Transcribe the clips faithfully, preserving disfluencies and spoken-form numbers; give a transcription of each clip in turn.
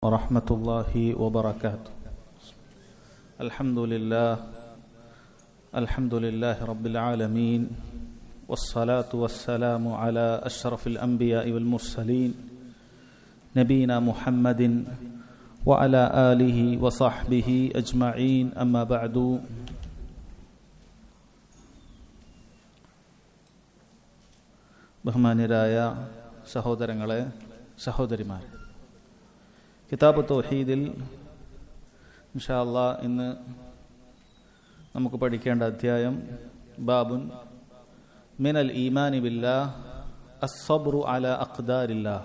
ورحمة الله وبركاته. الحمد لله الحمد لله رب العالمين، والصلاة والسلام على أشرف الأنبياء والمرسلين نبينا محمد وعلى آله وصحبه أجمعين. أما بعد. ബഹുമാന്യരായ സഹോദരങ്ങളെ, സഹോദരിമാരെ, കിതാബ് തൗഹീദിൽ ഇൻഷാ അല്ലാഹ് ഇന്ന് നമുക്ക് പഠിക്കേണ്ട അധ്യായം ബാബുൻ മിനൽ ഈമാനി ബില്ലാഹ് അസ്സബ്റു അലാ അഖ്ദാരില്ലാഹ്.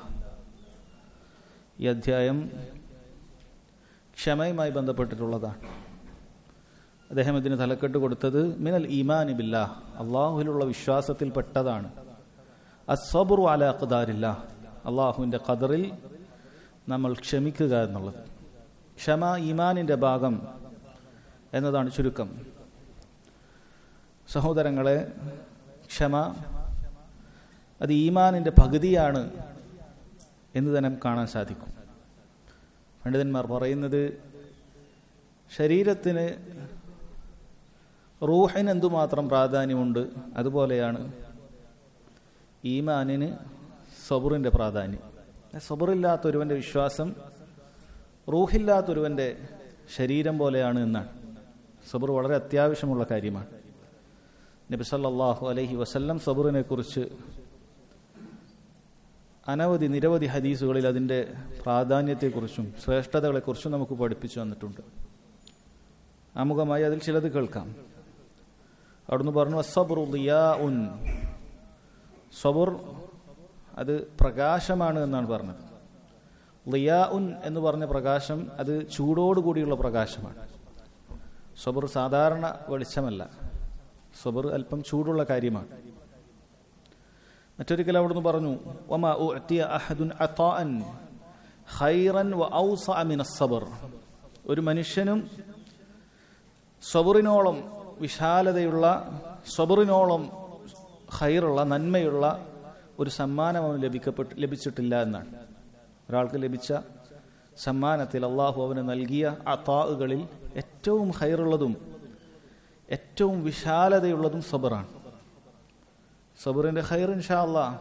ഈ അധ്യായം ക്ഷമയുമായി ബന്ധപ്പെട്ടിട്ടുള്ളതാണ്. അദ്ദേഹം ഇതിന് തലക്കെട്ട് കൊടുത്തത് മിനൽ ഈമാനി ബില്ലാഹ്, അള്ളാഹുവിലുള്ള വിശ്വാസത്തിൽപ്പെട്ടതാണ്. അസ്സബ്റു അലാ അഖ്ദാരില്ലാഹ്, അള്ളാഹുവിൻ്റെ ഖദറിൽ നമ്മൾ ക്ഷമിക്കുക എന്നുള്ളത്. ക്ഷമ ഈമാനിൻ്റെ ഭാഗം എന്നതാണ് ചുരുക്കം. സഹോദരങ്ങളെ, ക്ഷമ അത് ഈമാനിൻ്റെ പകുതിയാണ് എന്ന് തന്നെ കാണാൻ സാധിക്കും. പണ്ഡിതന്മാർ പറയുന്നത്, ശരീരത്തിന് റൂഹിന് എന്തുമാത്രം പ്രാധാന്യമുണ്ട് അതുപോലെയാണ് ഈമാനിന് സബറിൻ്റെ പ്രാധാന്യം. സബറില്ലാത്തൊരുവൻ്റെ വിശ്വാസം റൂഹില്ലാത്തൊരുവൻ്റെ ശരീരം പോലെയാണ് എന്നാണ്. സബർ വളരെ അത്യാവശ്യമുള്ള കാര്യമാണ്. നബി സല്ലല്ലാഹു അലൈഹി വസല്ലം സബറിനെ കുറിച്ച് അനവധി നിരവധി ഹദീസുകളിൽ അതിൻ്റെ പ്രാധാന്യത്തെക്കുറിച്ചും ശ്രേഷ്ഠതകളെക്കുറിച്ചും നമുക്ക് പഠിപ്പിച്ചു വന്നിട്ടുണ്ട്. ആമുഖമായി അതിൽ ചിലത് കേൾക്കാം. അവിടുന്ന് പറഞ്ഞു, അസ്സബ്റു ദിയാഉൻ, സബർ അത് പ്രകാശമാണ് എന്നാണ് പറഞ്ഞത്. ളിയാഉൻ എന്ന് പറഞ്ഞ പ്രകാശം അത് ചൂടോടുകൂടിയുള്ള പ്രകാശമാണ്. സബർ സാധാരണ വെളിച്ചമല്ല, സബർ അല്പം ചൂടുള്ള കാര്യമാണ്. മറ്റൊരിക്കൽ അവിടുന്ന് പറഞ്ഞു, വമാ ഉഅ്തിയ അഹദുൻ അതാഅൻ ഖൈറൻ വഔസഅ മിനസ് സബർ, ഒരു മനുഷ്യനും സബറിനോളം വിശാലതയുള്ള, സബറിനോളം ഖൈറുള്ള, നന്മയുള്ള ഒരു സമ്മാനം അവന് ലഭിക്കപ്പെട്ട് ലഭിച്ചിട്ടില്ല എന്നാണ്. ഒരാൾക്ക് ലഭിച്ച സമ്മാനത്തിൽ അള്ളാഹു അവന് നൽകിയ അതാഉകളിൽ ഏറ്റവും ഖൈറുള്ളതും ഏറ്റവും വിശാലതയുള്ളതും സബറാണ്. സബറിൻ്റെ ഖൈർ ഇൻഷാ അല്ലാഹ്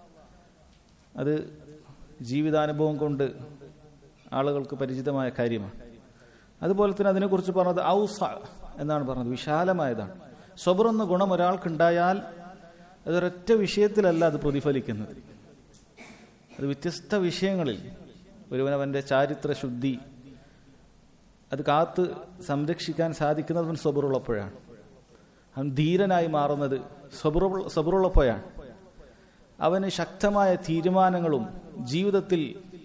അത് ജീവിതാനുഭവം കൊണ്ട് ആളുകൾക്ക് പരിചിതമായ കാര്യമാണ്. അതുപോലെ തന്നെ അതിനെക്കുറിച്ച് പറഞ്ഞത് ഔസ എന്നാണ് പറഞ്ഞത്, വിശാലമായതാണ്. സബർ എന്ന ഗുണം ഒരാൾക്കുണ്ടായാൽ അതൊരൊറ്റ വിഷയത്തിലല്ല അത് പ്രതിഫലിക്കുന്നത്. അത് വ്യത്യസ്ത വിഷയങ്ങളിൽ ഒരുവൻ അവൻ്റെ ചാരിത്ര ശുദ്ധി അത് കാത്ത് സംരക്ഷിക്കാൻ സാധിക്കുന്നത് അവൻ സബറുള്ളപ്പോഴാണ്. അവൻ ധീരനായി മാറുന്നത് സബറു സബറുള്ളപ്പോഴാണ്. അവന് ശക്തമായ തീരുമാനങ്ങളും ജീവിതത്തിൽ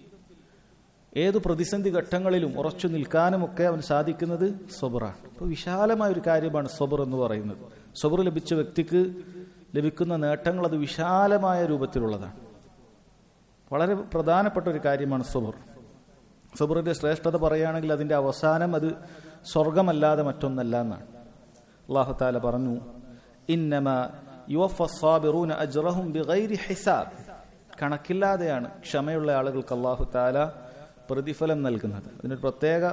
ഏതു പ്രതിസന്ധി ഘട്ടങ്ങളിലും ഉറച്ചു നിൽക്കാനുമൊക്കെ അവൻ സാധിക്കുന്നത് സബറാണ്. അപ്പോൾ വിശാലമായ ഒരു കാര്യമാണ് സബർ എന്ന് പറയുന്നത്. സബർ ലഭിച്ച വ്യക്തിക്ക് ലഭിക്കുന്ന നേട്ടങ്ങൾ അത് വിശാലമായ രൂപത്തിലുള്ളതാണ്. വളരെ പ്രധാനപ്പെട്ട ഒരു കാര്യമാണ് സബർ. സബറിന്റെ ശ്രേഷ്ഠത പറയുകയാണെങ്കിൽ അതിന്റെ അവസാനം അത് സ്വർഗമല്ലാതെ മറ്റൊന്നല്ല എന്നാണ്. അല്ലാഹു തആല പറഞ്ഞു, ഇന്നമാ യുവഫസ് സാബിറൂന അജ്റഹും ബിഗൈരി ഹിസാബ്, കണക്കില്ലാതെയാണ് ക്ഷമയുള്ള ആളുകൾക്ക് അല്ലാഹു തആല പ്രതിഫലം നൽകുന്നത്. അതിനൊരു പ്രത്യേക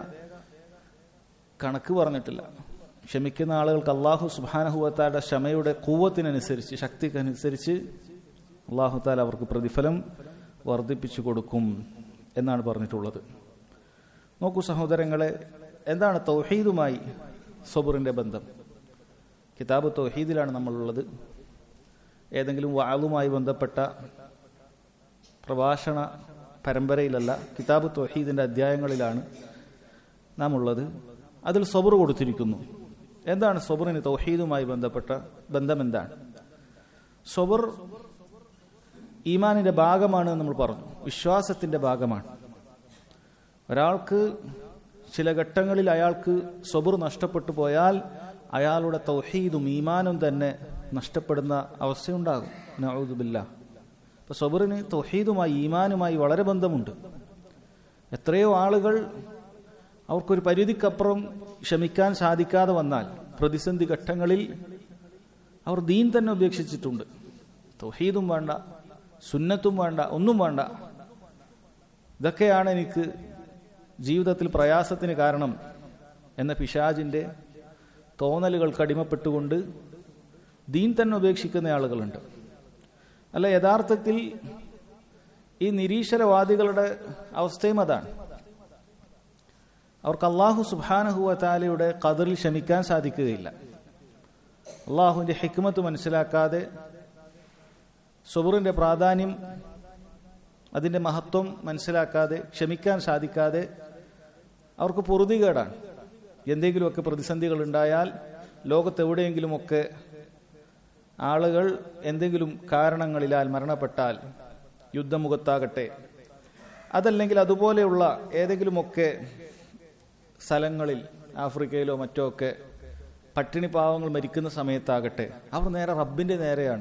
കണക്ക് പറഞ്ഞിട്ടില്ല. ക്ഷമിക്കുന്ന ആളുകൾക്ക് അല്ലാഹു സുബ്ഹാനഹു വ തആല ക്ഷമയുടെ ഖുവ്വത്തിനനുസരിച്ച്, ശക്തിക്കനുസരിച്ച് അല്ലാഹു തആല അവർക്ക് പ്രതിഫലം വർദ്ധിപ്പിച്ചു കൊടുക്കും എന്നാണ് പറഞ്ഞിട്ടുള്ളത്. നോക്കൂ സഹോദരങ്ങളെ, എന്താണ് തൗഹീദുമായി സബറിന്റെ ബന്ധം? കിതാബ് തൗഹീദിലാണ് നമ്മളുള്ളത്. ഏതെങ്കിലും വഅളുമായി ബന്ധപ്പെട്ട പ്രഭാഷണ പരമ്പരയിലല്ല, കിതാബ് തൗഹീദിന്റെ അധ്യായങ്ങളിലാണ് നാം ഉള്ളത്. അതിൽ സബർ കൊടുത്തിരിക്കുന്നു. എന്താണ് സബറിന് തൗഹീദുമായി ബന്ധപ്പെട്ട ബന്ധം? എന്താണ് സബർ? ഈമാനിന്റെ ഭാഗമാണ് നമ്മൾ പറഞ്ഞു, വിശ്വാസത്തിന്റെ ഭാഗമാണ്. ഒരാൾക്ക് ചില ഘട്ടങ്ങളിൽ അയാൾക്ക് സബർ നഷ്ടപ്പെട്ടു പോയാൽ അയാളുടെ തൗഹീദും ഈമാനും തന്നെ നഷ്ടപ്പെടുന്ന അവസ്ഥയുണ്ടാകും. നഊദു ബില്ലാഹ്. അപ്പൊ സബറിന് തൗഹീദുമായി ഈമാനുമായി വളരെ ബന്ധമുണ്ട്. എത്രയോ ആളുകൾ അവർക്കൊരു പരിധിക്കപ്പുറം ക്ഷമിക്കാൻ സാധിക്കാതെ വന്നാൽ പ്രതിസന്ധി ഘട്ടങ്ങളിൽ അവർ ദീൻ തന്നെ ഉപേക്ഷിച്ചിട്ടുണ്ട്. തൗഹീദും വേണ്ട, സുന്നത്തും വേണ്ട, ഒന്നും വേണ്ട, ഇതൊക്കെയാണ് എനിക്ക് ജീവിതത്തിൽ പ്രയാസത്തിന് കാരണം എന്ന പിശാചിന്റെ തോന്നലുകൾക്ക് അടിമപ്പെട്ടുകൊണ്ട് ദീൻ തന്നെ ഉപേക്ഷിക്കുന്ന ആളുകളുണ്ട്. അല്ല, യഥാർത്ഥത്തിൽ ഈ നിരീശ്വരവാദികളുടെ അവസ്ഥയും അതാണ്. അവർക്ക് അള്ളാഹു സുബ്ഹാനഹു വ തആലയുടെ ഖദറിൽ ക്ഷമിക്കാൻ സാധിക്കുകയില്ല. അള്ളാഹുവിന്റെ ഹിക്മത്ത് മനസ്സിലാക്കാതെ, സബറിന്റെ പ്രാധാന്യം, അതിന്റെ മഹത്വം മനസ്സിലാക്കാതെ, ക്ഷമിക്കാൻ സാധിക്കാതെ അവർക്ക് പൊറുതികേടാണ്. എന്തെങ്കിലുമൊക്കെ പ്രതിസന്ധികൾ ഉണ്ടായാൽ, ലോകത്തെവിടെയെങ്കിലുമൊക്കെ ആളുകൾ എന്തെങ്കിലും കാരണങ്ങളിലാൽ മരണപ്പെട്ടാൽ, യുദ്ധമുഖത്താകട്ടെ, അതല്ലെങ്കിൽ അതുപോലെയുള്ള ഏതെങ്കിലുമൊക്കെ സ്ഥലങ്ങളിൽ, ആഫ്രിക്കയിലോ മറ്റോ ഒക്കെ പട്ടിണി പാവങ്ങൾ മരിക്കുന്ന സമയത്താകട്ടെ, അവർ നേരെ റബ്ബിന്റെ നേരെയാണ്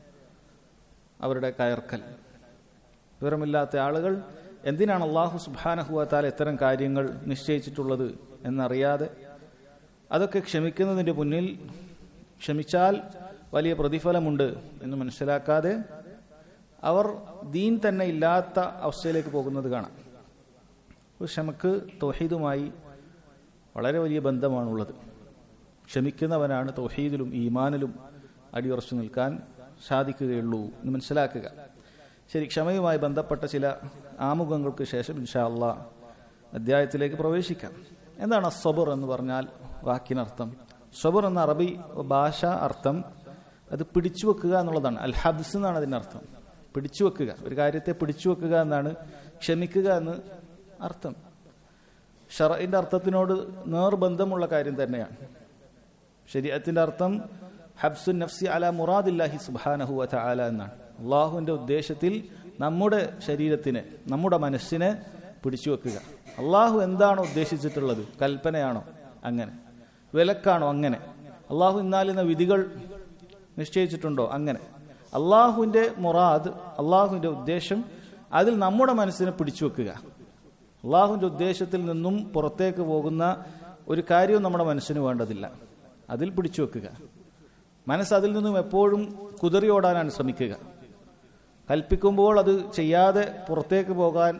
അവരുടെ കയർക്കൽ. വിവരമില്ലാത്ത ആളുകൾ എന്തിനാണ് അല്ലാഹു സുബ്ഹാനഹു വ തആല ഇത്തരം കാര്യങ്ങൾ നിശ്ചയിച്ചിട്ടുള്ളത് എന്നറിയാതെ, അതൊക്കെ ക്ഷമിക്കുന്നതിന്റെ മുന്നിൽ ക്ഷമിച്ചാൽ വലിയ പ്രതിഫലമുണ്ട് എന്ന് മനസ്സിലാക്കാതെ അവർ ദീൻ തന്നെ ഇല്ലാത്ത അവസ്ഥയിലേക്ക് പോകുന്നത് കാണാം. ക്ഷമക്ക് തൗഹീദുമായി വളരെ വലിയ ബന്ധമാണുള്ളത്. ക്ഷമിക്കുന്നവനാണ് തൗഹീദിലും ഈമാനിലും അടിയുറച്ചു നിൽക്കാൻ സാധിക്കുകയുള്ളൂ എന്ന് മനസ്സിലാക്കുക. ശരി, ക്ഷമയുമായി ബന്ധപ്പെട്ട ചില ആമുഖങ്ങൾക്ക് ശേഷം ഇൻഷാ അല്ലാഹ് അധ്യായത്തിലേക്ക് പ്രവേശിക്കാം. എന്താണ് അസ്സബർ എന്ന് പറഞ്ഞാൽ വാക്കിനർത്ഥം? സബർ എന്ന അറബി ഭാഷ അർത്ഥം അത് പിടിച്ചു വെക്കുക എന്നുള്ളതാണ്. അൽ ഹബ്സ് എന്നാണ് അതിൻ്റെ അർത്ഥം. പിടിച്ചു വെക്കുക, ഒരു കാര്യത്തെ പിടിച്ചു വെക്കുക എന്നാണ് ക്ഷമിക്കുക എന്ന് അർത്ഥം. ശറഇന്റെ അർത്ഥത്തിനോട് നേർബന്ധമുള്ള കാര്യം തന്നെയാണ്. ശരീഅത്തിന്റെ അർത്ഥം ഹബ്സുൻ നഫ്സി അലാ മുറാദില്ലാഹി സുബ്ഹാനഹു വ തആല എന്നാണ്. അള്ളാഹുവിന്റെ ഉദ്ദേശത്തിൽ നമ്മുടെ ശരീരത്തിനെ, നമ്മുടെ മനസ്സിനെ പിടിച്ചു വെക്കുക. അള്ളാഹു എന്താണോ ഉദ്ദേശിച്ചിട്ടുള്ളത്, കൽപ്പനയാണോ അങ്ങനെ, വിലക്കാണോ അങ്ങനെ, അള്ളാഹു ഇന്നാലിന്ന വിധികൾ നിശ്ചയിച്ചിട്ടുണ്ടോ അങ്ങനെ, അള്ളാഹുവിന്റെ മുറാദ്, അള്ളാഹുവിന്റെ ഉദ്ദേശം, അതിൽ നമ്മുടെ മനസ്സിനെ പിടിച്ചു വെക്കുക. അള്ളാഹുവിന്റെ ഉദ്ദേശത്തിൽ നിന്നും പുറത്തേക്ക് പോകുന്ന ഒരു കാര്യവും നമ്മുടെ മനസ്സിന് വേണ്ടതില്ല. അതിൽ പിടിച്ചു വെക്കുക. മനസ്സ് അതിൽ നിന്നും എപ്പോഴും കുതിറിയോടാനാണ് ശ്രമിക്കുക. കൽപ്പിക്കുമ്പോൾ അത് ചെയ്യാതെ പുറത്തേക്ക് പോകാൻ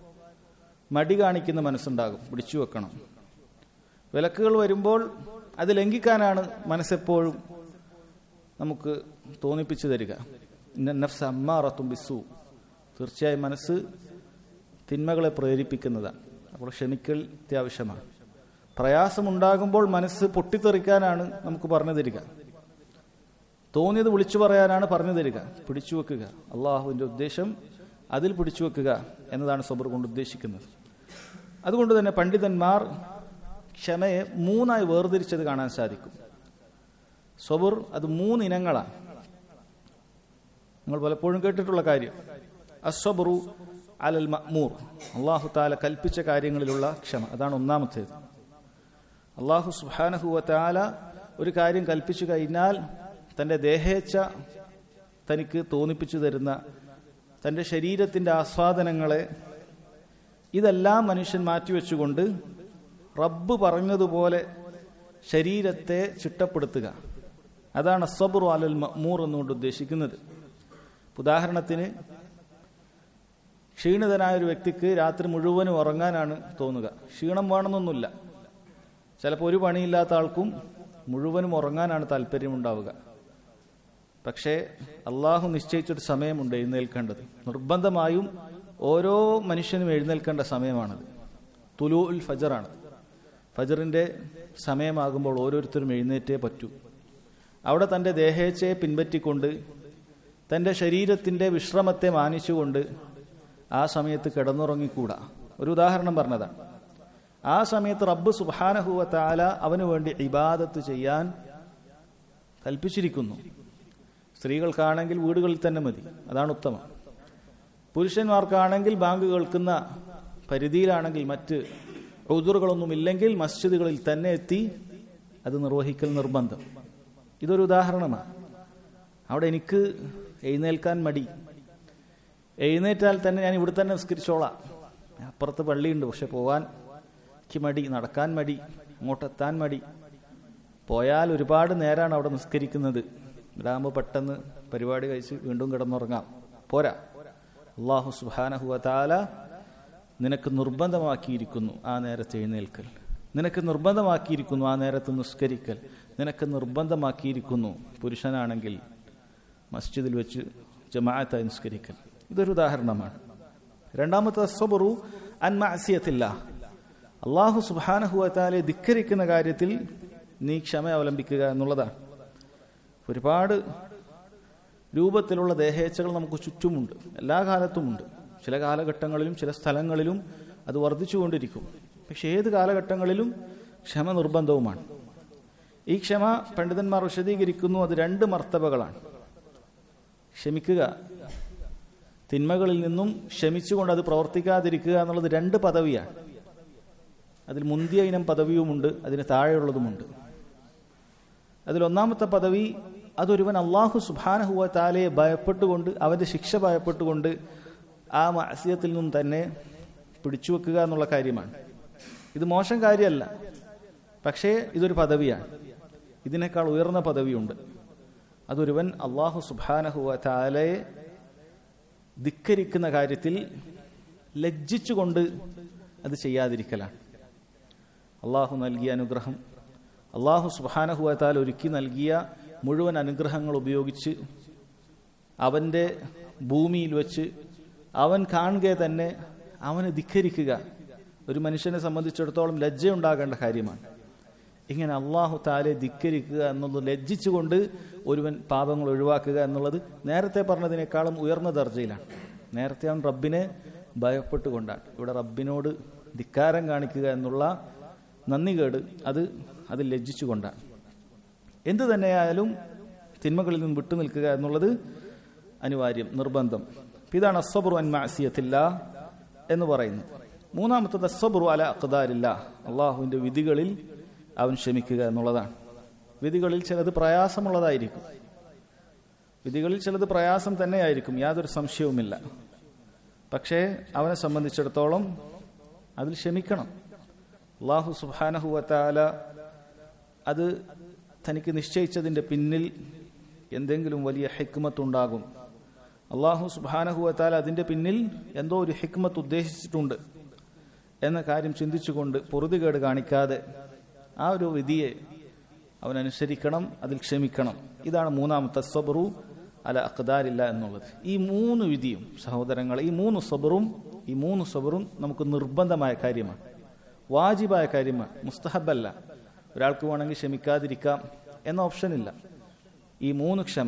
മടി കാണിക്കുന്ന മനസ്സുണ്ടാകും. പിടിച്ചു വെക്കണം. വിലക്കുകൾ വരുമ്പോൾ അത് ലംഘിക്കാനാണ് മനസ്സെപ്പോഴും നമുക്ക് തോന്നിപ്പിച്ചു തരിക. ഇന്ന നഫ്സ അമ്മാറത്തും ബിസ്സൂ, തീർച്ചയായും മനസ്സ് തിന്മകളെ പ്രേരിപ്പിക്കുന്നതാണ്. അപ്പോൾ ക്ഷമിക്കൽ അത്യാവശ്യമാണ്. പ്രയാസമുണ്ടാകുമ്പോൾ മനസ്സ് പൊട്ടിത്തെറിക്കാനാണ് നമുക്ക് പറഞ്ഞു തരിക. തോന്നിയത് വിളിച്ചു പറയാനാണ് പറഞ്ഞു തരിക. പിടിച്ചു വെക്കുക, അള്ളാഹുവിന്റെ ഉദ്ദേശം അതിൽ പിടിച്ചു വെക്കുക എന്നതാണ് സബർ കൊണ്ട് ഉദ്ദേശിക്കുന്നത്. അതുകൊണ്ട് തന്നെ പണ്ഡിതന്മാർ ക്ഷമയെ മൂന്നായി വേർതിരിച്ചത് കാണാൻ സാധിക്കും. സബർ അത് മൂന്ന് ഇനങ്ങളാണ്. നിങ്ങൾ പലപ്പോഴും കേട്ടിട്ടുള്ള കാര്യം, അസ്സബ്റു അലൽ മഅ്മൂർ, അല്ലാഹു തആല കൽപ്പിച്ച കാര്യങ്ങളിലുള്ള ക്ഷമ, അതാണ് ഒന്നാമത്തേത്. അല്ലാഹു സുബ്ഹാനഹു വ തആല ഒരു കാര്യം കൽപ്പിച്ചു കഴിഞ്ഞാൽ തന്റെ ദേഹേച്ഛ തനിക്ക് തോന്നിപ്പിച്ചു തരുന്ന തന്റെ ശരീരത്തിന്റെ ആസ്വാദനങ്ങളെ ഇതെല്ലാം മനുഷ്യൻ മാറ്റിവെച്ചുകൊണ്ട് റബ്ബ് പറഞ്ഞതുപോലെ ശരീരത്തെ ചിട്ടപ്പെടുത്തുക, അതാണ് അസ്സബ്റു അലൽ മഅ്മൂർ എന്നുകൊണ്ട് ഉദ്ദേശിക്കുന്നത്. ഉദാഹരണത്തിന്, ക്ഷീണിതനായ ഒരു വ്യക്തിക്ക് രാത്രി മുഴുവനും ഉറങ്ങാനാണ് തോന്നുക. ക്ഷീണം വേണമെന്നൊന്നുമില്ല. ചിലപ്പോൾ ഒരു പണിയില്ലാത്ത ആൾക്കും മുഴുവനും ഉറങ്ങാനാണ് താല്പര്യമുണ്ടാവുക. പക്ഷേ അള്ളാഹു നിശ്ചയിച്ചൊരു സമയമുണ്ട് എഴുന്നേൽക്കേണ്ടത്. നിർബന്ധമായും ഓരോ മനുഷ്യനും എഴുന്നേൽക്കേണ്ട സമയമാണത്. തുലൂ ഉൽ ഫജറാണ്. ഫജറിന്റെ സമയമാകുമ്പോൾ ഓരോരുത്തരും എഴുന്നേറ്റേ പറ്റൂ. അവിടെ തന്റെ ദേഹേച്ഛയെ പിൻപറ്റിക്കൊണ്ട് തന്റെ ശരീരത്തിന്റെ വിശ്രമത്തെ മാനിച്ചുകൊണ്ട് ആ സമയത്ത് കിടന്നുറങ്ങിക്കൂടാ. ഒരു ഉദാഹരണം പറഞ്ഞതാണ്. ആ സമയത്ത് റബ്ബ് സുബ്ഹാനഹു വ തആല അവന് വേണ്ടി ഇബാദത്ത് ചെയ്യാൻ കൽപ്പിച്ചിരിക്കുന്നു. സ്ത്രീകൾക്കാണെങ്കിൽ വീടുകളിൽ തന്നെ മതി, അതാണ് ഉത്തമം. പുരുഷന്മാർക്കാണെങ്കിൽ ബാങ്ക് കേൾക്കുന്ന പരിധിയിലാണെങ്കിൽ, മറ്റ് ഉദുറുകളൊന്നും ഇല്ലെങ്കിൽ മസ്ജിദുകളിൽ തന്നെ എത്തി അത് നിർവഹിക്കൽ നിർബന്ധം. ഇതൊരു ഉദാഹരണമാണ്. അവിടെ എനിക്ക് എഴുന്നേൽക്കാൻ മടി, എഴുന്നേറ്റാൽ തന്നെ ഞാൻ ഇവിടെ തന്നെ നിസ്കരിച്ചോളാം, അപ്പുറത്ത് പള്ളിയുണ്ട് പക്ഷെ പോകാൻ എനിക്ക് മടി, നടക്കാൻ മടി, അങ്ങോട്ടെത്താൻ മടി, പോയാൽ ഒരുപാട് നേരമാണ് അവിടെ നിസ്കരിക്കുന്നത്, ഇതാകുമ്പോൾ പെട്ടെന്ന് പരിപാടി കഴിച്ച് വീണ്ടും കിടന്നുറങ്ങാം, പോരാ. അല്ലാഹു സുബ്ഹാനഹു വ തആല നിനക്ക് നിർബന്ധമാക്കിയിരിക്കുന്നു ആ നേരത്തെ എഴുന്നേൽക്കൽ, നിനക്ക് നിർബന്ധമാക്കിയിരിക്കുന്നു ആ നേരത്ത് നിസ്കരിക്കൽ, നിനക്ക് നിർബന്ധമാക്കിയിരിക്കുന്നു പുരുഷനാണെങ്കിൽ മസ്ജിദിൽ വെച്ച് ജമാഅത്തായി നിസ്കരിക്കൽ. ഇതൊരു ഉദാഹരണമാണ്. രണ്ടാമത്തെ സബറു അൻ മഅസിയത്തില്ലാഹ്, അല്ലാഹു സുബ്ഹാനഹു വ തആലയെ ധിക്കരിക്കുന്ന കാര്യത്തിൽ നീ ക്ഷമ അവലംബിക്കുക എന്നുള്ളതാണ്. ഒരുപാട് രൂപത്തിലുള്ള ദേഹേച്ഛകൾ നമുക്ക് ചുറ്റുമുണ്ട്, എല്ലാ കാലത്തുമുണ്ട്. ചില കാലഘട്ടങ്ങളിലും ചില സ്ഥലങ്ങളിലും അത് വർദ്ധിച്ചുകൊണ്ടിരിക്കും. പക്ഷെ ഏത് കാലഘട്ടങ്ങളിലും ക്ഷമ നിർബന്ധവുമാണ്. ഈ ക്ഷമ പണ്ഡിതന്മാർ വിശദീകരിക്കുന്നു, അത് രണ്ട് മർത്തബകളാണ്. ക്ഷമിക്കുക, തിന്മകളിൽ നിന്നും ക്ഷമിച്ചുകൊണ്ട് അത് പ്രവർത്തിക്കാതിരിക്കുക എന്നുള്ളത് രണ്ട് പദവിയാണ്. അതിൽ മുന്തിയ ഇനം പദവിയുമുണ്ട്, അതിന് താഴെയുള്ളതുമുണ്ട്. അതിലൊന്നാമത്തെ പദവി അതൊരുവൻ അള്ളാഹു സുബ്ഹാനഹു വ തആലയെ ഭയപ്പെട്ടുകൊണ്ട്, അവന്റെ ശിക്ഷ ഭയപ്പെട്ടുകൊണ്ട് ആ മഅസിയത്തിൽ നിന്നും തന്നെ പിടിച്ചു വെക്കുക എന്നുള്ള കാര്യമാണ്. ഇത് മോശം കാര്യമല്ല, പക്ഷേ ഇതൊരു പദവിയാണ്. ഇതിനേക്കാൾ ഉയർന്ന പദവിയുണ്ട്. അതൊരുവൻ അള്ളാഹു സുബ്ഹാനഹു വ തആലയെ ധിക്കരിക്കുന്ന കാര്യത്തിൽ ലജ്ജിച്ചുകൊണ്ട് അത് ചെയ്യാതിരിക്കലാണ്. അള്ളാഹു നൽകിയ അനുഗ്രഹം, അള്ളാഹു സുബ്ഹാനഹു വ തആല ഒരുക്കി നൽകിയ മുഴുവൻ അനുഗ്രഹങ്ങൾ ഉപയോഗിച്ച് അവന്റെ ഭൂമിയിൽ വെച്ച് അവൻ കാണുക തന്നെ അവനെ ധിക്കരിക്കുക ഒരു മനുഷ്യനെ സംബന്ധിച്ചിടത്തോളം ലജ്ജയുണ്ടാകേണ്ട കാര്യമാണ്. ഇങ്ങനെ അള്ളാഹു തആലയെ ധിക്കരിക്കുക എന്നുള്ളത് ലജ്ജിച്ചുകൊണ്ട് ഒരുവൻ പാപങ്ങൾ ഒഴിവാക്കുക എന്നുള്ളത് നേരത്തെ പറഞ്ഞതിനേക്കാളും ഉയർന്ന ദർജയിലാണ്. നേരത്തെ അവൻ റബ്ബിനെ ഭയപ്പെട്ടുകൊണ്ടാണ്. ഇവിടെ റബ്ബിനോട് ധിക്കാരം കാണിക്കുക എന്നുള്ള നന്ദികേട് അത് അത് ലജ്ജിച്ചുകൊണ്ടാണ്. എന്തു തന്നെയായാലും തിന്മകളിൽ നിന്ന് വിട്ടുനിൽക്കുക എന്നുള്ളത് അനിവാര്യം, നിർബന്ധം. ഇതാണ് അസ്സബ്റു അൻ മഅസിയത്തില്ലാഹ് എന്ന് പറയുന്നത്. മൂന്നാമത്തത് അസ്സബ്റു അലാ അഖ്ദാരില്ലാഹ്, അള്ളാഹുവിന്റെ വിധികളിൽ അവൻ ക്ഷമിക്കുക എന്നുള്ളതാണ്. വിധികളിൽ ചിലത് പ്രയാസമുള്ളതായിരിക്കും, വിധികളിൽ ചിലത് പ്രയാസം തന്നെയായിരിക്കും, യാതൊരു സംശയവുമില്ല. പക്ഷേ അവനെ സംബന്ധിച്ചിടത്തോളം അതിൽ ക്ഷമിക്കണം. അല്ലാഹു സുബ്ഹാനഹു വ തആല അത് തനിക്ക് നിശ്ചയിച്ചതിന്റെ പിന്നിൽ എന്തെങ്കിലും വലിയ ഹിക്മത്ത് ഉണ്ടാകും. അല്ലാഹു സുബ്ഹാനഹു വ തആല അതിന്റെ പിന്നിൽ എന്തോ ഒരു ഹിക്മത്ത് ഉദ്ദേശിച്ചിട്ടുണ്ട് എന്ന കാര്യം ചിന്തിച്ചുകൊണ്ട് പൊറുതികേട് കാണിക്കാതെ ആ ഒരു വിധിയെ അവൻ അനുസരിക്കണം, അതിൽ ക്ഷമിക്കണം. ഇതാണ് മൂന്നാമത്തെ സബ്റു അല അഖ്ദാരില്ല എന്നുള്ളത്. ഈ മൂന്ന് വിധിയും സഹോദരങ്ങളെ, ഈ മൂന്ന് സബ്റും ഈ മൂന്ന് സബ്റും നമുക്ക് നിർബന്ധമായ കാര്യമാണ്, വാജിബായ കാര്യമാണ്, മുസ്തഹബല്ല. ഒരാൾക്ക് വേണമെങ്കിൽ ക്ഷമിക്കാതിരിക്കാം എന്ന ഓപ്ഷനില്ല. ഈ മൂന്ന് ക്ഷമ,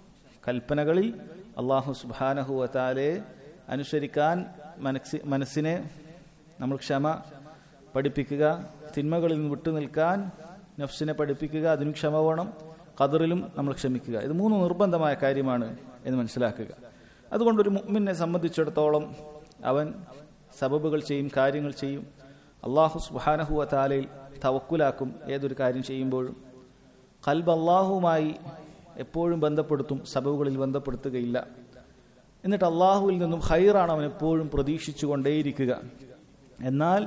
കൽപ്പനകളിൽ അല്ലാഹു സുബ്ഹാനഹു വ തആലയെ അനുസരിക്കാൻ മനസ്സി മനസ്സിനെ നമ്മൾ ക്ഷമ പഠിപ്പിക്കുക, തിന്മകളിൽ നിന്ന് വിട്ടുനിൽക്കാൻ നഫ്സിനെ പഠിപ്പിക്കുക, അതിനും ക്ഷമ വേണം. ഖദറിലും നമ്മൾ ക്ഷമിക്കുക. ഇത് മൂന്ന് നിർബന്ധമായ കാര്യമാണ് എന്ന് മനസ്സിലാക്കുക. അതുകൊണ്ടൊരു മുഅ്മിനെ സംബന്ധിച്ചിടത്തോളം അവൻ സബബുകൾ ചെയ്യും, കാര്യങ്ങൾ ചെയ്യും. അല്ലാഹു സുബ്ഹാനഹു വ തആലയിൽ തവക്കുലാക്കും. ഏതൊരു കാര്യം ചെയ്യുമ്പോഴും ഖൽബ് അല്ലാഹുവുമായി എപ്പോഴും ബന്ധപ്പെടുത്തും, സബബുകളിൽ ബന്ധപ്പെടുത്തുകയില്ല. എന്നിട്ട് അല്ലാഹുവിൽ നിന്നും ഖൈറാണ് അവൻ എപ്പോഴും പ്രതീക്ഷിച്ചുകൊണ്ടേയിരിക്കുക. എന്നാൽ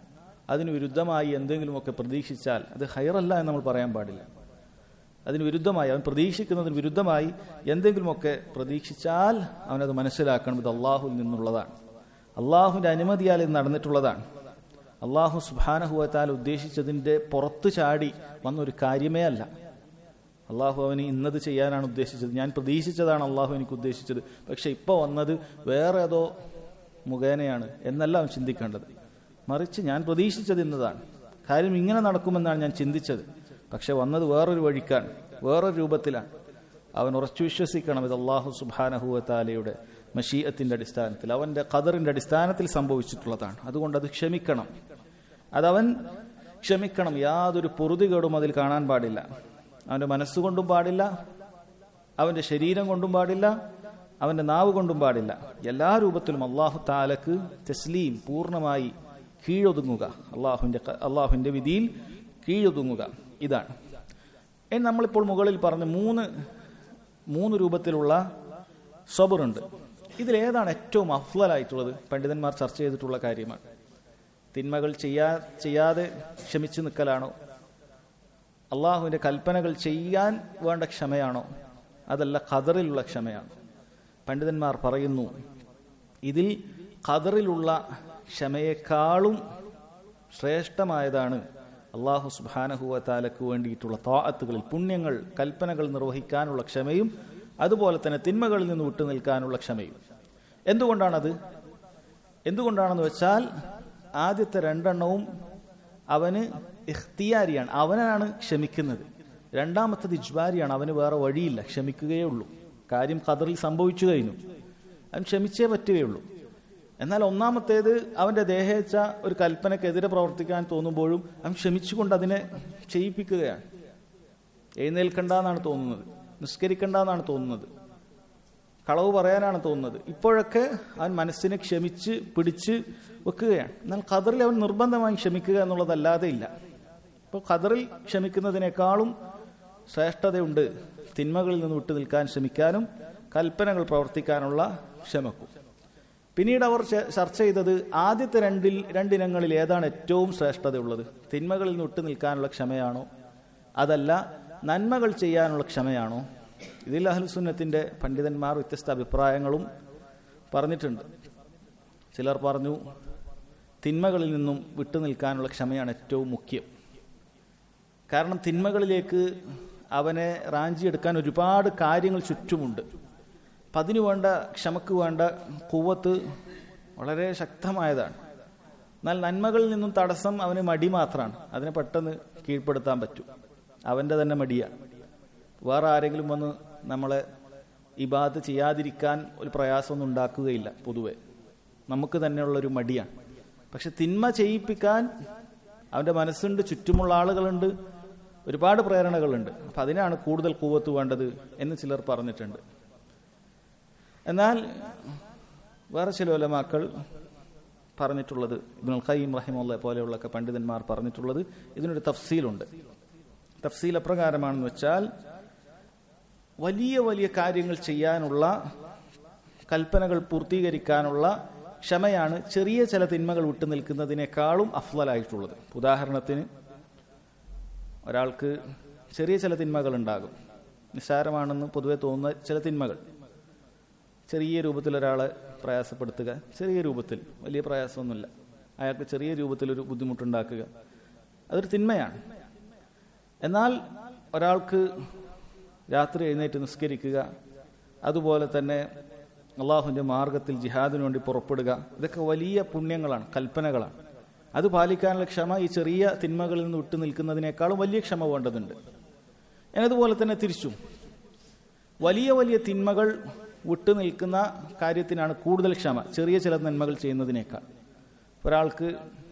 അതിന് വിരുദ്ധമായി എന്തെങ്കിലുമൊക്കെ പ്രതീക്ഷിച്ചാൽ അത് ഖൈറല്ല എന്ന് നമ്മൾ പറയാൻ പാടില്ല. അതിന് വിരുദ്ധമായി, അവൻ പ്രതീക്ഷിക്കുന്നതിന് വിരുദ്ധമായി എന്തെങ്കിലുമൊക്കെ പ്രതീക്ഷിച്ചാൽ അവനത് മനസ്സിലാക്കണം, ഇത് അള്ളാഹുവിൽ നിന്നുള്ളതാണ്, അള്ളാഹുവിന്റെ അനുമതിയാൽ ഇത് നടന്നിട്ടുള്ളതാണ്. അള്ളാഹു സുബ്ഹാനഹു വ തആല ഉദ്ദേശിച്ചതിന്റെ പുറത്തു ചാടി വന്നൊരു കാര്യമേ അല്ല. അള്ളാഹു അവന് ഇന്നത് ചെയ്യാനാണ് ഉദ്ദേശിച്ചത്, ഞാൻ പ്രതീക്ഷിച്ചതാണ് അള്ളാഹു എനിക്ക് ഉദ്ദേശിച്ചത്, പക്ഷെ ഇപ്പോൾ വന്നത് വേറെ ഏതോ മുഖേനയാണ് എന്നല്ല അവൻ ചിന്തിക്കേണ്ടത്. മറിച്ച് ഞാൻ പ്രതീക്ഷിച്ചത് ഇന്നതാണ്, കാര്യം ഇങ്ങനെ നടക്കുമെന്നാണ് ഞാൻ ചിന്തിച്ചത്, പക്ഷെ വന്നത് വേറൊരു വഴിക്കാണ്, വേറൊരു രൂപത്തിലാണ്. അവൻ ഉറച്ചു വിശ്വസിക്കണം ഇത് അല്ലാഹു സുബ്ഹാനഹു വ തആലയുടെ മശീഅത്തിന്റെ അടിസ്ഥാനത്തിൽ, അവന്റെ ഖദറിന്റെ അടിസ്ഥാനത്തിൽ സംഭവിച്ചിട്ടുള്ളതാണ്. അതുകൊണ്ട് അത് ക്ഷമിക്കണം, അതവൻ ക്ഷമിക്കണം. യാതൊരു പൊറുതികേടും അതിൽ കാണാൻ പാടില്ല. അവന്റെ മനസ്സുകൊണ്ടും പാടില്ല, അവന്റെ ശരീരം കൊണ്ടും പാടില്ല, അവന്റെ നാവ് കൊണ്ടും പാടില്ല. എല്ലാ രൂപത്തിലും അല്ലാഹു തആലക്ക് തസ്ലീം, പൂർണ്ണമായി കീഴൊതുങ്ങുക, അള്ളാഹുവിന്റെ അള്ളാഹുവിന്റെ വിധിയിൽ കീഴൊതുങ്ങുക. ഇതാണ് ഇനി നമ്മളിപ്പോൾ മുകളിൽ പറഞ്ഞ മൂന്ന് മൂന്ന് രൂപത്തിലുള്ള സബറുണ്ട്. ഇതിലേതാണ് ഏറ്റവും അഫ്ളലായിട്ടുള്ളത്? പണ്ഡിതന്മാർ ചർച്ച ചെയ്തിട്ടുള്ള കാര്യമാണ്. തിന്മകൾ ചെയ്യാ ചെയ്യാതെ ക്ഷമിച്ചു നിൽക്കലാണോ, അള്ളാഹുവിന്റെ കൽപ്പനകൾ ചെയ്യാൻ വേണ്ട ക്ഷമയാണോ, അതല്ല ഖദറിലുള്ള ക്ഷമയാണോ? പണ്ഡിതന്മാർ പറയുന്നു ഇതിൽ ഖദറിലുള്ള ക്ഷമയെക്കാളും ശ്രേഷ്ഠമായതാണ് അള്ളാഹു സുബ്ഹാനഹു വ തആലക്ക് വേണ്ടിയിട്ടുള്ള ത്വാഅത്തുകളിൽ, പുണ്യങ്ങൾ, കൽപ്പനകൾ നിർവഹിക്കാനുള്ള ക്ഷമയും അതുപോലെ തന്നെ തിന്മകളിൽ നിന്ന് വിട്ടു നിൽക്കാനുള്ള ക്ഷമയും. എന്തുകൊണ്ടാണത്? എന്തുകൊണ്ടാണെന്ന് വെച്ചാൽ ആദ്യത്തെ രണ്ടെണ്ണവും അവന് ഇഖ്തിയാരിയാണ്, അവനാണ് ക്ഷമിക്കുന്നത്. രണ്ടാമത്തത് ഇജ്ബാരിയാണ്, അവന് വേറെ വഴിയില്ല, ക്ഷമിക്കുകയേ ഉള്ളൂ. കാര്യം ഖദറിൽ സംഭവിച്ചു കഴിഞ്ഞു, അവൻ ക്ഷമിച്ചേ പറ്റുകയുള്ളൂ. എന്നാൽ ഒന്നാമത്തേത് അവന്റെ ദേഹേച്ഛ ഒരു കൽപ്പനക്കെതിരെ പ്രവർത്തിക്കാൻ തോന്നുമ്പോഴും അവൻ ക്ഷമിച്ചുകൊണ്ട് അതിനെ ചെയ്യിപ്പിക്കുകയാണ്. എഴുന്നേൽക്കണ്ടെന്നാണ് തോന്നുന്നത്, നിസ്കരിക്കണ്ടെന്നാണ് തോന്നുന്നത്, കളവ് പറയാനാണ് തോന്നുന്നത്. ഇപ്പോഴൊക്കെ അവൻ മനസ്സിനെ ക്ഷമിച്ച് പിടിച്ച് വെക്കുകയാണ്. എന്നാൽ ഖദറിൽ അവൻ നിർബന്ധമായി ക്ഷമിക്കുക എന്നുള്ളതല്ലാതെ ഇല്ല. ഇപ്പോൾ ഖദറിൽ ക്ഷമിക്കുന്നതിനേക്കാളും ശ്രേഷ്ഠതയുണ്ട് തിന്മകളിൽ നിന്ന് വിട്ടു നിൽക്കാൻ ശ്രമിക്കാനും കൽപ്പനകൾ പ്രവർത്തിക്കാനുള്ള ക്ഷമക്കും. പിന്നീട് അവർ ചർച്ച ചെയ്തത് ആദ്യത്തെ രണ്ടിൽ രണ്ടിനങ്ങളിൽ ഏതാണ് ഏറ്റവും ശ്രേഷ്ഠതയുള്ളത്? തിന്മകളിൽ നിന്ന് വിട്ടു നിൽക്കാനുള്ള ക്ഷമയാണോ, അതല്ല നന്മകൾ ചെയ്യാനുള്ള ക്ഷമയാണോ? ഇതിൽ അഹ്ലുസുന്നത്തിന്റെ പണ്ഡിതന്മാർ വ്യത്യസ്ത അഭിപ്രായങ്ങളും പറഞ്ഞിട്ടുണ്ട്. ചിലർ പറഞ്ഞു തിന്മകളിൽ നിന്നും വിട്ടു നിൽക്കാനുള്ള ക്ഷമയാണ് ഏറ്റവും മുഖ്യം. കാരണം തിന്മകളിലേക്ക് അവനെ റാഞ്ചിയെടുക്കാൻ ഒരുപാട് കാര്യങ്ങൾ ചുറ്റുമുണ്ട്. അപ്പം അതിനു വേണ്ട ക്ഷമക്ക് വേണ്ട ഖുവ്വത്ത് വളരെ ശക്തമായതാണ്. എന്നാൽ നന്മകളിൽ നിന്നും തടസ്സം അവന് മടി മാത്രമാണ്. അതിനെ പെട്ടെന്ന് കീഴ്പ്പെടുത്താൻ പറ്റും, അവൻ്റെ തന്നെ മടിയാണ്. വേറെ ആരെങ്കിലും വന്ന് നമ്മളെ ഇബാദത്ത് ചെയ്യാതിരിക്കാൻ ഒരു പ്രയാസമൊന്നും ഉണ്ടാക്കുകയില്ല. പൊതുവെ നമുക്ക് തന്നെയുള്ളൊരു മടിയാണ്. പക്ഷെ തിന്മ ചെയ്യിപ്പിക്കാൻ അവൻ്റെ മനസ്സുണ്ട്, ചുറ്റുമുള്ള ആളുകളുണ്ട്, ഒരുപാട് പ്രേരണകളുണ്ട്. അപ്പം അതിനാണ് കൂടുതൽ ഖുവ്വത്ത് വേണ്ടത് എന്ന് ചിലർ പറഞ്ഞിട്ടുണ്ട്. എന്നാൽ വേറെ ചില ഉലമാക്കൾ പറഞ്ഞിട്ടുള്ളത്, ഇബ്നുൽ ഖയ്യിം റഹിമഹുല്ലാഹ് പോലെയുള്ള പണ്ഡിതന്മാർ പറഞ്ഞിട്ടുള്ളത്, ഇതിനൊരു തഫ്സീലുണ്ട്. തഫ്സീൽ എപ്രകാരമാണെന്ന് വെച്ചാൽ, വലിയ വലിയ കാര്യങ്ങൾ ചെയ്യാനുള്ള, കൽപ്പനകൾ പൂർത്തീകരിക്കാനുള്ള ക്ഷമയാണ് ചെറിയ ചില തിന്മകൾ വിട്ടു നിൽക്കുന്നതിനേക്കാളും അഫ്ളലായിട്ടുള്ളത്. ഉദാഹരണത്തിന്, ഒരാൾക്ക് ചെറിയ ചില തിന്മകൾ ഉണ്ടാകും, നിസ്സാരമാണെന്ന് പൊതുവെ തോന്നുന്ന ചില തിന്മകൾ, ചെറിയ രൂപത്തിൽ ഒരാളെ പ്രയാസപ്പെടുത്തുക, ചെറിയ രൂപത്തിൽ, വലിയ പ്രയാസമൊന്നുമില്ല, അയാൾക്ക് ചെറിയ രൂപത്തിലൊരു ബുദ്ധിമുട്ടുണ്ടാക്കുക, അതൊരു തിന്മയാണ്. എന്നാൽ ഒരാൾക്ക് രാത്രി എഴുന്നേറ്റ് നിസ്കരിക്കുക, അതുപോലെ തന്നെ അള്ളാഹുവിൻ്റെ മാർഗത്തിൽ ജിഹാദിന് വേണ്ടി പുറപ്പെടുക, ഇതൊക്കെ വലിയ പുണ്യങ്ങളാണ്, കൽപ്പനകളാണ്. അത് പാലിക്കാനുള്ള ക്ഷമ ഈ ചെറിയ തിന്മകളിൽ നിന്ന് വിട്ടു നിൽക്കുന്നതിനേക്കാളും വലിയ ക്ഷമ വേണ്ടതുണ്ട്. എന്നതുപോലെ തന്നെ തിരിച്ചും വലിയ വലിയ തിന്മകൾ വിട്ടു നിൽക്കുന്ന കാര്യത്തിനാണ് കൂടുതൽ ക്ഷമ ചെറിയ ചില നന്മകൾ ചെയ്യുന്നതിനേക്കാൾ. ഒരാൾക്ക്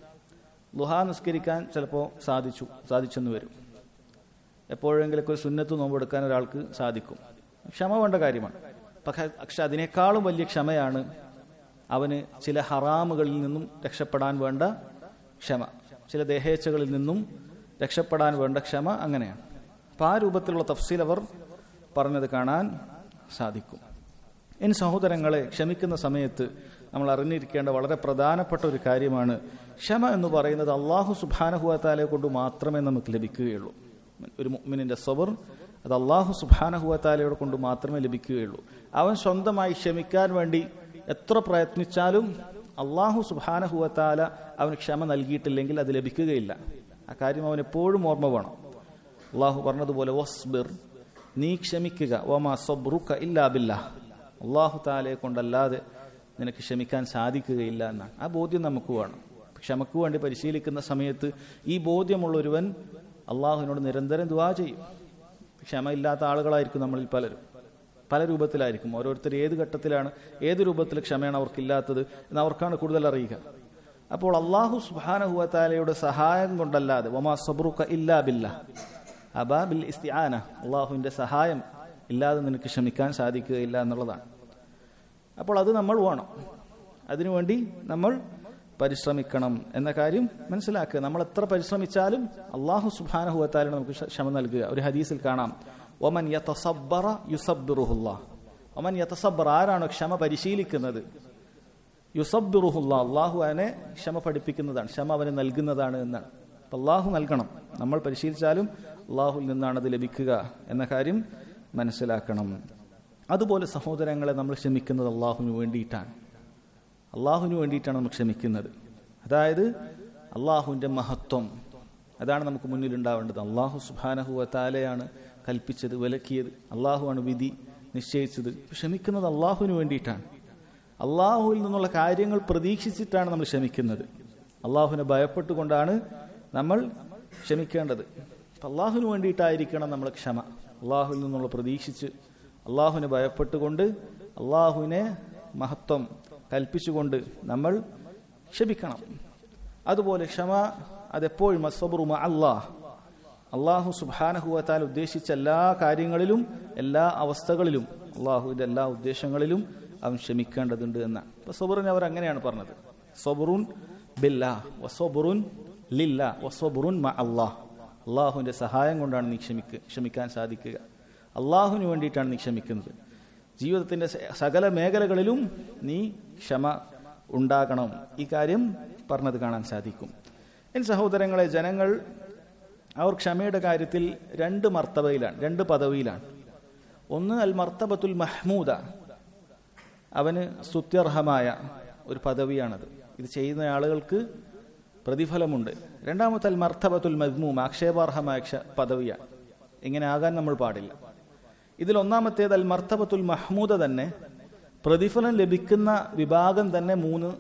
ളുഹാ നിസ്കരിക്കാൻ ചിലപ്പോൾ സാധിച്ചു സാധിച്ചെന്ന് വരും, എപ്പോഴെങ്കിലൊക്കെ ഒരു സുന്നത്ത് നോമ്പെടുക്കാൻ ഒരാൾക്ക് സാധിക്കും, ക്ഷമ വേണ്ട കാര്യമാണ്. പക്ഷെ പക്ഷെ അതിനേക്കാളും വലിയ ക്ഷമയാണ് അവന് ചില ഹറാമുകളിൽ നിന്നും രക്ഷപ്പെടാൻ വേണ്ട ക്ഷമ, ചില ദേഹേച്ഛകളിൽ നിന്നും രക്ഷപ്പെടാൻ വേണ്ട ക്ഷമ. അങ്ങനെയാണ്. അപ്പം ആ രൂപത്തിലുള്ള തഫ്സീൽ അവർ പറഞ്ഞത് കാണാൻ സാധിക്കും. ഇനി സഹോദരങ്ങളെ, ക്ഷമിക്കുന്ന സമയത്ത് നമ്മൾ അറിഞ്ഞിരിക്കേണ്ട വളരെ പ്രധാനപ്പെട്ട ഒരു കാര്യമാണ്, ക്ഷമ എന്ന് പറയുന്നത് അള്ളാഹു സുബ്ഹാനഹു വ തആലയെ കൊണ്ട് മാത്രമേ നമുക്ക് ലഭിക്കുകയുള്ളൂ. ഒരു മുഅ്മിനിന്റെ സബർ അത് അള്ളാഹു സുബ്ഹാനഹു വ തആലയെ കൊണ്ട് മാത്രമേ ലഭിക്കുകയുള്ളൂ. അവൻ സ്വന്തമായി ക്ഷമിക്കാൻ വേണ്ടി എത്ര പ്രയത്നിച്ചാലും അള്ളാഹു സുബ്ഹാനഹു വ തആല അവന് ക്ഷമ നൽകിയിട്ടില്ലെങ്കിൽ അത് ലഭിക്കുകയില്ല. ആ കാര്യം അവൻ എപ്പോഴും ഓർമ്മ വേണം. അള്ളാഹു പറഞ്ഞതുപോലെ, വസ്ബിർ, നീ ക്ഷമിക്കുക, വമാ സബ്റുക ഇല്ലാ ബില്ലാഹ്, അള്ളാഹു തആലയെ കൊണ്ടല്ലാതെ നിനക്ക് ക്ഷമിക്കാൻ സാധിക്കുകയില്ല എന്നാണ്. ആ ബോധ്യം നമുക്ക് വേണം. ക്ഷമക്ക് വേണ്ടി പരിശീലിക്കുന്ന സമയത്ത് ഈ ബോധ്യമുള്ളൊരുവൻ അള്ളാഹുവിനോട് നിരന്തരം ദുആ ചെയ്യും. ക്ഷമയില്ലാത്ത ആളുകളായിരിക്കും നമ്മളിൽ പലരും, പല രൂപത്തിലായിരിക്കും. ഓരോരുത്തർ ഏത് ഘട്ടത്തിലാണ്, ഏത് രൂപത്തിൽ ക്ഷമയാണ് അവർക്കില്ലാത്തത് എന്ന് അവർക്കാണ് കൂടുതൽ അറിയുക. അപ്പോൾ അള്ളാഹു സുബ്ഹാനഹു വ തആലയുടെ സഹായം കൊണ്ടല്ലാതെ, വമാ സബ്റുക ഇല്ലാ ബില്ലാഹ്, അബാ ബിൽ ഇസ്തിആന, അള്ളാഹുവിന്റെ സഹായം ഇല്ലാതെ നിനക്ക് ക്ഷമിക്കാൻ സാധിക്കുകയില്ല എന്നുള്ളതാണ്. അപ്പോൾ അത് നമ്മൾ വേണം, അതിനുവേണ്ടി നമ്മൾ പരിശ്രമിക്കണം എന്ന കാര്യം മനസ്സിലാക്കുക. നമ്മൾ എത്ര പരിശ്രമിച്ചാലും അള്ളാഹു സുബ്ഹാനഹു വ തആല നമുക്ക് ക്ഷമ നൽകുക. ഒരു ഹദീസിൽ കാണാം, വമൻ യതസബ്ബറ യുസബ്ബിറുഹുല്ലാഹ്, വമൻ യതസബ്ബറ, ആരാണോ ക്ഷമ പരിശീലിക്കുന്നത്, യുസബ്ബിറുഹുല്ലാഹ്, അള്ളാഹു അവനെ ക്ഷമ പഠിപ്പിക്കുന്നതാണ്, ക്ഷമ അവന് നൽകുന്നതാണ് എന്നാണ്. അപ്പം അള്ളാഹു നൽകണം, നമ്മൾ പരിശീലിച്ചാലും അള്ളാഹുവിൽ നിന്നാണ് അത് ലഭിക്കുക എന്ന കാര്യം മനസ്സിലാക്കണം. അതുപോലെ സഹോദരങ്ങളെ, നമ്മൾ ക്ഷമിക്കുന്നത് അള്ളാഹുവിന് വേണ്ടിയിട്ടാണ്, അള്ളാഹുവിന് വേണ്ടിയിട്ടാണ് നമ്മൾ ക്ഷമിക്കുന്നത്. അതായത് അള്ളാഹുവിൻ്റെ മഹത്വം അതാണ് നമുക്ക് മുന്നിൽ ഉണ്ടാവേണ്ടത്. അള്ളാഹു സുബ്ഹാനഹു വ തആലയാണ് കൽപ്പിച്ചത്, വിലക്കിയത്, അള്ളാഹുവാണ് വിധി നിശ്ചയിച്ചത്. ക്ഷമിക്കുന്നത് അള്ളാഹുവിന് വേണ്ടിയിട്ടാണ്. അള്ളാഹുവിൽ നിന്നുള്ള കാര്യങ്ങൾ പ്രതീക്ഷിച്ചിട്ടാണ് നമ്മൾ ക്ഷമിക്കുന്നത്. അള്ളാഹുവിനെ ഭയപ്പെട്ടുകൊണ്ടാണ് നമ്മൾ ക്ഷമിക്കേണ്ടത്. അപ്പം അള്ളാഹുവിന് വേണ്ടിയിട്ടായിരിക്കണം നമ്മൾ ക്ഷമ. അള്ളാഹുവിൽ നിന്നുള്ള പ്രതീക്ഷിച്ച് അള്ളാഹുവിനെ ഭയപ്പെട്ടുകൊണ്ട് അള്ളാഹുവിനെ മഹത്വം കൽപ്പിച്ചുകൊണ്ട് നമ്മൾ ക്ഷമിക്കണം. അതുപോലെ ക്ഷമ അതെപ്പോഴും അസ്സബ്റു മഅ അല്ലാഹ്, അള്ളാഹു സുബ്ഹാനഹു വ തആല ഉദ്ദേശിച്ച എല്ലാ കാര്യങ്ങളിലും എല്ലാ അവസ്ഥകളിലും അള്ളാഹുവിൻ്റെ എല്ലാ ഉദ്ദേശങ്ങളിലും അവൻ ക്ഷമിക്കേണ്ടതുണ്ട് എന്നാണ്. ഇപ്പൊ സബറിനെ അവർ അങ്ങനെയാണ് പറഞ്ഞത്, സബറുൻ ബില്ലാഹ് വസബറുൻ ലില്ലാഹ് വസബറുൻ മഅ അല്ലാഹ്. അള്ളാഹുവിൻ്റെ സഹായം കൊണ്ടാണ് നീ ക്ഷമിക്കുക ക്ഷമിക്കാൻ സാധിക്കുക. അള്ളാഹുവിന് വേണ്ടിയിട്ടാണ് നീ ക്ഷമിക്കുന്നത്. ജീവിതത്തിൻ്റെ സകല മേഖലകളിലും നീ ക്ഷമ ഉണ്ടാകണം. ഈ കാര്യം പറഞ്ഞത് കാണാൻ സാധിക്കും. എൻ സഹോദരങ്ങളെ, ജനങ്ങൾ അവർ ക്ഷമയുടെ കാര്യത്തിൽ രണ്ട് മർത്തബയിലാണ്, രണ്ട് പദവിയിലാണ്. ഒന്ന് അൽ മർത്തബത്തുൽ മഹ്മൂദ, അവന് സ്തുത്യർഹമായ ഒരു പദവിയാണത്. ഇത് ചെയ്യുന്ന ആളുകൾക്ക് പ്രതിഫലമുണ്ട്. രണ്ടാമത്തെ അൽ മർത്തബത്തുൽ മദ്മൂം, ആക്ഷേപാർഹമായ പദവിയാണ്. ഇങ്ങനെ ആകാൻ നമ്മൾ പാടില്ല. ഇതിൽ ഒന്നാമത്തേത് അൽ മർത്തബത്തുൽ മഹ്മൂദ തന്നെ, പ്രതിഫലം ലഭിക്കുന്ന വിഭാഗം തന്നെ മൂന്ന്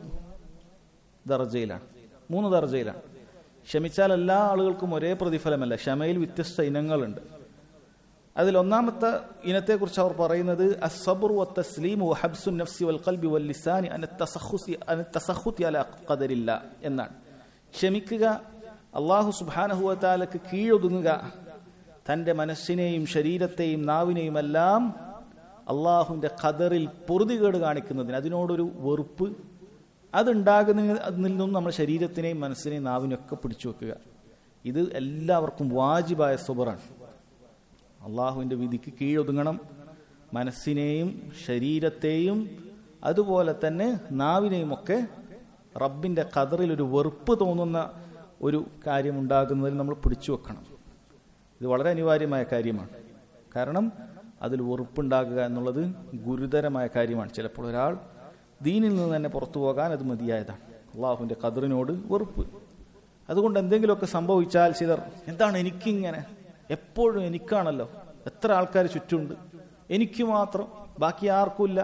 ദർജയിലാണ് മൂന്ന് ദർജയിലാണ് ക്ഷമിച്ചാൽ എല്ലാ ആളുകൾക്കും ഒരേ പ്രതിഫലമല്ല, ക്ഷമയിൽ വ്യത്യസ്ത ഇനങ്ങളുണ്ട്. അതിൽ ഒന്നാമത്തെ ഇനത്തെക്കുറിച്ച് അവർ പറയുന്നത് അസ്സബ്റു വത്തസ്ലീമു വഹബ്സുൻ നഫ്സി വൽ ഖൽബി വൽ ലിസാനി അൻ തസഖുസി അൻ തസഖുതി അലാ ഖദരില്ല എന്നാണ്. ക്ഷമിക്കുക, അല്ലാഹു സുബ്ഹാനഹു വ തആലക്ക് കീഴൊതുങ്ങുക, തൻ്റെ മനസ്സിനെയും ശരീരത്തെയും നാവിനെയും എല്ലാം അള്ളാഹുവിൻ്റെ ഖദറിൽ പൊറുതികേട് കാണിക്കുന്നതിന്, അതിനോടൊരു വെറുപ്പ് അതുണ്ടാകുന്നതിൽ നിന്നും നമ്മൾ ശരീരത്തിനെയും മനസ്സിനെയും നാവിനെയും ഒക്കെ പിടിച്ചു വെക്കുക. ഇത് എല്ലാവർക്കും വാജിബായ സബറാണ്. അള്ളാഹുവിൻ്റെ വിധിക്ക് കീഴൊതുങ്ങണം, മനസ്സിനെയും ശരീരത്തെയും അതുപോലെ തന്നെ നാവിനെയും ഒക്കെ റബ്ബിൻ്റെ ഖദറിൽ ഒരു വെറുപ്പ് തോന്നുന്ന ഒരു കാര്യം ഉണ്ടാകുന്നതിൽ നമ്മൾ പിടിച്ചു വെക്കണം. ഇത് വളരെ അനിവാര്യമായ കാര്യമാണ്. കാരണം അതിൽ വെറുപ്പുണ്ടാകുക എന്നുള്ളത് ഗുരുതരമായ കാര്യമാണ്. ചിലപ്പോൾ ഒരാൾ ദീനിൽ നിന്ന് തന്നെ പുറത്തു പോകാൻ അത് മതിയായതാണ്. അള്ളാഹുവിൻ്റെ ഖദറിനോട് വെറുപ്പ്. അതുകൊണ്ട് എന്തെങ്കിലുമൊക്കെ സംഭവിച്ചാൽ ചിലർ, എന്താണ് എനിക്കിങ്ങനെ, എപ്പോഴും എനിക്കാണല്ലോ, എത്ര ആൾക്കാർ ചുറ്റുമുണ്ട്, എനിക്ക് മാത്രം, ബാക്കി ആർക്കുമില്ല.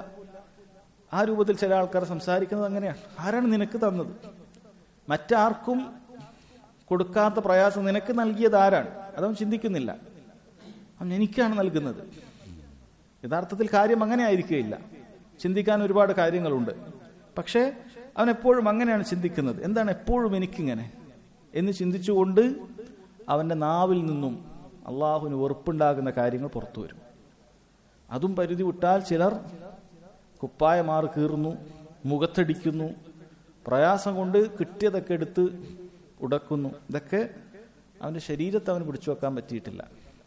ആ രൂപത്തിൽ ചില ആൾക്കാർ സംസാരിക്കുന്നത് അങ്ങനെയാണ്. ആരാണ് നിനക്ക് തന്നത്? മറ്റാർക്കും കൊടുക്കാത്ത പ്രയാസം നിനക്ക് നൽകിയത് ആരാണ്? അതവൻ ചിന്തിക്കുന്നില്ല. അവൻ എനിക്കാണ് നൽകുന്നത്. യഥാർത്ഥത്തിൽ കാര്യം അങ്ങനെ ആയിരിക്കുകയില്ല. ചിന്തിക്കാൻ ഒരുപാട് കാര്യങ്ങളുണ്ട്. പക്ഷേ അവൻ എപ്പോഴും അങ്ങനെയാണ് ചിന്തിക്കുന്നത്. എന്താണ് എപ്പോഴും എനിക്കിങ്ങനെ എന്ന് ചിന്തിച്ചുകൊണ്ട് അവൻ്റെ നാവിൽ നിന്നും അള്ളാഹുവിന് വെറുപ്പുണ്ടാകുന്ന കാര്യങ്ങൾ പുറത്തു വരും. അതും പരിധി വിട്ടാൽ ചിലർ കുപ്പായമാറ് കീറുന്നു, മുഖത്തടിക്കുന്നു, പ്രയാസം കൊണ്ട് കിട്ടിയതൊക്കെ എടുത്ത് ഉടക്കുന്നു. ഇതൊക്കെ അവൻ്റെ ശരീരത്തെ അവന് പിടിച്ചു വെക്കാൻ പറ്റിയിട്ടില്ല.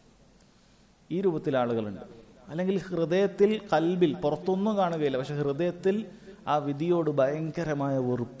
ഈ രൂപത്തിൽ ആളുകളുണ്ട്. അല്ലെങ്കിൽ ഹൃദയത്തിൽ, കൽബിൽ, പുറത്തൊന്നും കാണുകയില്ല, പക്ഷെ ഹൃദയത്തിൽ ആ വിധിയോട് ഭയങ്കരമായ വെറുപ്പ്.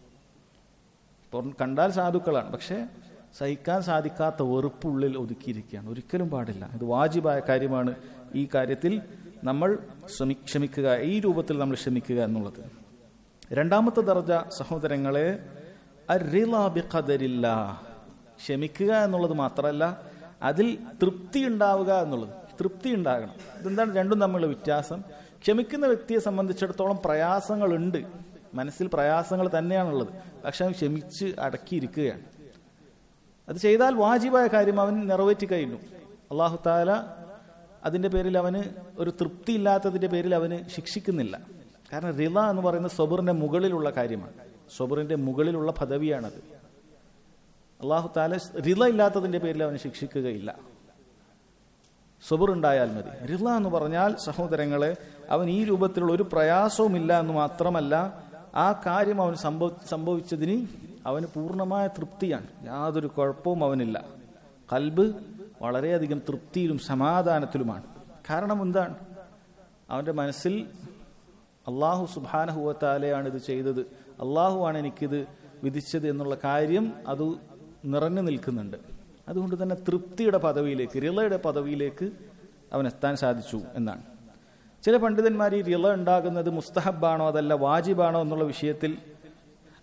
കണ്ടാൽ സാധുക്കളാണ്, പക്ഷെ സഹിക്കാൻ സാധിക്കാത്ത വെറുപ്പുള്ളിൽ ഒതുക്കിയിരിക്കുകയാണ്. ഒരിക്കലും പാടില്ല. ഇത് വാജിബായ കാര്യമാണ്. ഈ കാര്യത്തിൽ നമ്മൾ ക്ഷമിക്കുക, ഈ രൂപത്തിൽ നമ്മൾ ക്ഷമിക്കുക എന്നുള്ളത്. രണ്ടാമത്തെ ദർജ സഹോദരങ്ങളെ, അർറിളാ ബിഖദരില്ലാഹ്, ക്ഷമിക്കുക എന്നുള്ളത് മാത്രമല്ല, അതിൽ തൃപ്തി ഉണ്ടാവുക എന്നുള്ളത്. തൃപ്തി ഉണ്ടാകണം. ഇതെന്താണ് രണ്ടും തമ്മിലുള്ള വ്യത്യാസം? ക്ഷമിക്കുന്ന വ്യക്തിയെ സംബന്ധിച്ചിടത്തോളം പ്രയാസങ്ങളുണ്ട്, മനസ്സിൽ പ്രയാസങ്ങൾ തന്നെയാണുള്ളത്, പക്ഷെ അവൻ ക്ഷമിച്ച് അടക്കിയിരിക്കുകയാണ്. അത് ചെയ്താൽ വാജിബായ കാര്യം അവൻ നിറവേറ്റി കഴിഞ്ഞു. അല്ലാഹു തആല അതിൻ്റെ പേരിൽ അവന് ഒരു തൃപ്തി ഇല്ലാത്തതിൻ്റെ പേരിൽ അവന് ശിക്ഷിക്കുന്നില്ല. കാരണം റിള എന്ന് പറയുന്നത് സബറിന്റെ മുകളിലുള്ള കാര്യമാണ്. സബറിന്റെ മുകളിലുള്ള പദവിയാണത്. അല്ലാഹു തആല റിള ഇല്ലാത്തതിൻ്റെ പേരിൽ അവന് ശിക്ഷിക്കുകയില്ല. സബർ ഉണ്ടായാൽ മതി. റിള എന്ന് പറഞ്ഞാൽ സഹോദരങ്ങളെ, അവൻ ഈ രൂപത്തിലുള്ള ഒരു പ്രയാസവും ഇല്ല എന്ന് മാത്രമല്ല, ആ കാര്യം അവന് സംഭവ സംഭവിച്ചതിന് അവന് പൂർണ്ണമായ തൃപ്തിയാണ്. യാതൊരു കുഴപ്പവും അവനില്ല. ഖൽബ് വളരെയധികം തൃപ്തിയിലും സമാധാനത്തിലുമാണ്. കാരണം എന്താണ്? അവൻ്റെ മനസ്സിൽ അള്ളാഹു സുബ്ഹാനഹു വ തആലയാണ് ഇത് ചെയ്തത്, അള്ളാഹുവാണ് എനിക്കിത് വിധിച്ചത് എന്നുള്ള കാര്യം അത് നിറഞ്ഞു നിൽക്കുന്നുണ്ട്. അതുകൊണ്ട് തന്നെ തൃപ്തിയുടെ പദവിയിലേക്ക്, റിളയുടെ പദവിയിലേക്ക് അവൻ എത്താൻ സാധിച്ചു എന്നാണ്. ചില പണ്ഡിതന്മാർ ഈ റിള ഉണ്ടാകുന്നത് മുസ്തഹബാണോ അതല്ല വാജിബാണോ എന്നുള്ള വിഷയത്തിൽ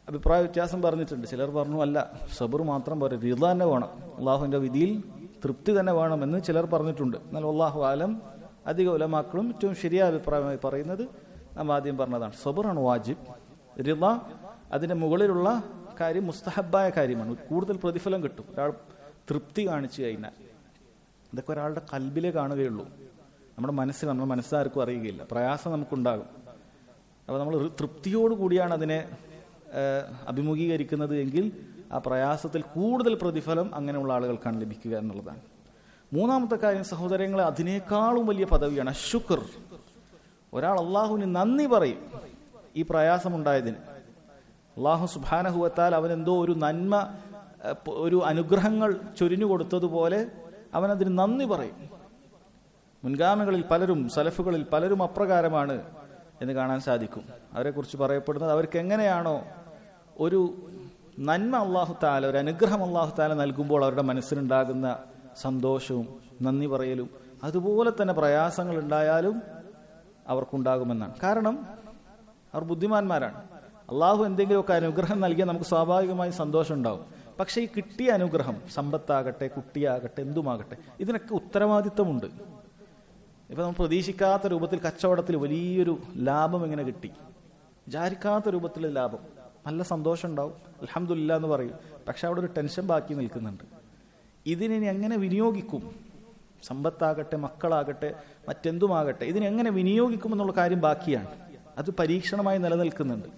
അഭിപ്രായ വ്യത്യാസം പറഞ്ഞിട്ടുണ്ട്. ചിലർ പറഞ്ഞു അല്ല, സബർ മാത്രം പോരെ, റിള തന്നെ വേണം, അള്ളാഹുവിൻ്റെ വിധിയിൽ തൃപ്തി തന്നെ വേണമെന്ന് ചിലർ പറഞ്ഞിട്ടുണ്ട്. എന്നാൽ അല്ലാഹു ആലം അധിക ഉലമാക്കളും ഏറ്റവും ശരിയായ അഭിപ്രായമായി പറയുന്നത് നാം ആദ്യം പറഞ്ഞതാണ്, സബറാണ് വാജിബ്. റിള അതിൻ്റെ മുകളിലുള്ള കാര്യം മുസ്തഹബായ കാര്യമാണ്, കൂടുതൽ പ്രതിഫലം കിട്ടും ഒരാൾ തൃപ്തി കാണിച്ചു കഴിഞ്ഞാൽ. ഇതൊക്കെ ഒരാളുടെ കൽബിലേ കാണുകയുള്ളൂ, നമ്മുടെ മനസ്സിൽ, നമ്മുടെ മനസ്സാർക്കും അറിയുകയില്ല. പ്രയാസം നമുക്കുണ്ടാകും. അപ്പോൾ നമ്മൾ തൃപ്തിയോടുകൂടിയാണ് അതിനെ അഭിമുഖീകരിക്കുന്നത് എങ്കിൽ ആ പ്രയാസത്തിൽ കൂടുതൽ പ്രതിഫലം അങ്ങനെയുള്ള ആളുകൾക്കാണ് ലഭിക്കുക എന്നുള്ളതാണ്. മൂന്നാമത്തെ കാര്യം സഹോദരങ്ങളെ, അതിനേക്കാളും വലിയ പദവിയാണ് അശുക്ർ. ഒരാൾ അള്ളാഹുവിന് നന്ദി പറയും ഈ പ്രയാസമുണ്ടായതിന്. അള്ളാഹു സുബ്ഹാനഹു വ തആല അവനെന്തോ ഒരു നന്മ, ഒരു അനുഗ്രഹങ്ങൾ ചൊരിഞ്ഞു കൊടുത്തതുപോലെ അവനതിന് നന്ദി പറയും. മുൻഗാമികളിൽ പലരും, സലഫുകളിൽ പലരും അപ്രകാരമാണ് എന്ന് കാണാൻ സാധിക്കും. അവരെക്കുറിച്ച് പറയപ്പെടുന്നത്, അവർക്ക് എങ്ങനെയാണോ ഒരു നന്മ അള്ളാഹു തആല, ഒരു അനുഗ്രഹം അള്ളാഹു തആല നൽകുമ്പോൾ അവരുടെ മനസ്സിലുണ്ടാകുന്ന സന്തോഷവും നന്ദി പറയലും, അതുപോലെ തന്നെ പ്രയാസങ്ങൾ ഉണ്ടായാലും അവർക്കുണ്ടാകുമെന്നാണ്. കാരണം അവർ ബുദ്ധിമാന്മാരാണ്. അള്ളാഹു എന്തെങ്കിലുമൊക്കെ അനുഗ്രഹം നൽകിയാൽ നമുക്ക് സ്വാഭാവികമായി സന്തോഷം ഉണ്ടാവും. പക്ഷേ ഈ കിട്ടിയ അനുഗ്രഹം, സമ്പത്താകട്ടെ, കുട്ടിയാകട്ടെ, എന്തുമാകട്ടെ, ഇതിനൊക്കെ ഉത്തരവാദിത്തമുണ്ട്. ഇപ്പം നമ്മൾ പ്രതീക്ഷിക്കാത്ത രൂപത്തിൽ കച്ചവടത്തിൽ വലിയൊരു ലാഭം എങ്ങനെ കിട്ടി, വിചാരിക്കാത്ത രൂപത്തിലുള്ള ലാഭം, നല്ല സന്തോഷം ഉണ്ടാവും, അൽഹംദുലില്ലാ എന്ന് പറയും. പക്ഷെ അവിടെ ഒരു ടെൻഷൻ ബാക്കി നിൽക്കുന്നുണ്ട്. ഇതിനെ എങ്ങനെ വിനിയോഗിക്കും, സമ്പത്താകട്ടെ, മക്കളാകട്ടെ, മറ്റെന്തുമാകട്ടെ, ഇതിനെങ്ങനെ വിനിയോഗിക്കും എന്നുള്ള കാര്യം ബാക്കിയാണ്. അത് പരീക്ഷണമായി നിലനിൽക്കുന്നുണ്ട്.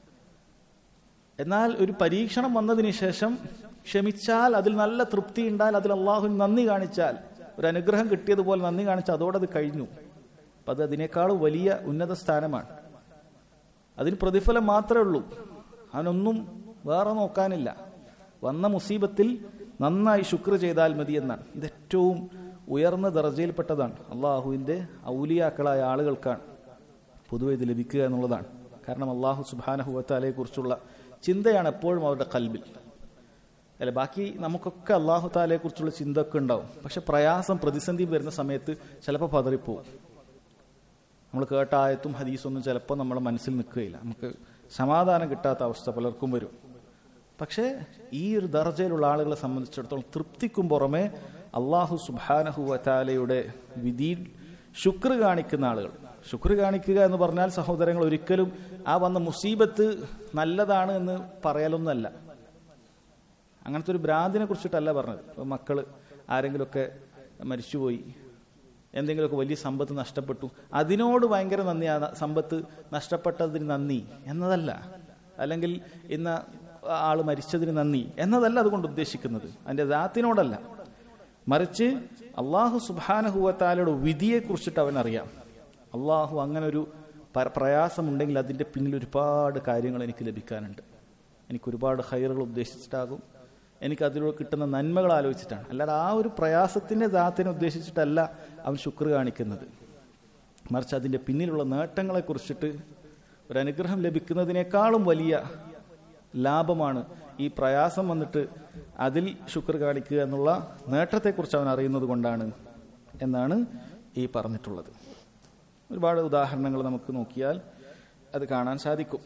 എന്നാൽ ഒരു പരീക്ഷണം വന്നതിന് ശേഷം ക്ഷമിച്ചാൽ, അതിൽ നല്ല തൃപ്തി ഉണ്ടായാൽ, അതിൽ അള്ളാഹുവിന് നന്ദി കാണിച്ചാൽ, ഒരു അനുഗ്രഹം കിട്ടിയതുപോലെ നന്ദി കാണിച്ചാൽ അതോടെ അത് കഴിഞ്ഞു. അപ്പം അത് അതിനേക്കാളും വലിയ ഉന്നത സ്ഥാനമാണ്. അതിന് പ്രതിഫലം മാത്രമേ ഉള്ളൂ, അവനൊന്നും വേറെ നോക്കാനില്ല. വന്ന മുസീബത്തിൽ നന്നായി ശുക്ർ ചെയ്താൽ മതി എന്നാണ്. ഇത് ഏറ്റവും ഉയർന്ന ദർജയിൽപ്പെട്ടതാണ്. അള്ളാഹുവിൻ്റെ ഔലിയാക്കളായ ആളുകൾക്കാണ് പൊതുവെ ഇത് ലഭിക്കുക എന്നുള്ളതാണ്. കാരണം അള്ളാഹു സുബ്ഹാനഹു വ തആലയെ കുറിച്ചുള്ള ചിന്തയാണ് എപ്പോഴും അവരുടെ കൽബിൽ. അല്ലെ, ബാക്കി നമുക്കൊക്കെ അള്ളാഹു തആലയെ കുറിച്ചുള്ള ചിന്ത ഒക്കെ ഉണ്ടാവും. പക്ഷെ പ്രയാസം, പ്രതിസന്ധി വരുന്ന സമയത്ത് ചിലപ്പോൾ പതറിപ്പോവും. നമ്മൾ കേട്ട ആയത്തും ഹദീസൊന്നും ചിലപ്പോൾ നമ്മുടെ മനസ്സിൽ നിൽക്കുകയില്ല. നമുക്ക് സമാധാനം കിട്ടാത്ത അവസ്ഥ പലർക്കും വരും. പക്ഷേ ഈ ഒരു ദർജയിലുള്ള ആളുകളെ സംബന്ധിച്ചിടത്തോളം തൃപ്തിക്കും പുറമെ അള്ളാഹു സുബ്ഹാനഹു വ തആലയുടെ വിധിയിൽ ശുക്ർ കാണിക്കുന്ന ആളുകൾ. ശുക്ർ കാണിക്കുക എന്ന് പറഞ്ഞാൽ സഹോദരങ്ങൾ, ഒരിക്കലും ആ വന്ന മുസീബത്ത് നല്ലതാണ് എന്ന് പറയലൊന്നല്ല. അങ്ങനത്തെ ഒരു ഭ്രാന്തിനെ കുറിച്ചിട്ടല്ല പറഞ്ഞത്. ഇപ്പോൾ മക്കൾ ആരെങ്കിലുമൊക്കെ മരിച്ചുപോയി, എന്തെങ്കിലുമൊക്കെ വലിയ സമ്പത്ത് നഷ്ടപ്പെട്ടു, അതിനോട് ഭയങ്കര നന്ദി, ആ സമ്പത്ത് നഷ്ടപ്പെട്ടതിന് നന്ദി എന്നതല്ല. അല്ലെങ്കിൽ ഇന്ന ആൾ മരിച്ചതിന് നന്ദി എന്നതല്ല അതുകൊണ്ട് ഉദ്ദേശിക്കുന്നത്. അതിൻ്റെ ദാത്തിനോടല്ല, മറിച്ച് അള്ളാഹു സുബ്ഹാനഹു വ തആലയുടെ വിധിയെ കുറിച്ചിട്ട് അവനറിയാം. അള്ളാഹു അങ്ങനെ ഒരു പ്രയാസമുണ്ടെങ്കിൽ അതിൻ്റെ പിന്നിൽ ഒരുപാട് കാര്യങ്ങൾ എനിക്ക് ലഭിക്കാനുണ്ട്. എനിക്ക് ഒരുപാട് ഖൈറുകൾ ഉദ്ദേശിച്ചിട്ടാകും, എനിക്ക് അതിലൂടെ കിട്ടുന്ന നന്മകൾ ആലോചിച്ചിട്ടാണ്. അല്ലാതെ ആ ഒരു പ്രയാസത്തിൻ്റെ ദാത്തിനെ ഉദ്ദേശിച്ചിട്ടല്ല അവൻ ശുക്ർ കാണിക്കുന്നത്. മറിച്ച് അതിൻ്റെ പിന്നിലുള്ള നേട്ടങ്ങളെ കുറിച്ചിട്ട്, ഒരു അനുഗ്രഹം ലഭിക്കുന്നതിനേക്കാളും വലിയ ലാഭമാണ് ഈ പ്രയാസം വന്നിട്ട് അതിൽ ശുക്ർ കാണിക്കുക എന്നുള്ള നേട്ടത്തെക്കുറിച്ച് അവൻ അറിയുന്നത് കൊണ്ടാണ് എന്നാണ് ഈ പറഞ്ഞിട്ടുള്ളത്. ഒരുപാട് ഉദാഹരണങ്ങൾ നമുക്ക് നോക്കിയാൽ അത് കാണാൻ സാധിക്കും.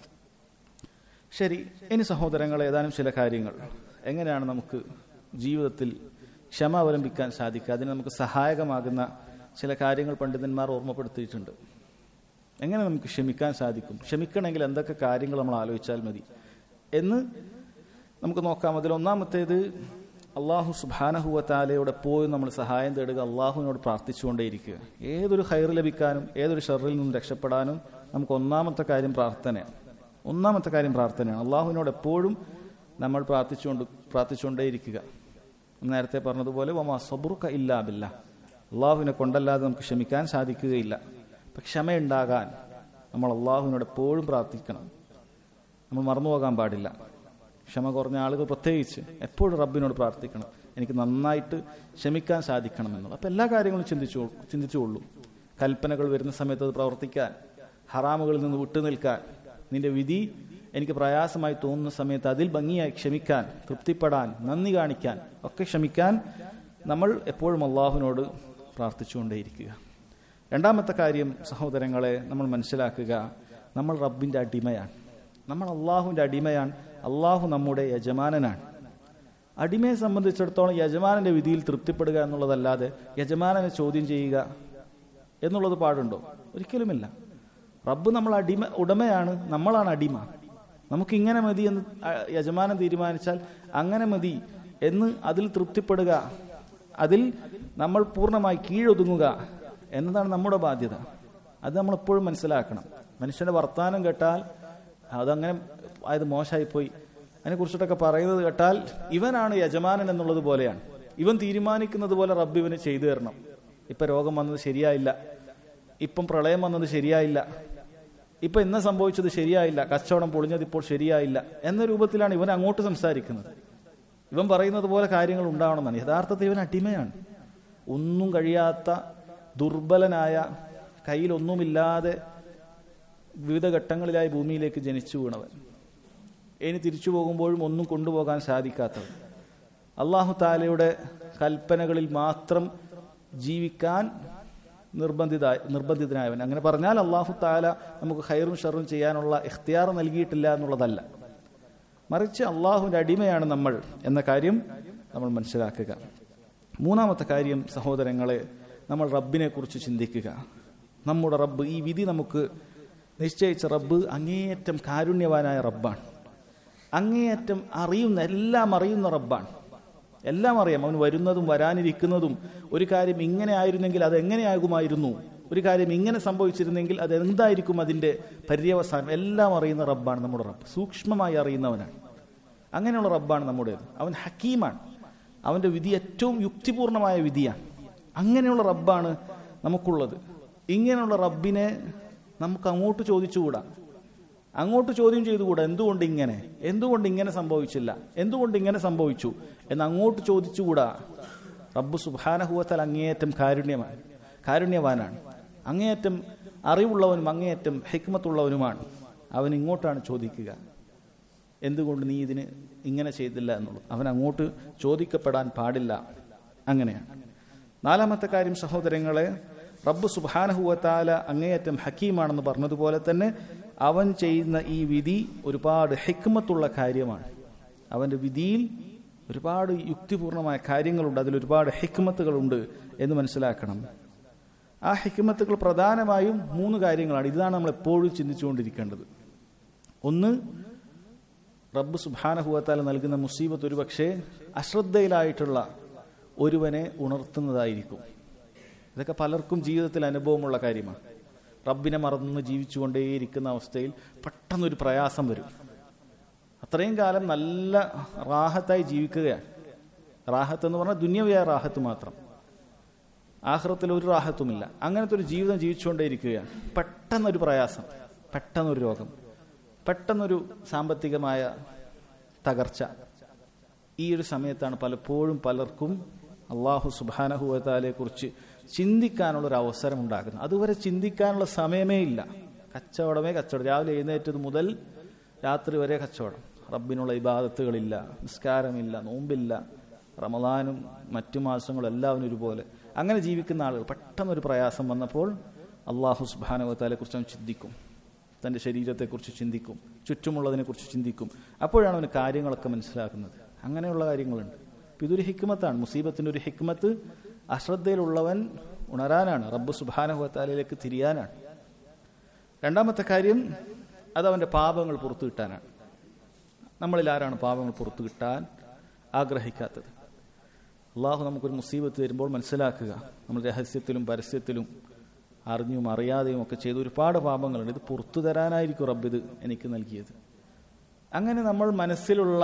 ശരി, ഇനി സഹോദരങ്ങൾ, ഏതാനും ചില കാര്യങ്ങൾ എങ്ങനെയാണ് നമുക്ക് ജീവിതത്തിൽ ക്ഷമ അവലംബിക്കാൻ സാധിക്കുക, അതിന് നമുക്ക് സഹായകമാകുന്ന ചില കാര്യങ്ങൾ പണ്ഡിതന്മാർ ഓർമ്മപ്പെടുത്തിയിട്ടുണ്ട്. എങ്ങനെ നമുക്ക് ക്ഷമിക്കാൻ സാധിക്കും, ക്ഷമിക്കണമെങ്കിൽ എന്തൊക്കെ കാര്യങ്ങൾ നമ്മൾ ആലോചിച്ചാൽ മതി എന്ന് നമുക്ക് നോക്കാം. അതിൽ ഒന്നാമത്തേത്, അള്ളാഹു സുബ്ഹാനഹു വ തആലയോട് പോയി നമ്മൾ സഹായം തേടുക, അള്ളാഹുവിനോട് പ്രാർത്ഥിച്ചുകൊണ്ടേയിരിക്കുക. ഏതൊരു ഖൈർ ലഭിക്കാനും ഏതൊരു ഷർറിൽ നിന്നും രക്ഷപ്പെടാനും നമുക്ക് ഒന്നാമത്തെ കാര്യം പ്രാർത്ഥനയാണ്. ഒന്നാമത്തെ കാര്യം പ്രാർത്ഥനയാണ്. അള്ളാഹുവിനോട് എപ്പോഴും നമ്മൾ പ്രാർത്ഥിച്ചുകൊണ്ട് പ്രാർത്ഥിച്ചുകൊണ്ടേയിരിക്കുക. നേരത്തെ പറഞ്ഞതുപോലെ വമാ സബ്റുക ഇല്ലാ ബില്ലാഹ്, അള്ളാഹുവിനെ കൊണ്ടല്ലാതെ നമുക്ക് ക്ഷമിക്കാൻ സാധിക്കുകയില്ല. അപ്പം ക്ഷമയുണ്ടാകാൻ നമ്മൾ അള്ളാഹുവിനോട് എപ്പോഴും പ്രാർത്ഥിക്കണം. നമ്മൾ മറന്നുപോകാൻ പാടില്ല. ക്ഷമ കുറഞ്ഞ ആളുകൾ പ്രത്യേകിച്ച് എപ്പോഴും റബ്ബിനോട് പ്രാർത്ഥിക്കണം, എനിക്ക് നന്നായിട്ട് ക്ഷമിക്കാൻ സാധിക്കണം എന്നുള്ളത്. അപ്പം എല്ലാ കാര്യങ്ങളും ചിന്തിച്ചു ചിന്തിച്ചുകൊള്ളൂ. കൽപ്പനകൾ വരുന്ന സമയത്ത് അത് പ്രവർത്തിക്കാൻ, ഹറാമുകളിൽ നിന്ന് വിട്ടുനിൽക്കാൻ, നിന്റെ വിധി എനിക്ക് പ്രയാസമായി തോന്നുന്ന സമയത്ത് അതിൽ ഭംഗിയായി ക്ഷമിക്കാൻ, തൃപ്തിപ്പെടാൻ, നന്ദി കാണിക്കാൻ ഒക്കെ ക്ഷമിക്കാൻ നമ്മൾ എപ്പോഴും അള്ളാഹുവിനോട് പ്രാർത്ഥിച്ചുകൊണ്ടേയിരിക്കുക. രണ്ടാമത്തെ കാര്യം സഹോദരങ്ങളെ, നമ്മൾ മനസ്സിലാക്കുക, നമ്മൾ റബ്ബിൻ്റെ അടിമയാണ്. നമ്മൾ അള്ളാഹുവിൻ്റെ അടിമയാണ്, അള്ളാഹു നമ്മുടെ യജമാനനാണ്. അടിമയെ സംബന്ധിച്ചിടത്തോളം യജമാനന്റെ വിധിയിൽ തൃപ്തിപ്പെടുക എന്നുള്ളതല്ലാതെ യജമാനനെ ചോദ്യം ചെയ്യുക എന്നുള്ളത് പാടുണ്ടോ? ഒരിക്കലുമില്ല. റബ്ബ് നമ്മൾ അടിമ ഉടമയാണ്, നമ്മളാണ് അടിമ. നമുക്കിങ്ങനെ മതി എന്ന് യജമാനൻ തീരുമാനിച്ചാൽ അങ്ങനെ മതി എന്ന് അതിൽ തൃപ്തിപ്പെടുക, അതിൽ നമ്മൾ പൂർണ്ണമായി കീഴൊതുങ്ങുക എന്നതാണ് നമ്മുടെ ബാധ്യത. അത് നമ്മളെപ്പോഴും മനസ്സിലാക്കണം. മനുഷ്യന്റെ വർത്താനം കേട്ടാൽ അതങ്ങനെ അത് മോശമായിപ്പോയി, അതിനെക്കുറിച്ചിട്ടൊക്കെ പറയുന്നത് കേട്ടാൽ ഇവനാണ് യജമാനൻ എന്നുള്ളത് പോലെയാണ്. ഇവൻ തീരുമാനിക്കുന്നത് പോലെ റബ്ബ് ഇവന് ചെയ്തു തരണം. ഇപ്പം രോഗം വന്നത് ശരിയായില്ല, ഇപ്പം പ്രളയം വന്നത് ശരിയായില്ല, ഇപ്പം ഇന്ന് സംഭവിച്ചത് ശരിയായില്ല, കച്ചവടം പൊളിഞ്ഞത് ഇപ്പോൾ ശരിയായില്ല എന്ന രൂപത്തിലാണ് ഇവൻ അങ്ങോട്ട് സംസാരിക്കുന്നത്. ഇവൻ പറയുന്നത് പോലെ കാര്യങ്ങൾ ഉണ്ടാവണമെന്നാണ്. യഥാർത്ഥത്തിൽ ഇവൻ അടിമയാണ്. ഒന്നും കഴിയാത്ത ദുർബലനായ, കയ്യിലൊന്നുമില്ലാതെ വിവിധ ഘട്ടങ്ങളിലായി ഭൂമിയിലേക്ക് ജനിച്ചു വീണവൻ, ഇനി തിരിച്ചു പോകുമ്പോഴും ഒന്നും കൊണ്ടുപോകാൻ സാധിക്കാത്തവൻ, അള്ളാഹു താലയുടെ കൽപ്പനകളിൽ മാത്രം ജീവിക്കാൻ നിർബന്ധിത നിർബന്ധിതനായവൻ. അങ്ങനെ പറഞ്ഞാൽ അള്ളാഹു താല നമുക്ക് ഖൈറും ഷറും ചെയ്യാനുള്ള ഇഖ്തിയാർ നൽകിയിട്ടില്ല എന്നുള്ളതല്ല, മറിച്ച് അള്ളാഹുവിൻ്റെ അടിമയാണ് നമ്മൾ എന്ന കാര്യം നമ്മൾ മനസ്സിലാക്കുക. മൂന്നാമത്തെ കാര്യം സഹോദരങ്ങളെ, നമ്മൾ റബ്ബിനെ കുറിച്ച് ചിന്തിക്കുക. നമ്മുടെ റബ്ബ്, ഈ വിധി നമുക്ക് നിശ്ചയിച്ച റബ്ബ് അങ്ങേയറ്റം കാരുണ്യവാനായ റബ്ബാണ്. അങ്ങേയറ്റം അറിയുന്ന, എല്ലാം അറിയുന്ന റബ്ബാണ്. എല്ലാം അറിയാം. അവൻ വരുന്നതും വരാനിരിക്കുന്നതും, ഒരു കാര്യം ഇങ്ങനെ ആയിരുന്നെങ്കിൽ അത് എങ്ങനെയാകുമായിരുന്നു, ഒരു കാര്യം ഇങ്ങനെ സംഭവിച്ചിരുന്നെങ്കിൽ അത് എന്തായിരിക്കും അതിൻ്റെ പര്യവസാനം, എല്ലാം അറിയുന്ന റബ്ബാണ് നമ്മുടെ റബ്ബ്. സൂക്ഷ്മമായി അറിയുന്നവനാണ്. അങ്ങനെയുള്ള റബ്ബാണ് നമ്മുടേത്. അവൻ ഹക്കീമാണ്. അവൻ്റെ വിധി ഏറ്റവും യുക്തിപൂർണമായ വിധിയാണ്. അങ്ങനെയുള്ള റബ്ബാണ് നമുക്കുള്ളത്. ഇങ്ങനെയുള്ള റബ്ബിനെ നമുക്ക് അങ്ങോട്ട് ചോദിച്ചുകൂടാ, അങ്ങോട്ട് ചോദ്യം ചെയ്തുകൂടാ. എന്തുകൊണ്ട് ഇങ്ങനെ, എന്തുകൊണ്ട് ഇങ്ങനെ സംഭവിച്ചില്ല, എന്തുകൊണ്ട് ഇങ്ങനെ സംഭവിച്ചു എന്ന് അങ്ങോട്ട് ചോദിച്ചുകൂടാ. റബ്ബ് സുബ്ഹാനഹു വ തആല അങ്ങേയറ്റം കാരുണ്യമാണ്, കാരുണ്യവാനാണ്, അങ്ങേയറ്റം അറിവുള്ളവനും അങ്ങേയറ്റം ഹിക്മത്തുള്ളവനുമാണ്. അവൻ ഇങ്ങോട്ടാണ് ചോദിക്കുക, എന്തുകൊണ്ട് നീ ഇതിന് ഇങ്ങനെ ചെയ്തില്ല എന്നുള്ളത്. അവൻ അങ്ങോട്ട് ചോദിക്കപ്പെടാൻ പാടില്ല. അങ്ങനെയാണ്. നാലാമത്തെ കാര്യം സഹോദരങ്ങളെ, റബ്ബ് സുബ്ഹാനഹു വ തആല അങ്ങേയറ്റം ഹക്കീമാണെന്ന് പറഞ്ഞതുപോലെ തന്നെ അവൻ ചെയ്യുന്ന ഈ വിധി ഒരുപാട് ഹിക്മത്തുള്ള കാര്യമാണ്. അവൻ്റെ വിധിയിൽ ഒരുപാട് യുക്തിപൂർണമായ കാര്യങ്ങളുണ്ട്, അതിലൊരുപാട് ഹിക്മത്തുകളുണ്ട് എന്ന് മനസ്സിലാക്കണം. ആ ഹിക്മത്തുകൾ പ്രധാനമായും മൂന്ന് കാര്യങ്ങളാണ്. ഇതാണ് നമ്മൾ എപ്പോഴും ചിന്തിച്ചുകൊണ്ടിരിക്കേണ്ടത്. ഒന്ന്, റബ്ബ് സുബ്ഹാനഹു വ തആല നൽകുന്ന മുസീബത്ത് ഒരു പക്ഷേ അശ്രദ്ധയിലായിട്ടുള്ള ഒരുവനെ ഉണർത്തുന്നതായിരിക്കും. ഇതൊക്കെ പലർക്കും ജീവിതത്തിൽ അനുഭവമുള്ള കാര്യമാണ്. റബ്ബിനെ മറന്ന് ജീവിച്ചുകൊണ്ടേയിരിക്കുന്ന അവസ്ഥയിൽ പെട്ടെന്നൊരു പ്രയാസം വരും. അത്രയും കാലം നല്ല റാഹത്തായി ജീവിക്കുകയാണ്. റാഹത്ത് എന്ന് പറഞ്ഞാൽ ദുന്യവിയായ റാഹത്ത് മാത്രം, ആഖിറത്തിൽ ഒരു റാഹത്തുമില്ല. അങ്ങനത്തെ ഒരു ജീവിതം ജീവിച്ചുകൊണ്ടേയിരിക്കുകയാണ്. പെട്ടെന്നൊരു പ്രയാസം, പെട്ടെന്നൊരു രോഗം, പെട്ടെന്നൊരു സാമ്പത്തികമായ തകർച്ച. ഈ ഒരു സമയത്താണ് പലപ്പോഴും പലർക്കും അള്ളാഹു സുബ്ഹാനഹു വ തആലയെ കുറിച്ച് ചിന്തിക്കാനുള്ളൊരു അവസരം ഉണ്ടാകുന്നത്. അതുവരെ ചിന്തിക്കാനുള്ള സമയമേ ഇല്ല. കച്ചവടമേ കച്ചവടം, രാവിലെ എഴുന്നേറ്റത് മുതൽ രാത്രി വരെ കച്ചവടം. റബ്ബിനുള്ള ഇബാദത്തുകളില്ല, നിസ്കാരമില്ല, നോമ്പില്ല, റമദാനും മറ്റു മാസങ്ങളും എല്ലാവരും ഒരുപോലെ അങ്ങനെ ജീവിക്കുന്ന ആളുകൾ. പെട്ടെന്നൊരു പ്രയാസം വന്നപ്പോൾ അള്ളാഹു സുബ്ഹാനഹു വ തആലയെ കുറിച്ച് അവൻ ചിന്തിക്കും, തൻ്റെ ശരീരത്തെക്കുറിച്ച് ചിന്തിക്കും, ചുറ്റുമുള്ളതിനെക്കുറിച്ച് ചിന്തിക്കും. അപ്പോഴാണ് അവന് കാര്യങ്ങളൊക്കെ മനസ്സിലാക്കുന്നത്. അങ്ങനെയുള്ള കാര്യങ്ങളുണ്ട്. അപ്പം ഇതൊരു ഹിക്മത്താണ്. മുസീബത്തിൻ്റെ ഒരു ഹിക്മത്ത് അശ്രദ്ധയിലുള്ളവൻ ഉണരാനാണ്, റബ്ബ് സുബ്ഹാനഹു വ തആലയിലേക്ക് തിരിയാനാണ്. രണ്ടാമത്തെ കാര്യം, അത് അവൻ്റെ പാപങ്ങൾ പുറത്തു കിട്ടാനാണ്. നമ്മളിൽ ആരാണ് പാപങ്ങൾ പുറത്തു കിട്ടാൻ ആഗ്രഹിക്കാത്തത്? അള്ളാഹു നമുക്കൊരു മുസീബത്ത് വരുമ്പോൾ മനസ്സിലാക്കുക, നമ്മൾ രഹസ്യത്തിലും പരസ്യത്തിലും അറിഞ്ഞും അറിയാതെയും ഒക്കെ ചെയ്ത ഒരുപാട് പാപങ്ങളുണ്ട്. ഇത് പുറത്തു തരാനായിരിക്കും റബ്ബ് ഇത് എനിക്ക് നൽകിയത്. അങ്ങനെ നമ്മൾ മനസ്സിലുള്ള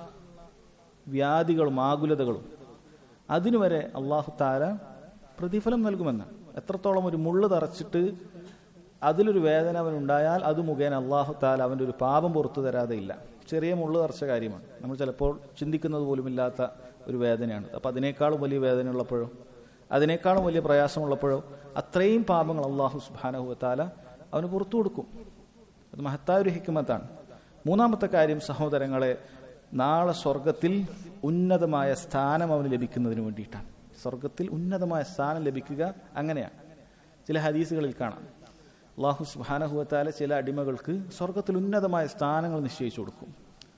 വ്യാധികളും ആകുലതകളും അതിനുവരെ അള്ളാഹു തആല പ്രതിഫലം നൽകുമെന്നാണ്. എത്രത്തോളം ഒരു മുള്ള് തറച്ചിട്ട് അതിലൊരു വേദന അവനുണ്ടായാൽ അത് മുഖേന അള്ളാഹു തആല അവൻ്റെ ഒരു പാപം പുറത്തു തരാതെ ഇല്ല. ചെറിയ മുള്ള് തറച്ച കാര്യമാണ്, നമ്മൾ ചിലപ്പോൾ ചിന്തിക്കുന്നത് പോലുമില്ലാത്ത ഒരു വേദനയാണ്. അപ്പം അതിനേക്കാളും വലിയ വേദന ഉള്ളപ്പോഴോ, അതിനേക്കാളും വലിയ പ്രയാസമുള്ളപ്പോഴോ അത്രയും പാപങ്ങൾ അള്ളാഹു സുബ്ഹാനഹു വ തആല അവന് പുറത്തു കൊടുക്കും. അത് മഹത്തായ ഒരു ഹിക്മത്താണ്. മൂന്നാമത്തെ കാര്യം സഹോദരങ്ങളെ, നാളെ സ്വർഗത്തിൽ ഉന്നതമായ സ്ഥാനം അവന് ലഭിക്കുന്നതിന് വേണ്ടിയിട്ടാണ്. സ്വർഗത്തിൽ ഉന്നതമായ സ്ഥാനം ലഭിക്കുക അങ്ങനെയാണ്. ചില ഹദീസുകളിൽ കാണാം, അല്ലാഹു സുബ്ഹാനഹു വ തആല ചില അടിമകൾക്ക് സ്വർഗത്തിൽ ഉന്നതമായ സ്ഥാനങ്ങൾ നിശ്ചയിച്ചു കൊടുക്കും.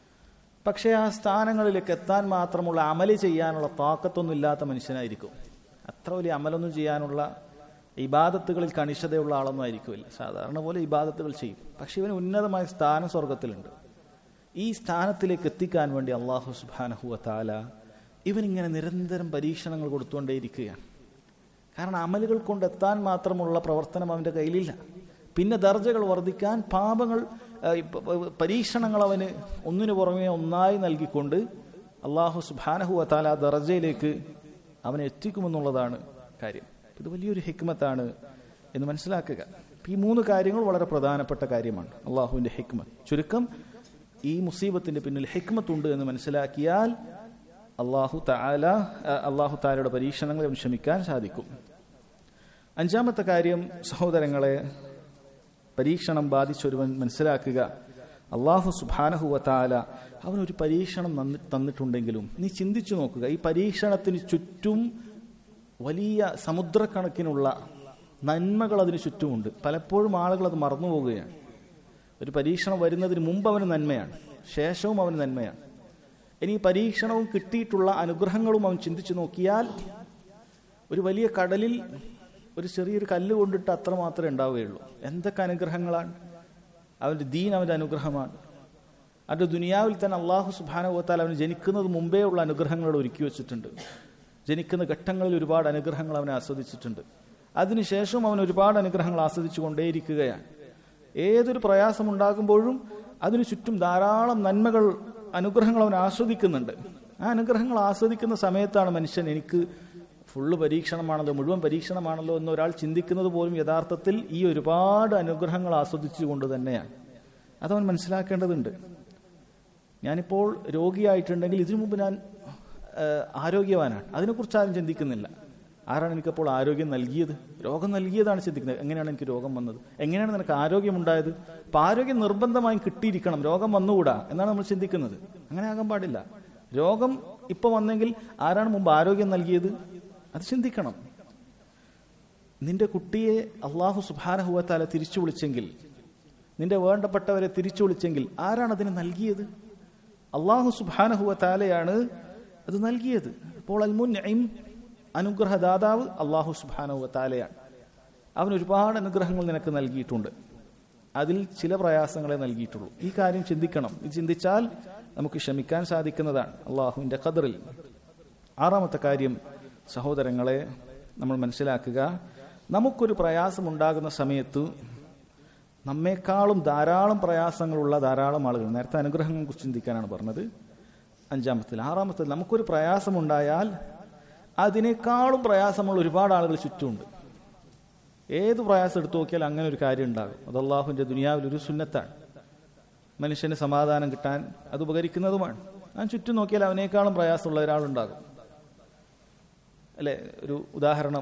പക്ഷേ ആ സ്ഥാനങ്ങളിലേക്ക് എത്താൻ മാത്രമുള്ള അമല് ചെയ്യാനുള്ള താക്കത്തൊന്നും ഇല്ലാത്ത മനുഷ്യനായിരിക്കും. അത്ര വലിയ അമലൊന്നും ചെയ്യാനുള്ള ഇബാദത്തുകളിൽ കണിശതയുള്ള ആളൊന്നും ആയിരിക്കില്ല. സാധാരണ പോലെ ഇബാദത്തുകൾ ചെയ്യും, പക്ഷെ ഇവന് ഉന്നതമായ സ്ഥാനം സ്വർഗത്തിലുണ്ട്. ഈ സ്ഥാനത്തിലേക്ക് എത്തിക്കാൻ വേണ്ടി അല്ലാഹു സുബ്ഹാനഹു വ തആല ഇവനിങ്ങനെ നിരന്തരം പരീക്ഷണങ്ങൾ കൊടുത്തുകൊണ്ടേയിരിക്കുകയാണ്. കാരണം അമലുകൾ കൊണ്ടെത്താൻ മാത്രമുള്ള പ്രവർത്തനം അവൻ്റെ കയ്യിലില്ല. പിന്നെ ദർജകൾ വർദ്ധിക്കാൻ പാപങ്ങൾ, പരീക്ഷണങ്ങൾ അവന് ഒന്നിനു പുറമെ ഒന്നായി നൽകിക്കൊണ്ട് അല്ലാഹു സുബ്ഹാനഹു വ തആല ആ ദർജയിലേക്ക് അവനെ എത്തിക്കുമെന്നുള്ളതാണ് കാര്യം. ഇത് വലിയൊരു ഹിക്മത്താണ് എന്ന് മനസ്സിലാക്കുക. ഈ മൂന്ന് കാര്യങ്ങൾ വളരെ പ്രധാനപ്പെട്ട കാര്യമാണ്. അള്ളാഹുവിന്റെ ഹിക്മത്ത്, ചുരുക്കം ഈ മുസീബത്തിന്റെ പിന്നിൽ ഹിക്മത്തുണ്ട് എന്ന് മനസ്സിലാക്കിയാൽ അള്ളാഹു തആല അള്ളാഹു തആലയുടെ പരീക്ഷണങ്ങളെ ക്ഷമിക്കാൻ സാധിക്കും. അഞ്ചാമത്തെ കാര്യം സഹോദരങ്ങളെ, പരീക്ഷണം ബാധിച്ചൊരുവൻ മനസ്സിലാക്കുക, അള്ളാഹു സുബ്ഹാനഹു വ തആല അവനൊരു പരീക്ഷണം തന്നിട്ടുണ്ടെങ്കിലും നീ ചിന്തിച്ചു നോക്കുക, ഈ പരീക്ഷണത്തിന് ചുറ്റും വലിയ സമുദ്രക്കണക്കിനുള്ള നന്മകൾ അതിന് ചുറ്റുമുണ്ട്. പലപ്പോഴും ആളുകൾ അത് മറന്നുപോവുകയാണ്. ഒരു പരീക്ഷണം വരുന്നതിന് മുമ്പ് അവന് നന്മയാണ്, ശേഷവും അവന് നന്മയാണ്. ഇനി പരീക്ഷണവും കിട്ടിയിട്ടുള്ള അനുഗ്രഹങ്ങളും അവൻ ചിന്തിച്ചു നോക്കിയാൽ ഒരു വലിയ കടലിൽ ഒരു ചെറിയൊരു കല്ല് കൊണ്ടിട്ട് അത്ര മാത്രമേ ഉണ്ടാവുകയുള്ളൂ. എന്തൊക്കെ അനുഗ്രഹങ്ങളാണ്! അവൻ്റെ ദീൻ അവൻ്റെ അനുഗ്രഹമാണ്. അവൻ്റെ ദുനിയാവിൽ തന്നെ അള്ളാഹു സുബ്ഹാനഹു വ തആല അവന് ജനിക്കുന്നത് മുമ്പേ ഉള്ള അനുഗ്രഹങ്ങൾ ഒരുക്കി വെച്ചിട്ടുണ്ട്. ജനിക്കുന്ന ഘട്ടങ്ങളിൽ ഒരുപാട് അനുഗ്രഹങ്ങൾ അവനെ ആസ്വദിച്ചിട്ടുണ്ട്. അതിനുശേഷം അവൻ ഒരുപാട് അനുഗ്രഹങ്ങൾ ആസ്വദിച്ചു കൊണ്ടേയിരിക്കുകയാണ്. ഏതൊരു പ്രയാസമുണ്ടാകുമ്പോഴും അതിനു ചുറ്റും ധാരാളം നന്മകൾ, അനുഗ്രഹങ്ങൾ അവൻ ആസ്വദിക്കുന്നുണ്ട്. ആ അനുഗ്രഹങ്ങൾ ആസ്വദിക്കുന്ന സമയത്താണ് മനുഷ്യൻ എനിക്ക് ഫുള്ള് പരീക്ഷണമാണല്ലോ, മുഴുവൻ പരീക്ഷണമാണല്ലോ എന്ന് ഒരാൾ ചിന്തിക്കുന്നത് പോലും യഥാർത്ഥത്തിൽ ഈ ഒരുപാട് അനുഗ്രഹങ്ങൾ ആസ്വദിച്ചുകൊണ്ട് തന്നെയാണ്. അതവൻ മനസ്സിലാക്കേണ്ടതുണ്ട്. ഞാനിപ്പോൾ രോഗിയായിട്ടുണ്ടെങ്കിൽ ഇതിനു മുമ്പ് ഞാൻ ആരോഗ്യവാനാണ്, അതിനെക്കുറിച്ച് ആരും ചിന്തിക്കുന്നില്ല. ആരാണ് എനിക്കപ്പോൾ ആരോഗ്യം നൽകിയത്? രോഗം നൽകിയതാണ് ചിന്തിക്കുന്നത്. എങ്ങനെയാണ് എനിക്ക് രോഗം വന്നത്? എങ്ങനെയാണ് നിനക്ക് ആരോഗ്യമുണ്ടായത്? അപ്പം ആരോഗ്യം നിർബന്ധമായും കിട്ടിയിരിക്കണം, രോഗം വന്നുകൂടാ എന്നാണ് നമ്മൾ ചിന്തിക്കുന്നത്. അങ്ങനെ ആകാൻ പാടില്ല. രോഗം ഇപ്പൊ വന്നെങ്കിൽ ആരാണ് മുമ്പ് ആരോഗ്യം നൽകിയത്? അത് ചിന്തിക്കണം. നിന്റെ കുട്ടിയെ അള്ളാഹു സുബ്ഹാനഹു വ തആല തിരിച്ചു വിളിച്ചെങ്കിൽ, നിന്റെ വേണ്ടപ്പെട്ടവരെ തിരിച്ചു വിളിച്ചെങ്കിൽ ആരാണ് അതിനെ നൽകിയത്? അള്ളാഹു സുബ്ഹാനഹു വ തആലയാണ് അത് നൽകിയത്. അപ്പോൾ അൽ മുൻഇം, അനുഗ്രഹദാതാവ് അള്ളാഹു സുബ്ഹാനഹു വ തആലയാണ്. അവൻ ഒരുപാട് അനുഗ്രഹങ്ങൾ നിനക്ക് നൽകിയിട്ടുണ്ട്, അതിൽ ചില പ്രയാസങ്ങളെ നൽകിയിട്ടുള്ളൂ. ഈ കാര്യം ചിന്തിക്കണം. ഇത് ചിന്തിച്ചാൽ നമുക്ക് ക്ഷമിക്കാൻ സാധിക്കുന്നതാണ് അള്ളാഹുവിന്റെ ഖദറിൽ. ആറാമത്തെ കാര്യം സഹോദരങ്ങളെ, നമ്മൾ മനസ്സിലാക്കുക, നമുക്കൊരു പ്രയാസമുണ്ടാകുന്ന സമയത്ത് നമ്മെക്കാളും ധാരാളം പ്രയാസങ്ങളുള്ള ധാരാളം ആളുകൾ, നേരത്തെ അനുഗ്രഹങ്ങളെ കുറിച്ച് ചിന്തിക്കാനാണ് പറഞ്ഞത് അഞ്ചാമത്തിൽ. ആറാമത്തിൽ നമുക്കൊരു പ്രയാസമുണ്ടായാൽ അതിനേക്കാളും പ്രയാസമുള്ള ഒരുപാട് ആളുകൾ ചുറ്റുമുണ്ട്. ഏത് പ്രയാസം എടുത്തു നോക്കിയാൽ അങ്ങനെ ഒരു കാര്യം ഉണ്ടാകും. അത് അള്ളാഹുവിന്റെ ദുനിയാവിൽ ഒരു സുന്നത്താണ്. മനുഷ്യന് സമാധാനം കിട്ടാൻ അത് ഉപകരിക്കുന്നതുമാണ്. ഞാൻ ചുറ്റും നോക്കിയാൽ അവനേക്കാളും പ്രയാസമുള്ള ഒരാളുണ്ടാകും. അല്ലെ, ഒരു ഉദാഹരണം,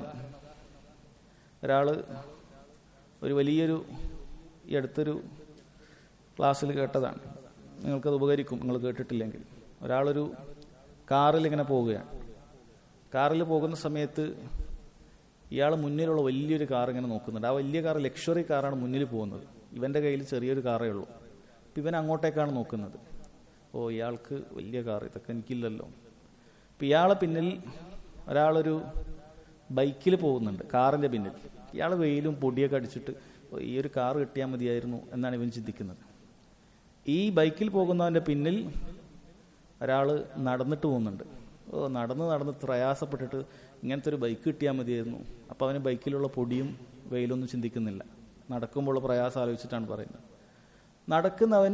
ഒരാള് ഒരു വലിയൊരു ഈ അടുത്തൊരു ക്ലാസ്സിൽ കേട്ടതാണ്, നിങ്ങൾക്കത് ഉപകരിക്കും നിങ്ങൾ കേട്ടിട്ടില്ലെങ്കിൽ. ഒരാളൊരു കാറിൽ ഇങ്ങനെ പോവുകയാണ്. കാറിൽ പോകുന്ന സമയത്ത് ഇയാൾ മുന്നിലുള്ള വലിയൊരു കാർ ഇങ്ങനെ നോക്കുന്നുണ്ട്. ആ വലിയ കാർ ലക്ഷറി കാറാണ് മുന്നിൽ പോകുന്നത്. ഇവന്റെ കയ്യിൽ ചെറിയൊരു കാറേ ഉള്ളൂ. അപ്പം ഇവൻ അങ്ങോട്ടേക്കാണ് നോക്കുന്നത്. ഓ, ഇയാൾക്ക് വലിയ കാർ, ഇതൊക്കെ എനിക്കില്ലല്ലോ. അപ്പം ഇയാളെ പിന്നിൽ ഒരാളൊരു ബൈക്കിൽ പോകുന്നുണ്ട്, കാറിന്റെ പിന്നിൽ. ഇയാൾ വെയിലും പൊടിയൊക്കെ അടിച്ചിട്ട് ഈ ഒരു കാർ കിട്ടിയാൽ മതിയായിരുന്നു എന്നാണ് ഇവൻ ചിന്തിക്കുന്നത്. ഈ ബൈക്കിൽ പോകുന്നവന്റെ പിന്നിൽ ഒരാൾ നടന്നിട്ട് പോകുന്നുണ്ട്. ഓ, നടന്ന് നടന്ന് പ്രയാസപ്പെട്ടിട്ട് ഇങ്ങനത്തെ ഒരു ബൈക്ക് കിട്ടിയാൽ മതിയായിരുന്നു. അപ്പം അവന് ബൈക്കിലുള്ള പൊടിയും വെയിലൊന്നും ചിന്തിക്കുന്നില്ല. നടക്കുമ്പോൾ പ്രയാസം ആലോചിച്ചിട്ടാണ് പറയുന്നത്. നടക്കുന്നവൻ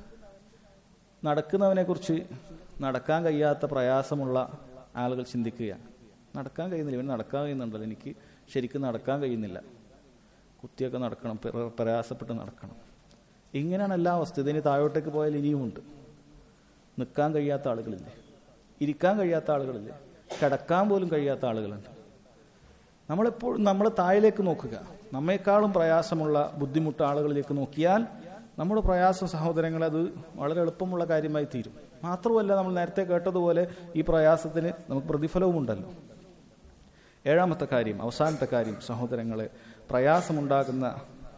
നടക്കുന്നവനെ കുറിച്ച് നടക്കാൻ കഴിയാത്ത പ്രയാസമുള്ള ആളുകൾ ചിന്തിക്കുകയാണ്. നടക്കാൻ കഴിയുന്നില്ല, ഇവൻ നടക്കാൻ കഴിയുന്നുണ്ടല്ലോ, എനിക്ക് ശരിക്കും നടക്കാൻ കഴിയുന്നില്ല, കുത്തിയൊക്കെ നടക്കണം, പ്രയാസപ്പെട്ട് നടക്കണം. ഇങ്ങനെയാണ് എല്ലാ അവസ്ഥ. ഇതിന് താഴോട്ടേക്ക് പോയാൽ ഇനിയുമുണ്ട്. നിൽക്കാൻ കഴിയാത്ത ആളുകളില്ലേ, ഇരിക്കാൻ കഴിയാത്ത ആളുകളില്ലേ, കിടക്കാൻ പോലും കഴിയാത്ത ആളുകളുണ്ട്. നമ്മളെപ്പോഴും നമ്മൾ താഴേക്ക് നോക്കുക. നമ്മെക്കാളും പ്രയാസമുള്ള ബുദ്ധിമുട്ട് ആളുകളിലേക്ക് നോക്കിയാൽ നമ്മുടെ പ്രയാസം സഹോദരങ്ങളെ അത് വളരെ എളുപ്പമുള്ള കാര്യമായി തീരും. മാത്രമല്ല, നമ്മൾ നേരത്തെ കേട്ടതുപോലെ ഈ പ്രയാസത്തിന് നമുക്ക് പ്രതിഫലവും ഉണ്ടല്ലോ. ഏഴാമത്തെ കാര്യം, അവസാനത്തെ കാര്യം സഹോദരങ്ങളെ, പ്രയാസമുണ്ടാകുന്ന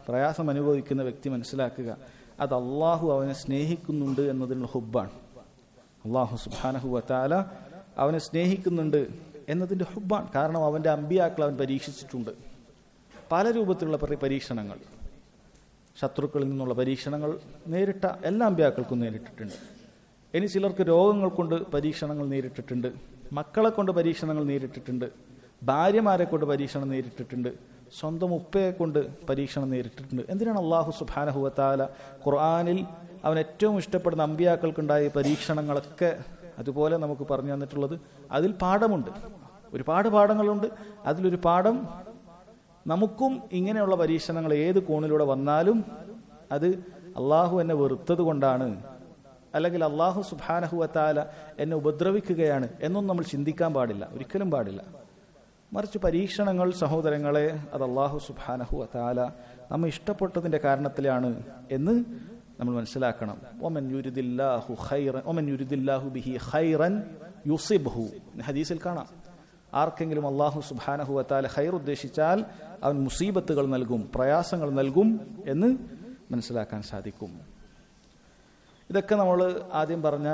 പ്രയാസം അനുഭവിക്കുന്ന വ്യക്തി മനസ്സിലാക്കുക അത് അള്ളാഹു അവനെ സ്നേഹിക്കുന്നുണ്ട് എന്നതിനുള്ള ഹുബ്ബാണ്. അള്ളാഹു സുബ്ഹാനഹു വ തആല അവനെ സ്നേഹിക്കുന്നുണ്ട് എന്നതിൻ്റെ ഹുബ്ബാണ്. കാരണം അവൻ്റെ അമ്പിയാക്കൾ അവൻ പരീക്ഷിച്ചിട്ടുണ്ട്. പല രൂപത്തിലുള്ള പരീക്ഷണങ്ങൾ, ശത്രുക്കളിൽ നിന്നുള്ള പരീക്ഷണങ്ങൾ നേരിട്ട എല്ലാ അമ്പിയാക്കൾക്കും നേരിട്ടിട്ടുണ്ട്. ഇനി ചിലർക്ക് രോഗങ്ങൾ കൊണ്ട് പരീക്ഷണങ്ങൾ നേരിട്ടിട്ടുണ്ട്, മക്കളെ കൊണ്ട് പരീക്ഷണങ്ങൾ നേരിട്ടിട്ടുണ്ട്, ഭാര്യമാരെ കൊണ്ട് പരീക്ഷണം നേരിട്ടിട്ടുണ്ട്, സ്വന്തം ഉപ്പയെ കൊണ്ട് പരീക്ഷണം നേരിട്ടിട്ടുണ്ട്. എന്തിനാണ് അള്ളാഹു സുബ്ഹാനഹു വ തആല ഖുർആനിൽ അവൻ ഏറ്റവും ഇഷ്ടപ്പെടുന്ന അമ്പിയാക്കൾക്കുണ്ടായ പരീക്ഷണങ്ങളൊക്കെ അതുപോലെ നമുക്ക് പറഞ്ഞു തന്നിട്ടുള്ളത്? അതിൽ പാഠമുണ്ട്, ഒരുപാട് പാഠങ്ങളുണ്ട്. അതിലൊരു പാഠം നമുക്കും ഇങ്ങനെയുള്ള പരീക്ഷണങ്ങൾ ഏത് കോണിലൂടെ വന്നാലും അത് അള്ളാഹു എന്നെ വെറുത്തത് കൊണ്ടാണ്, അല്ലെങ്കിൽ അള്ളാഹു സുബ്ഹാനഹു വ തആല എന്നെ ഉപദ്രവിക്കുകയാണ് എന്നൊന്നും നമ്മൾ ചിന്തിക്കാൻ പാടില്ല, ഒരിക്കലും പാടില്ല. മറിച്ച് പരീക്ഷണങ്ങൾ സഹോദരങ്ങളെ അത് അള്ളാഹു സുബ്ഹാനഹു വ തആല നമ്മെ ഇഷ്ടപ്പെട്ടതിന്റെ കാരണത്തിലാണ് എന്ന് നമ്മൾ മനസ്സിലാക്കണം. ഒമൻ യുരിദില്ലാഹു ഖൈറൻ ഒമൻ യുരിദില്ലാഹു ബിഹി ഖൈറൻ യുസിബ്ഹു, ഹദീസിൽ കാണാം. ആർക്കെങ്കിലും അള്ളാഹു സുബ്ഹാനഹു വ തആല ഖൈർ ഉദ്ദേശിച്ചാൽ അവൻ മുസീബത്തുകൾ നൽകും, പ്രയാസങ്ങൾ നൽകും എന്ന് മനസ്സിലാക്കാൻ സാധിക്കും. ഇതൊക്കെ നമ്മൾ ആദ്യം പറഞ്ഞ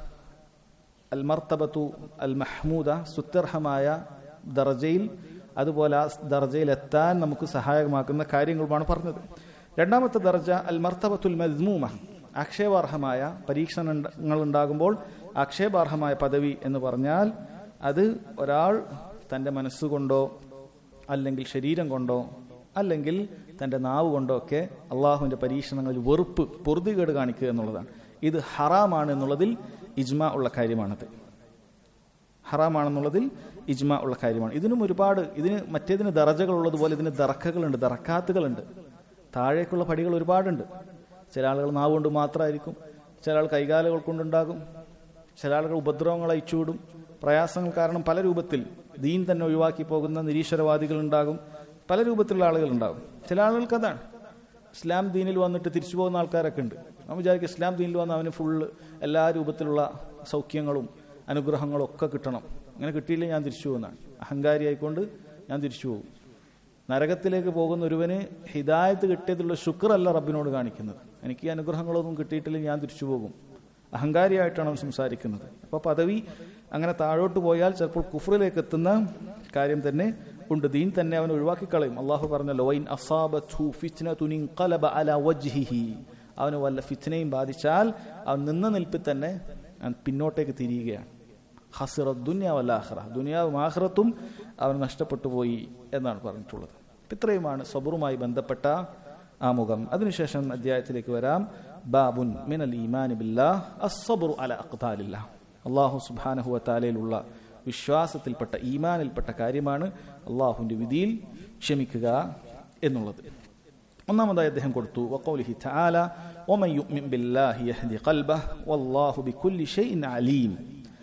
അൽ മർത്തബത്തു അൽ മഹ്മൂദ, സുത്യർഹമായ ദർജയിൽ, അതുപോലെ ആ ദർജയിൽ എത്താൻ നമുക്ക് സഹായകമാക്കുന്ന കാര്യങ്ങളുമാണ് പറഞ്ഞത്. രണ്ടാമത്തെ ദർജ അൽ മർത്തബത്തുൽ മദ്മൂമ, ആക്ഷേപാർഹമായ പരീക്ഷണങ്ങൾ ഉണ്ടാകുമ്പോൾ ആക്ഷേപാർഹമായ പദവി എന്ന് പറഞ്ഞാൽ അത് ഒരാൾ തൻ്റെ മനസ്സുകൊണ്ടോ അല്ലെങ്കിൽ ശരീരം കൊണ്ടോ അല്ലെങ്കിൽ തൻ്റെ നാവ് കൊണ്ടോ ഒക്കെ അള്ളാഹുവിൻ്റെ പരീക്ഷണങ്ങളിൽ വെറുപ്പ്, പൊറുതികേട് കാണിക്കുക എന്നുള്ളതാണ്. ഇത് ഹറാമാണ് എന്നുള്ളതിൽ ഇജ്മാ ഉള്ള കാര്യമാണത്. ഹറാമാണെന്നുള്ളതിൽ ഇജ്മാ ഉള്ള കാര്യമാണ്. ഇതിനും ഒരുപാട്, ഇതിന് മറ്റേതിന് ദറജകളുള്ളതുപോലെ ഇതിന് ദറക്കകളുണ്ട്, ദറക്കാത്തുകളുണ്ട്, താഴേക്കുള്ള പടികൾ ഒരുപാടുണ്ട്. ചില ആളുകൾ നാവ് കൊണ്ട് മാത്രമായിരിക്കും, ചില ആൾ കൈകാലുകൾ കൊണ്ടുണ്ടാകും, ചില ആളുകൾ ഉപദ്രവങ്ങൾ അയച്ചുവിടും, പ്രയാസങ്ങൾ കാരണം പല രൂപത്തിൽ ദീൻ തന്നെ ഒഴിവാക്കി പോകുന്ന നിരീശ്വരവാദികൾ ഉണ്ടാകും, പല രൂപത്തിലുള്ള ആളുകൾ ഉണ്ടാകും. ചില ആളുകൾക്ക് അതാണ്, ഇസ്ലാം ദീനിൽ വന്നിട്ട് തിരിച്ചു പോകുന്ന ആൾക്കാരൊക്കെ ഉണ്ട്. നമ്മൾ വിചാരിക്കും ഇസ്ലാം ദീനിൽ വന്ന് അവന് ഫുള്ള് എല്ലാ രൂപത്തിലുള്ള സൗഖ്യങ്ങളും അനുഗ്രഹങ്ങളും ഒക്കെ കിട്ടണം, അങ്ങനെ കിട്ടിയില്ലേ ഞാൻ തിരിച്ചു പോകുന്നതാണ്. അഹങ്കാരി ആയിക്കൊണ്ട് ഞാൻ തിരിച്ചു പോകും. നരകത്തിലേക്ക് പോകുന്ന ഒരുവന് ഹിദായത്ത് കിട്ടിയതിലുള്ള ശുക്രല്ല റബ്ബിനോട് കാണിക്കുന്നത്. എനിക്ക് ഈ അനുഗ്രഹങ്ങളൊന്നും കിട്ടിയിട്ടില്ലെങ്കിൽ ഞാൻ തിരിച്ചു പോകും, അഹങ്കാരിയായിട്ടാണ് അവൻ സംസാരിക്കുന്നത്. അപ്പോൾ പദവി അങ്ങനെ താഴോട്ട് പോയാൽ ചിലപ്പോൾ കുഫ്റിലേക്ക് എത്തുന്ന കാര്യം തന്നെ ഉണ്ട്. ദീൻ തന്നെ അവൻ ഒഴിവാക്കിക്കളയും. അള്ളാഹു പറഞ്ഞല്ലോ, വൈൻ അസാബത്ഹു ഫിത്നതുൻ ഇൻഖലബ അലാ വജ്ഹിഹി, അവന് വല്ല ഫിത്നയും ബാധിച്ചാൽ അവൻ നിന്ന നിൽപ്പിൽ തന്നെ പിന്നോട്ടേക്ക് തിരിയുകയാണ്. ഖസിറ ദുനിയ വൽ ആഖിറ, ദുനിയാവും ആഖിറത്തും അവൻ നഷ്ടപ്പെട്ടു പോയി എന്നാണ് പറഞ്ഞിട്ടുള്ളത്. ഇത്രയുമാണ് സബറുമായി ബന്ധപ്പെട്ട ആമുഖം. അതിനുശേഷം അധ്യായത്തിലേക്ക് വരാം. ബാബുൻ മിനൽ ഈമാനി ബില്ലാഹ് അസ്സബ്റു അലാ അഖ്താലില്ലാഹ്, അല്ലാഹു സുബ്ഹാനഹു വ തആലയിലുള്ള വിശ്വാസത്തിൽപ്പെട്ട, ഈമാനിൽപ്പെട്ട കാര്യമാണ് അള്ളാഹുവിന്റെ വിധിയിൽ ക്ഷമിക്കുക എന്നുള്ളത്. ഒന്നാമതായി അദ്ദേഹം കൊടുത്തു വഖൗലിഹി തആല വമൻ യുഅ്മിൻ ബില്ലാഹി യഹ്ദി ഖൽബഹു വല്ലാഹു ബികുല്ലി ഷൈഇൻ അലീം.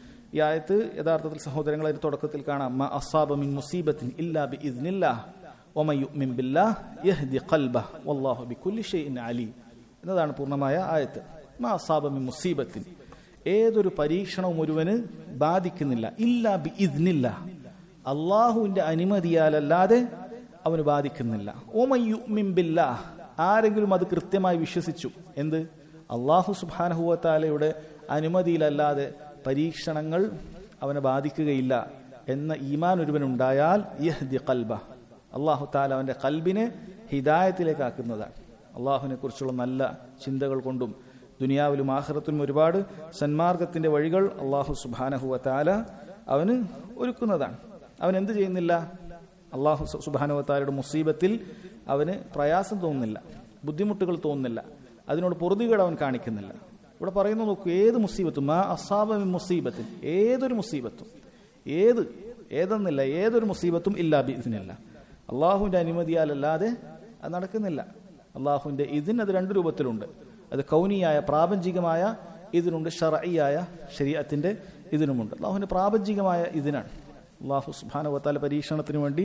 ഈ ആയത്ത് യഥാർത്ഥത്തിൽ സഹോദരങ്ങളെ തുടക്കത്തിൽ കാണാം, മാ അസാബ മിൻ മുസീബത്തിൻ ഇല്ലാ ബിഇദ്നില്ലാഹ് വമൻ യുഅ്മിൻ ബില്ലാഹി യഹ്ദി ഖൽബഹു വല്ലാഹു ബികുല്ലി ഷൈഇൻ അലീം എന്നതാണ് പൂർണ്ണമായ ആയത്ത്. മാ അസാബ മിൻ മുസീബത്തിൻ, ഏതൊരു പരീക്ഷണവും ഒരുവന് ബാധിക്കുന്നില്ല, ഇല്ലാ ബിഇദ്നില്ലാഹ്, അള്ളാഹുവിന്റെ അനുമതിയാലല്ലാതെ അവന് ബാധിക്കുന്നില്ല. വമൻ യുഅ്മിൻ ബില്ലാഹ്, ആരെങ്കിലും അത് കൃത്യമായി വിശ്വസിച്ചു, എന്ത്, അള്ളാഹു സുബ്ഹാനഹു വ തആലയുടെ അനുമതിയിലല്ലാതെ പരീക്ഷണങ്ങൾ അവനെ ബാധിക്കുകയില്ല എന്ന ഈമാൻ ഒരുവനുണ്ടായാൽ യഹ്ദി ഖൽബഹ്, അള്ളാഹു തആല അവന്റെ ഖൽബിനെ ഹിദായത്തിലേക്ക് ആക്കുന്നതാണ്. അള്ളാഹുവിനെ കുറിച്ചുള്ള നല്ല ചിന്തകൾ കൊണ്ടും ദുനിയാവിലും ആഖിറത്തിലും ഒരുപാട് സന്മാർഗത്തിന്റെ വഴികൾ അള്ളാഹു സുബ്ഹാനഹു വ തആല അവന് ഒരുക്കുന്നതാണ്. അവൻ എന്ത് ചെയ്യുന്നില്ല, അള്ളാഹു സുബ്ഹാനഹു വ തആലയുടെ മുസീബത്തിൽ അവന് പ്രയാസം തോന്നുന്നില്ല, ബുദ്ധിമുട്ടുകൾ തോന്നുന്നില്ല, അതിനോട് പൊറുതികേട് അവൻ കാണിക്കുന്നില്ല. ഇവിടെ പറയുന്നു, നോക്കൂ, ഏത് മുസീബത്തും, മാ അസാബ മിൻ മുസീബത്തിൻ, ഏതൊരു മുസീബത്തും, ഏത് ഏതെന്നില്ല, ഏതൊരു മുസീബത്തും ഇല്ലാ ബിഇദ്നില്ല, അള്ളാഹുവിന്റെ അനുമതിയാലല്ലാതെ അത് നടക്കുന്നില്ല. അള്ളാഹുവിന്റെ ഇതിന് അത് രണ്ട് രൂപത്തിലുണ്ട്. അത് കൗനിയായ പ്രാപഞ്ചികമായ ഇതിനുണ്ട്, ശർഈയായ ശരീഅത്തിന്റെ ഇതിനുമുണ്ട്. അള്ളാഹുവിന്റെ പ്രാപഞ്ചികമായ ഇതിനാണ്. അള്ളാഹു സുബ്ഹാനഹു വ തആല പരീക്ഷണത്തിന് വേണ്ടി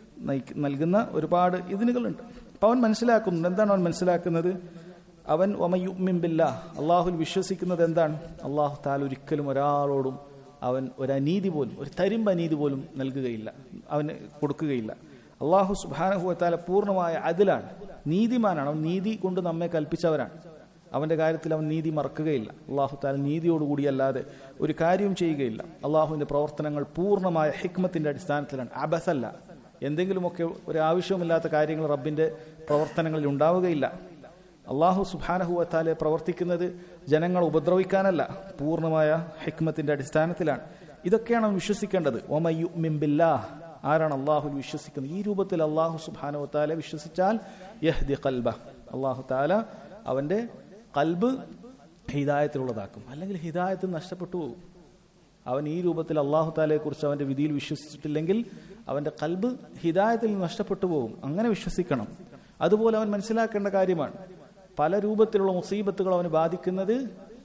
നൽകുന്ന ഒരുപാട് ഇതിനുകളുണ്ട്. അപ്പൊ അവൻ മനസ്സിലാക്കുന്നുണ്ട്. എന്താണ് അവൻ മനസ്സിലാക്കുന്നത്? അവൻ വമൻ യുഅ്മിൻ ബില്ലാഹ്, അള്ളാഹുൽ വിശ്വസിക്കുന്നത് എന്താണ്? അള്ളാഹു തആല ഒരിക്കലും ഒരാളോടും അവൻ ഒരനീതി പോലും, ഒരു തരിമ്പ് അനീതി പോലും നൽകുകയില്ല, അവന് കൊടുക്കുകയില്ല. അള്ളാഹു സുബ്ഹാനഹു വ തആല പൂർണ്ണമായ അദിലാണ്, നീതിമാനാണ്. അവൻ നീതി കൊണ്ട് നമ്മെ കൽപ്പിച്ചവരാണ്. അവന്റെ കാര്യത്തിൽ അവൻ നീതി മറക്കുകയില്ല. അള്ളാഹു താല നീതിയോടുകൂടിയല്ലാതെ ഒരു കാര്യവും ചെയ്യുകയില്ല. അള്ളാഹുവിന്റെ പ്രവർത്തനങ്ങൾ പൂർണ്ണമായ ഹിക്മത്തിന്റെ അടിസ്ഥാനത്തിലാണ്, അബസല്ല. എന്തെങ്കിലുമൊക്കെ ഒരു ആവശ്യവുമില്ലാത്ത കാര്യങ്ങൾ റബ്ബിന്റെ പ്രവർത്തനങ്ങളിൽ ഉണ്ടാവുകയില്ല. അള്ളാഹു സുബ്ഹാനഹു വ തആല പ്രവർത്തിക്കുന്നത് ജനങ്ങളെ ഉപദ്രവിക്കാനല്ല, പൂർണ്ണമായ ഹിക്മത്തിന്റെ അടിസ്ഥാനത്തിലാണ്. ഇതൊക്കെയാണ് അവൻ വിശ്വസിക്കേണ്ടത്. വമൻ യുഅ്മിൻ ബില്ലാഹ്, ആരാണ് അള്ളാഹുൽ വിശ്വസിക്കുന്നത്? ഈ രൂപത്തിൽ അള്ളാഹു സുബ്ഹാനഹു വ തആല വിശ്വസിച്ചാൽ യഹ്ദി ഖൽബഹ്, അള്ളാഹു തആല അവന്റെ ഖൽബ് ഹിദായത്തിലുള്ളതാക്കും. അല്ലെങ്കിൽ ഹിദായത്ത് നഷ്ടപ്പെട്ടു പോകും. അവൻ ഈ രൂപത്തിൽ അള്ളാഹു തആലയെ കുറിച്ച് അവന്റെ വിധിയിൽ വിശ്വസിച്ചിട്ടില്ലെങ്കിൽ അവന്റെ ഖൽബ് ഹിദായത്തിൽ നഷ്ടപ്പെട്ടു പോകും. അങ്ങനെ വിശ്വസിക്കണം. അതുപോലെ അവൻ മനസ്സിലാക്കേണ്ട കാര്യമാണ്, പല രൂപത്തിലുള്ള മുസീബത്തുകൾ അവന് ബാധിക്കുന്നത്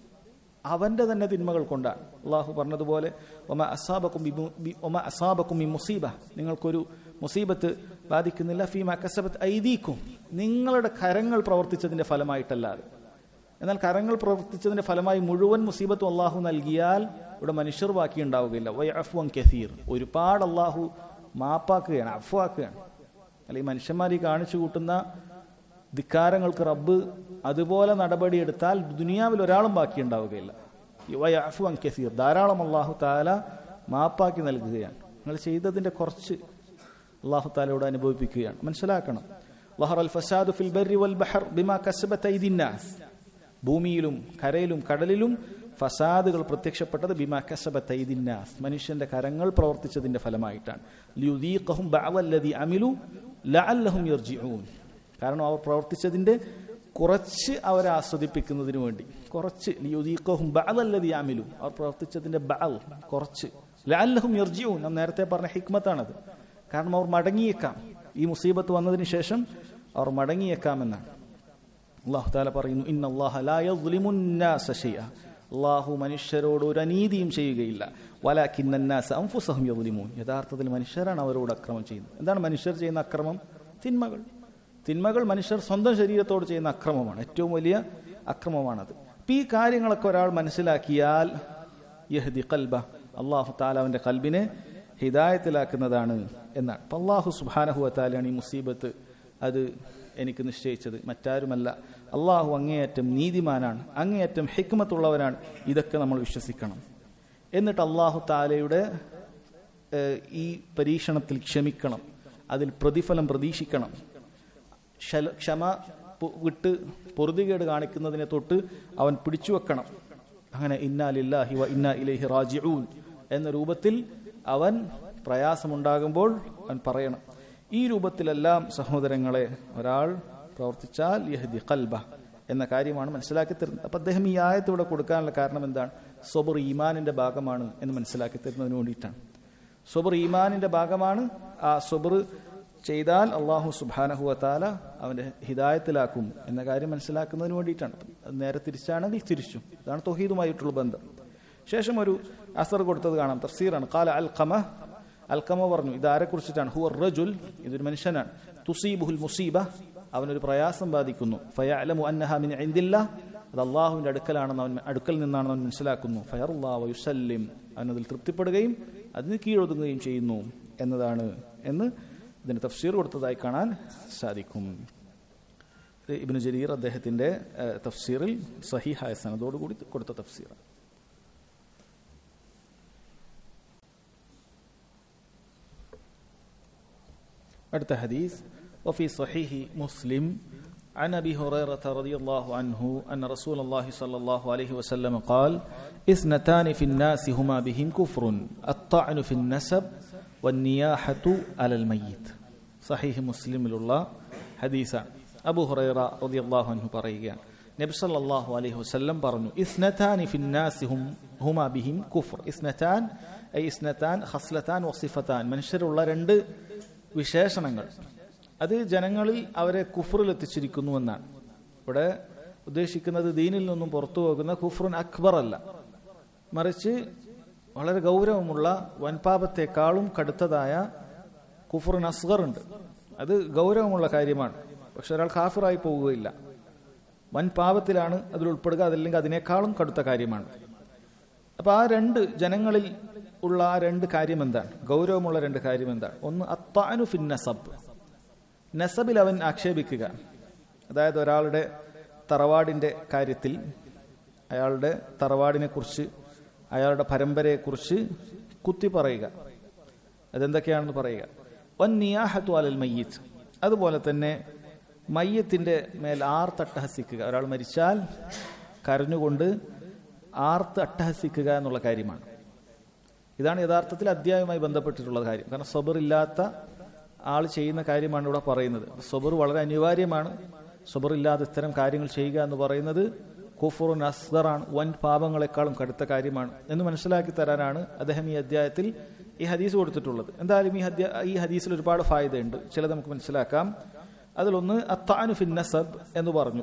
അവന്റെ തന്നെ തിന്മകൾ കൊണ്ടാണ്. അള്ളാഹു പറഞ്ഞതുപോലെ ഒമ അസാബക്കും ഒമ അസാബക്കും ഈ മുസീബ, നിങ്ങൾക്കൊരു മുസീബത്ത് ബാധിക്കുന്നില്ല ഫീമ കസബത്ത് ഐദീക്കും, നിങ്ങളുടെ കരങ്ങൾ പ്രവർത്തിച്ചതിന്റെ ഫലമായിട്ടല്ലാതെ. എന്നാൽ കരങ്ങൾ പ്രവർത്തിച്ചതിന്റെ ഫലമായി മുഴുവൻ മുസീബത്തും അള്ളാഹു നൽകിയാൽ ഇവിടെ മനുഷ്യർ ബാക്കി ഉണ്ടാവുകയില്ല. വയഅഫ്വൻ കസീർ, ഒരുപാട് അള്ളാഹു മാപ്പാക്കുകയാണ്, അഫ്വാക്കുകയാണ്. അല്ലെങ്കിൽ മനുഷ്യന്മാർ ഈ കാണിച്ചു കൂട്ടുന്ന ധിക്കാരങ്ങൾക്ക് റബ്ബ് അതുപോലെ നടപടിയെടുത്താൽ ദുനിയാവിൽ ഒരാളും ബാക്കി ഉണ്ടാവുകയില്ല. വയഅഫ്വൻ കസീർ, ധാരാളം അള്ളാഹു തആല മാപ്പാക്കി നൽകുകയാണ്. നിങ്ങൾ ചെയ്തതിന്റെ കുറച്ച് അള്ളാഹു തആലയോട് അനുഭവിപ്പിക്കുകയാണ്. മനസ്സിലാക്കണം, ലഹറൽ ഫസാദു ഫിൽ ബർരി വൽ ബഹർ ബിമാ കസബത് ഐദിന്നാസ്, ഭൂമിയിലും കരയിലും കടലിലും ഫസാദുകൾ പ്രത്യക്ഷപ്പെട്ടത് ബിമാ കസബത് ഐദിന്നാസ്, മനുഷ്യന്റെ കരങ്ങൾ പ്രവർത്തിച്ചതിന്റെ ഫലമായിട്ടാണ്. ലിയുദീഖഹും ബഅദല്ലദീ അമിലു ലഅല്ലഹും യർജിഊൻ, കാരണം അവർ പ്രവർത്തിച്ചതിന്റെ കുറച്ച് അവരെ ആസ്വദിപ്പിക്കുന്നതിന് വേണ്ടി. കുറച്ച് ലിയുദീഖഹും ബഅദല്ലദീ അമിലു, അവർ പ്രവർത്തിച്ചതിന്റെ ബഅദ് കുറച്ച്, ലഅല്ലഹും യർജിഊൻ, നാം നേരത്തെ പറഞ്ഞ ഹിക്മത്താണത്. കാരണം അവർ മടങ്ങിയേക്കാം, ഈ മുസീബത്ത് വന്നതിന് ശേഷം അവർ മടങ്ങിയേക്കാമെന്നാണ്. അല്ലാഹു തആല പറയുന്നു, ഇന്നല്ലാഹ ലാ യസ്ലിമുന്നാസ ശൈഅ, അല്ലാഹു മനുഷ്യരോട് ഒരു അനീതിയും ചെയ്യുകയില്ല. വലാകിന്നന്നാസ അൻഫുസഹും യസ്ലിമൂൻ, യഥാർത്ഥത്തിൽ മനുഷ്യരാണ് അവരോട് അക്രമം ചെയ്യുന്നത്. എന്താണ് മനുഷ്യർ ചെയ്യുന്ന അക്രമം? തിന്മകൾ. തിന്മകൾ മനുഷ്യർ സ്വന്തം ശരീരത്തോട് ചെയ്യുന്ന അക്രമമാണ്, ഏറ്റവും വലിയ അക്രമമാണത്. അപ്പം ഈ കാര്യങ്ങളൊക്കെ ഒരാൾ മനസ്സിലാക്കിയാൽ യഹ്ദി ഖൽബ, അല്ലാഹു തആല അവന്റെ ഖൽബിനെ ഹിദായത്തിലാക്കുന്നതാണ് എന്നാണ്. അപ്പം അല്ലാഹു സുബ്ഹാനഹു വ തആലയാണ് ഈ മുസീബത്ത് അത് എനിക്ക് നിശ്ചയിച്ചത്, മറ്റാരുമല്ല. അള്ളാഹു അങ്ങേയറ്റം നീതിമാനാണ്, അങ്ങേയറ്റം ഹിക്മത്തുള്ളവനാണ്. ഇതൊക്കെ നമ്മൾ വിശ്വസിക്കണം. എന്നിട്ട് അള്ളാഹു തആലയുടെ ഈ പരീക്ഷണത്തിൽ ക്ഷമിക്കണം, അതിൽ പ്രതിഫലം പ്രതീക്ഷിക്കണം. ക്ഷമ വിട്ട് പൊറുതികേട് കാണിക്കുന്നതിനെ തൊട്ട് അവൻ പിടിച്ചു വെക്കണം. അങ്ങനെ ഇന്നാ ലില്ലാഹി വ ഇന്നാ ഇലൈഹി റാജിഊൻ എന്ന രൂപത്തിൽ അവൻ പ്രയാസമുണ്ടാകുമ്പോൾ അവൻ പറയണം. ഈ രൂപത്തിലെല്ലാം സഹോദരങ്ങളെ ഒരാൾ പ്രവർത്തിച്ചാൽ യഹ്ദി ഖൽബ എന്ന കാര്യമാണ് മനസ്സിലാക്കി തരുന്നത്. അപ്പം അദ്ദേഹം ഈ ആയത്ത് ഇവിടെ കൊടുക്കാനുള്ള കാരണം എന്താണ്? സബർ ഈമാനിന്റെ ഭാഗമാണ് എന്ന് മനസ്സിലാക്കി തരുന്നതിന് വേണ്ടിയിട്ടാണ്. സബർ ഈമാനിന്റെ ഭാഗമാണ്. ആ സബർ ചെയ്താൽ അള്ളാഹു സുബ്ഹാനഹു വ തആല അവന്റെ ഹിദായത്തിലാക്കും എന്ന കാര്യം മനസ്സിലാക്കുന്നതിന് വേണ്ടിയിട്ടാണ്. നേരെ തിരിച്ചാണെങ്കിൽ തിരിച്ചു. ഇതാണ് തൗഹീദുമായിട്ടുള്ള ബന്ധം. ശേഷം ഒരു അസർ കൊടുത്തത് കാണാം, തഫ്സീറാണ്. ഖാല അൽഖമ, അൽഖമ പറഞ്ഞു, ഇതാരെ കുറിച്ചിട്ടാണ്? ഹുവ റജുൽ, ഇതൊരു മനുഷ്യനാണ്. തുസീബുൽ മുസീബ, അവനൊരു പ്രയാസം ബാധിക്കുന്നു. ഫയഅലമു അന്നഹ മിൻ ഇൻദില്ലാഹ്, അത് അള്ളാഹുവിന്റെ അടുക്കലാണെന്ന് അവൻ അടുക്കൽ നിന്നാണെന്ന് അവൻ മനസ്സിലാക്കുന്നു. ഫയർല്ലാഹു വയുസല്ലിം, അവനതിൽ തൃപ്തിപ്പെടുകയും അതിന് കീഴൊതുങ്ങുകയും ചെയ്യുന്നു എന്നതാണ് എന്ന് ഇതിന് തഫ്സീർ കൊടുത്തതായി കാണാൻ സാധിക്കും. ഇബ്നു ജരീർ അദ്ദേഹത്തിന്റെ തഫ്സീറിൽ സഹീഹായ സനദോടുകൂടി കൊടുത്ത തഫ്സീർ. അടുത്ത ഹദീസ്, وفي صحيح مسلم عن أبي هريرة رضي الله عنه أن رسول الله صلى الله عليه وسلم قال اثنتان في الناس هما بهم كفر الطعن في النسب والنياحة على الميت. صحيح مسلم الله حديثا أبو هريرة رضي الله عنه പറയുകയാണ്, നബി സല്ലല്ലാഹു അലൈഹി വസല്ലം പറഞ്ഞു, ഇസ്നതാനി ഫിന്നാസി ഹുമാ ബിഹിം കുഫർ. ഇസ്നതാൻ ഐ ഇസ്നതാൻ ഖസ്ലതാൻ വസിഫതാൻ, മനുഷ്യരുള്ള രണ്ട് വിശേഷണങ്ങൾ, അത് ജനങ്ങളിൽ അവരെ കുഫറിൽ എത്തിച്ചിരിക്കുന്നുവെന്നാണ്. ഇവിടെ ഉദ്ദേശിക്കുന്നത് ദീനിൽ നിന്നും പുറത്തു പോകുന്ന കുഫ്റുൻ അക്ബർ അല്ല, മറിച്ച് വളരെ ഗൗരവമുള്ള വൻപാപത്തെക്കാളും കടുത്തതായ കുഫ്റുൻ അസ്ഗർ ഉണ്ട്. അത് ഗൗരവമുള്ള കാര്യമാണ്. പക്ഷെ ഒരാൾ കാഫിറായി പോവുകയില്ല, വൻ പാപത്തിലാണ് അതിൽ ഉൾപ്പെടുക, അതല്ലെങ്കിൽ അതിനേക്കാളും കടുത്ത കാര്യമാണ്. അപ്പൊ ആ രണ്ട് ജനങ്ങളിൽ ഉള്ള ആ രണ്ട് കാര്യം എന്താണ്? ഗൗരവമുള്ള രണ്ട് കാര്യം എന്താണ്? ഒന്ന് അത്താനു ഫിൻ നസബ്, നസബിൽ അവൻ ആക്ഷേപിക്കുക. അതായത് ഒരാളുടെ തറവാടിൻ്റെ കാര്യത്തിൽ അയാളുടെ തറവാടിനെ കുറിച്ച് അയാളുടെ പരമ്പരയെക്കുറിച്ച് കുത്തി പറയുക. അതെന്തൊക്കെയാണെന്ന് പറയുക. വൻ നിയാഹത്തു അലൽ മയ്യിത്ത്, അതുപോലെ തന്നെ മയ്യത്തിൻ്റെ മേൽ ആർത്ത് അട്ടഹസിക്കുക. ഒരാൾ മരിച്ചാൽ കരഞ്ഞുകൊണ്ട് ആർത്ത് അട്ടഹസിക്കുക എന്നുള്ള കാര്യമാണ്. ഇതാണ് യഥാർത്ഥത്തിൽ അധ്യായവുമായി ബന്ധപ്പെട്ടിട്ടുള്ള കാര്യം. കാരണം സബർ ഇല്ലാത്ത ആൾ ചെയ്യുന്ന കാര്യമാണ് ഇവിടെ പറയുന്നത്. സബർ വളരെ അനിവാര്യമാണ്. സബർ ഇല്ലാതെ ഇത്തരം കാര്യങ്ങൾ ചെയ്യുക എന്ന് പറയുന്നത് കുഫ്റുൻ അസ്ഗറാണ്, വൻ പാപങ്ങളെക്കാളും കടുത്ത കാര്യമാണ് എന്ന് മനസ്സിലാക്കി തരാനാണ് അദ്ദേഹം ഈ അധ്യായത്തിൽ ഈ ഹദീസ് കൊടുത്തിട്ടുള്ളത്. എന്തായാലും ഈ ഹദ്യ ഈ ഹദീസിൽ ഒരുപാട് ഫായിദയുണ്ട്. ചിലത് നമുക്ക് മനസ്സിലാക്കാം. അതിലൊന്ന് അത്താനു ഫിൻ നസബ് എന്ന് പറഞ്ഞു.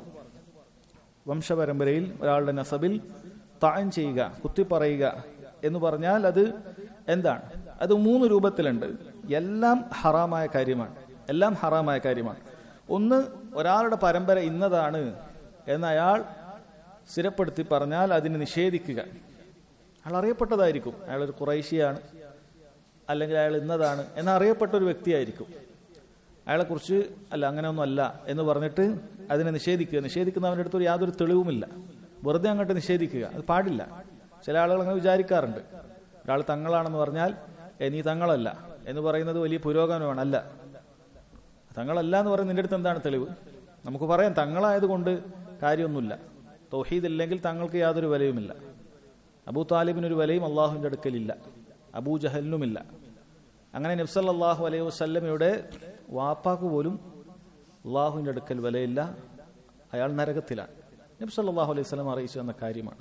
വംശപരമ്പരയിൽ ഒരാളുടെ നസബിൽ താൻ ചെയ്യുക, കുത്തി പറയുക എന്ന് പറഞ്ഞാൽ അത് എന്താണ്? അത് മൂന്ന് രൂപത്തിലുണ്ട്. എല്ലാം ഹറാമായ കാര്യമാണ്. എല്ലാം ഹറാമായ കാര്യമാണ്. ഒന്ന്, ഒരാളുടെ പരമ്പര ഇന്നതാണ് എന്ന് അയാൾ സ്ഥിരപ്പെടുത്തി പറഞ്ഞാൽ അതിനെ നിഷേധിക്കുക. അയാൾ അറിയപ്പെട്ടതായിരിക്കും, അയാളൊരു ഖുറൈശിയാണ്, അല്ലെങ്കിൽ അയാൾ ഇന്നതാണ് എന്നറിയപ്പെട്ട ഒരു വ്യക്തിയായിരിക്കും. അയാളെക്കുറിച്ച് അല്ല അങ്ങനെയൊന്നും അല്ല എന്ന് പറഞ്ഞിട്ട് അതിനെ നിഷേധിക്കുക. നിഷേധിക്കുന്നവൻ്റെ അടുത്ത് യാതൊരു തെളിവുമില്ല, വെറുതെ അങ്ങോട്ട് നിഷേധിക്കുക. അത് പാടില്ല. ചില ആളുകൾ അങ്ങനെ വിചാരിക്കാറുണ്ട്. ഒരാൾ തങ്ങളാണെന്ന് പറഞ്ഞാൽ നീ തങ്ങളല്ല എന്ന് പറയുന്നത് വലിയ പുരോഗമനമാണ്. അല്ല, തങ്ങളല്ല എന്ന് പറയുന്നത് നിന്റെ അടുത്ത് എന്താണ് തെളിവ്? നമുക്ക് പറയാം തങ്ങളായതുകൊണ്ട് കാര്യമൊന്നുമില്ല. തൗഹീദ് ഇല്ലെങ്കിൽ തങ്ങൾക്ക് യാതൊരു വിലയുമില്ല. അബൂ താലിബിനൊരു വിലയും അള്ളാഹുവിൻ്റെ അടുക്കലില്ല, അബൂ ജഹലിനുമില്ല. അങ്ങനെ നബി സല്ലല്ലാഹു അലൈഹി വസല്ലമയുടെ വാപ്പാക്ക് പോലും അള്ളാഹുവിൻ്റെ അടുക്കൽ വിലയില്ല, അയാൾ നരകത്തിലാണ്. നബി സല്ലല്ലാഹു അലൈഹി വസല്ലം അറിയിച്ചു എന്ന കാര്യമാണ്.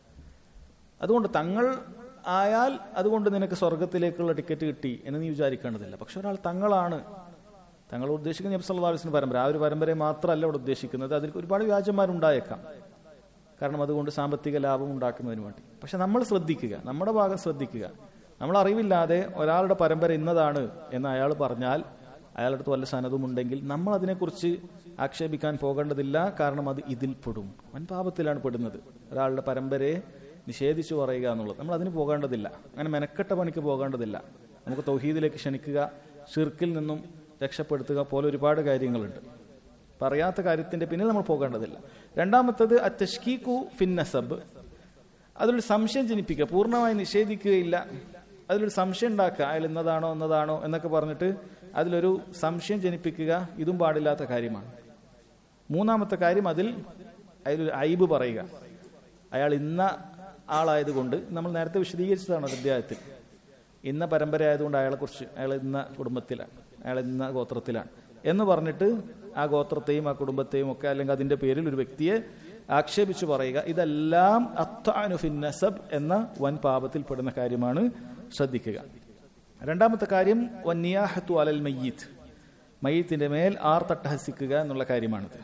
അതുകൊണ്ട് തങ്ങൾ ആയാൽ അതുകൊണ്ട് നിനക്ക് സ്വർഗത്തിലേക്കുള്ള ടിക്കറ്റ് കിട്ടി എന്ന് നീ വിചാരിക്കേണ്ടതില്ല. പക്ഷെ ഒരാൾ തങ്ങളാണ്, തങ്ങൾ ഉദ്ദേശിക്കുന്ന നബി സല്ലല്ലാഹു അലൈഹി വസല്ലം പരമ്പര, ആ ഒരു പരമ്പരയെ മാത്രമല്ല ഇവിടെ ഉദ്ദേശിക്കുന്നത്. അതിൽ ഒരുപാട് വ്യാജന്മാരുണ്ടായേക്കാം, കാരണം അതുകൊണ്ട് സാമ്പത്തിക ലാഭം ഉണ്ടാക്കുന്നതിന് വേണ്ടി. പക്ഷെ നമ്മൾ ശ്രദ്ധിക്കുക, നമ്മുടെ ഭാഗം ശ്രദ്ധിക്കുക. നമ്മൾ അറിവില്ലാതെ ഒരാളുടെ പരമ്പര ഇന്നതാണ് എന്ന് അയാൾ പറഞ്ഞാൽ, അയാളുടെ അടുത്ത് വല്ല സനതും ഉണ്ടെങ്കിൽ നമ്മൾ അതിനെക്കുറിച്ച് ആക്ഷേപിക്കാൻ പോകേണ്ടതില്ല. കാരണം അത് ഇതിൽ പെടും, വൻ പാപത്തിലാണ് പെടുന്നത്. ഒരാളുടെ പരമ്പരയെ നിഷേധിച്ചു പറയുക എന്നുള്ളത് നമ്മൾ അതിന് പോകേണ്ടതില്ല. അങ്ങനെ മെനക്കെട്ട പണിക്ക് പോകേണ്ടതില്ല. നമുക്ക് തൗഹീദിലേക്ക് ക്ഷണിക്കുക, ഷിർക്കിൽ നിന്നും രക്ഷപ്പെടുത്തുക പോലെ ഒരുപാട് കാര്യങ്ങളുണ്ട്. പറയാത്ത കാര്യത്തിന്റെ പിന്നിൽ നമ്മൾ പോകേണ്ടതില്ല. രണ്ടാമത്തത് അത്തഷ്കീഖു ഫിൻ നസബ്, അതിലൊരു സംശയം ജനിപ്പിക്കുക. പൂർണ്ണമായി നിഷേധിക്കുകയില്ല, അതിലൊരു സംശയം ഉണ്ടാക്കുക. അയാൾ ഇന്നതാണോ എന്നതാണോ എന്നൊക്കെ പറഞ്ഞിട്ട് അതിലൊരു സംശയം ജനിപ്പിക്കുക. ഇതും പാടില്ലാത്ത കാര്യമാണ്. മൂന്നാമത്തെ കാര്യം, അതിൽ അതിലൊരു ഐബ് പറയുക. അയാൾ ഇന്ന ആളായതുകൊണ്ട്, നമ്മൾ നേരത്തെ വിശദീകരിച്ചതാണ് അധ്യായത്തിൽ, ഇന്ന പരമ്പര ആയതുകൊണ്ട് അയാളെക്കുറിച്ച് അയാൾ ഇന്ന കുടുംബത്തിലാണ്, അയാൾ ഇന്ന ഗോത്രത്തിലാണ് എന്ന് പറഞ്ഞിട്ട് ആ ഗോത്രത്തെയും ആ കുടുംബത്തെയും ഒക്കെ അല്ലെങ്കിൽ അതിന്റെ പേരിൽ ഒരു വ്യക്തിയെ ആക്ഷേപിച്ചു പറയുക. ഇതെല്ലാം അത്താനു ഫിൻ നസബ് എന്ന വൻ പാപത്തിൽ പെടുന്ന കാര്യമാണ്. ശ്രദ്ധിക്കുക. രണ്ടാമത്തെ കാര്യം വന്നിയാഹത്തു അലൽ മയ്യിത്ത്, മയ്യിത്തിന്റെ മേൽ ആർത്തട്ടഹസിക്കുക എന്നുള്ള കാര്യമാണിത്.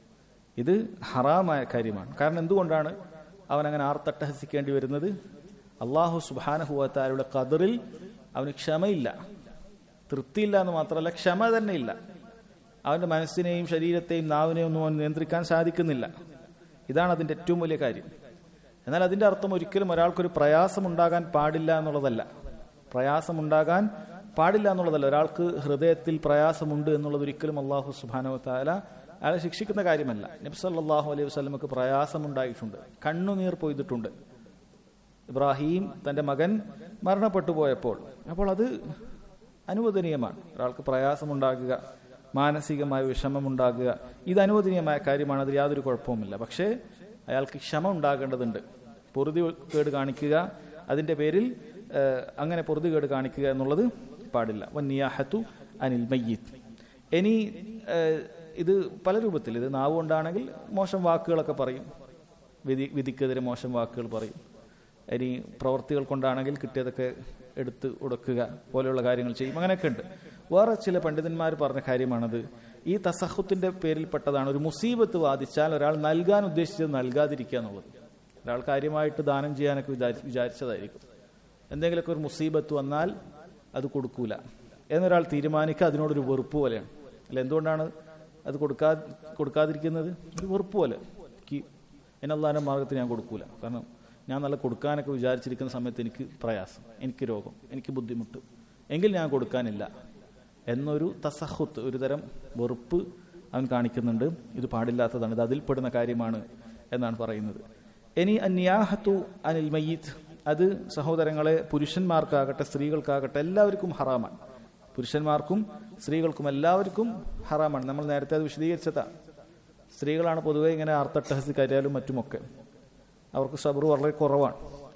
ഇത് ഹറാമായ കാര്യമാണ്. കാരണം എന്തുകൊണ്ടാണ് അവൻ അങ്ങനെ ആർത്തട്ടഹസിക്കേണ്ടി വരുന്നത്? അള്ളാഹു സുബ്ഹാനഹു വ തആലയുടെ ഖദറിൽ അവന് ക്ഷമയില്ല, തൃപ്തിയില്ല എന്ന് മാത്രമല്ല ക്ഷമ തന്നെ ഇല്ല. അവന്റെ മനസ്സിനെയും ശരീരത്തെയും നാവിനെയും ഒന്നും അവൻ നിയന്ത്രിക്കാൻ സാധിക്കുന്നില്ല. ഇതാണ് അതിന്റെ ഏറ്റവും വലിയ കാര്യം. എന്നാൽ അതിന്റെ അർത്ഥം ഒരിക്കലും ഒരാൾക്കൊരു പ്രയാസമുണ്ടാകാൻ പാടില്ല എന്നുള്ളതല്ല. പ്രയാസമുണ്ടാകാൻ പാടില്ല എന്നുള്ളതല്ല. ഒരാൾക്ക് ഹൃദയത്തിൽ പ്രയാസമുണ്ട് എന്നുള്ളത് ഒരിക്കലും അള്ളാഹു സുബ്ഹാനഹു വ തആല അയാളെ ശിക്ഷിക്കുന്ന കാര്യമല്ല. നബി സല്ലല്ലാഹു അലൈഹി വസല്ലമക്ക് പ്രയാസമുണ്ടായിട്ടുണ്ട്, കണ്ണുനീർ പൊയ്തിട്ടുണ്ട്. ഇബ്രാഹിം തന്റെ മകൻ മരണപ്പെട്ടു പോയപ്പോൾ, അപ്പോൾ അത് അനുവദനീയമാണ്. ഒരാൾക്ക് പ്രയാസമുണ്ടാകുക, മാനസികമായ വിഷമമുണ്ടാകുക, ഇത് അനുവദനീയമായ കാര്യമാണ്. അതിൽ യാതൊരു കുഴപ്പവുമില്ല. പക്ഷേ അയാൾക്ക് ക്ഷമ ഉണ്ടാകേണ്ടതുണ്ട്. പൊറുതികേട് കാണിക്കുക, അതിന്റെ പേരിൽ അങ്ങനെ പൊറുതികേട് കാണിക്കുക എന്നുള്ളത് പാടില്ല. വന്നിയാഹത്തു അനിൽ മയ്യിത്ത്. ഇനി ഇത് പല രൂപത്തിൽ, ഇത് നാവ് കൊണ്ടാണെങ്കിൽ മോശം വാക്കുകളൊക്കെ പറയും, വിധി വിധിക്കെതിരെ മോശം വാക്കുകൾ പറയും. ഇനി പ്രവർത്തികൾ കൊണ്ടാണെങ്കിൽ കിട്ടിയതൊക്കെ എടുത്ത് ഉടക്കുക പോലെയുള്ള കാര്യങ്ങൾ ചെയ്യും. അങ്ങനെയൊക്കെ ഉണ്ട്. വേറെ ചില പണ്ഡിതന്മാർ പറഞ്ഞ കാര്യമാണത്. ഈ തസഹുത്തിന്റെ പേരിൽപ്പെട്ടതാണ്. ഒരു മുസീബത്ത് ബാധിച്ചാൽ ഒരാൾ നൽകാൻ ഉദ്ദേശിച്ചത് നൽകാതിരിക്കുക എന്നുള്ളത്. ഒരാൾ കാര്യമായിട്ട് ദാനം ചെയ്യാനൊക്കെ വിചാരി വിചാരിച്ചതായിരിക്കും എന്തെങ്കിലുമൊക്കെ ഒരു മുസീബത്ത് വന്നാൽ അത് കൊടുക്കൂല എന്നൊരാൾ തീരുമാനിക്കുക. അതിനോടൊരു വെറുപ്പ് പോലെയാണ്. അല്ല, എന്തുകൊണ്ടാണ് അത് കൊടുക്കാ കൊടുക്കാതിരിക്കുന്നത്? ഒരു വെറുപ്പ് പോലെ. എന്നെ അല്ലാഹുവിന്റെ മാർഗത്തിൽ ഞാൻ കൊടുക്കൂല, കാരണം ഞാൻ നല്ല കൊടുക്കാനൊക്കെ വിചാരിച്ചിരിക്കുന്ന സമയത്ത് എനിക്ക് പ്രയാസം, എനിക്ക് രോഗം, എനിക്ക് ബുദ്ധിമുട്ട്, എങ്കിൽ ഞാൻ കൊടുക്കാനില്ല എന്നൊരു തസഹുത്ത്, ഒരു തരം വെറുപ്പ് അവൻ കാണിക്കുന്നുണ്ട്. ഇത് പാടില്ലാത്തതാണ്, ഇത് അതിൽപ്പെടുന്ന കാര്യമാണ് എന്നാണ് പറയുന്നത്. ഇനി അന്യാഹത്തു അനിൽ മയ്യിത്ത്, അത് സഹോദരങ്ങളെ പുരുഷന്മാർക്കാകട്ടെ സ്ത്രീകൾക്കാകട്ടെ എല്ലാവർക്കും ഹറാമാണ്. പുരുഷന്മാർക്കും സ്ത്രീകൾക്കും എല്ലാവർക്കും ഹറാമാണ്. നമ്മൾ നേരത്തെ അത് വിശദീകരിച്ചതാ. സ്ത്രീകളാണ് പൊതുവെ ഇങ്ങനെ ആർത്തട്ടഹസി കരയാലും മറ്റുമൊക്കെ, അവർക്ക് സബർ വളരെ കുറവാണ്.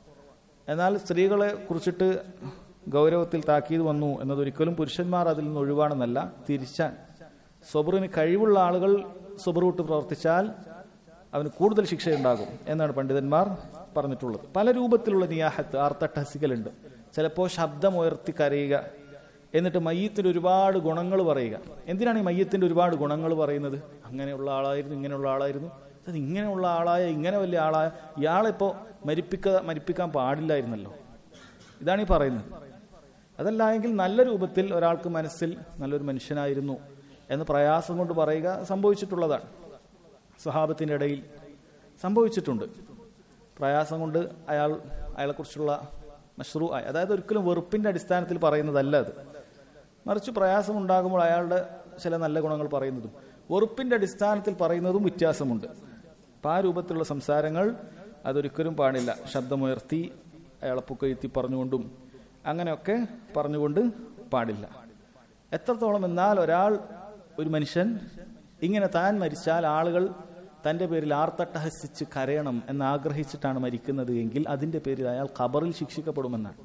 എന്നാൽ സ്ത്രീകളെ കുറിച്ചിട്ട് ഗൗരവത്തിൽ താക്കീത് വന്നു എന്നതൊരിക്കലും പുരുഷന്മാർ അതിൽ നിന്ന് ഒഴിവാണെന്നല്ല, തിരിച്ചാൻ സബറിന് കഴിവുള്ള ആളുകൾ സബർ വിട്ട് പ്രവർത്തിച്ചാൽ അവന് കൂടുതൽ ശിക്ഷയുണ്ടാകും എന്നാണ് പണ്ഡിതന്മാർ പറഞ്ഞിട്ടുള്ളത്. പല രൂപത്തിലുള്ള നിയാഹത്ത് ആർത്തട്ടഹസിക്കലുണ്ട്. ചിലപ്പോൾ ശബ്ദമുയർത്തി കരയുക, എന്നിട്ട് മയ്യത്തിന്റെ ഒരുപാട് ഗുണങ്ങൾ പറയുക. എന്തിനാണ് ഈ മയ്യത്തിന്റെ ഒരുപാട് ഗുണങ്ങൾ പറയുന്നത്? അങ്ങനെയുള്ള ആളായിരുന്നു, ഇങ്ങനെയുള്ള ആളായിരുന്നു, അത് ഇങ്ങനെയുള്ള ആളായ, ഇങ്ങനെ വലിയ ആളായ ഇയാളെപ്പോ മരിപ്പിക്ക മരിപ്പിക്കാൻ പാടില്ലായിരുന്നല്ലോ, ഇതാണ് ഈ പറയുന്നത്. അതല്ല എങ്കിൽ നല്ല രൂപത്തിൽ ഒരാൾക്ക് മനസ്സിൽ നല്ലൊരു മനുഷ്യനായിരുന്നു എന്ന് പ്രയാസം കൊണ്ട് പറയുക സംഭവിച്ചിട്ടുള്ളതാണ്. സ്വഹാബത്തിന്റെ ഇടയിൽ സംഭവിച്ചിട്ടുണ്ട്. പ്രയാസം കൊണ്ട് അയാൾ അയാളെക്കുറിച്ചുള്ള മഷ്റൂ ആയി, അതായത് ഒരിക്കലും വെറുപ്പിന്റെ അടിസ്ഥാനത്തിൽ പറയുന്നതല്ല അത്, മറിച്ച് പ്രയാസം ഉണ്ടാകുമ്പോൾ അയാളുടെ ചില നല്ല ഗുണങ്ങൾ പറയുന്നതും വെറുപ്പിന്റെ അടിസ്ഥാനത്തിൽ പറയുന്നതും വ്യത്യാസമുണ്ട്. അപ്പം ആ രൂപത്തിലുള്ള സംസാരങ്ങൾ അതൊരിക്കലും പാടില്ല. ശബ്ദമുയർത്തി അയാളെ പുകഴ്ത്തി പറഞ്ഞുകൊണ്ടും അങ്ങനെയൊക്കെ പറഞ്ഞുകൊണ്ട് പാടില്ല. എത്രത്തോളം എന്നാൽ ഒരാൾ, ഒരു മനുഷ്യൻ ഇങ്ങനെ താൻ മരിച്ചാൽ ആളുകൾ തന്റെ പേരിൽ ആർത്തട്ടഹസിച്ച് കരയണം എന്നാഗ്രഹിച്ചിട്ടാണ് മരിക്കുന്നത് എങ്കിൽ അതിന്റെ പേരിൽ അയാൾ ഖബറിൽ ശിക്ഷിക്കപ്പെടുമെന്നാണ്.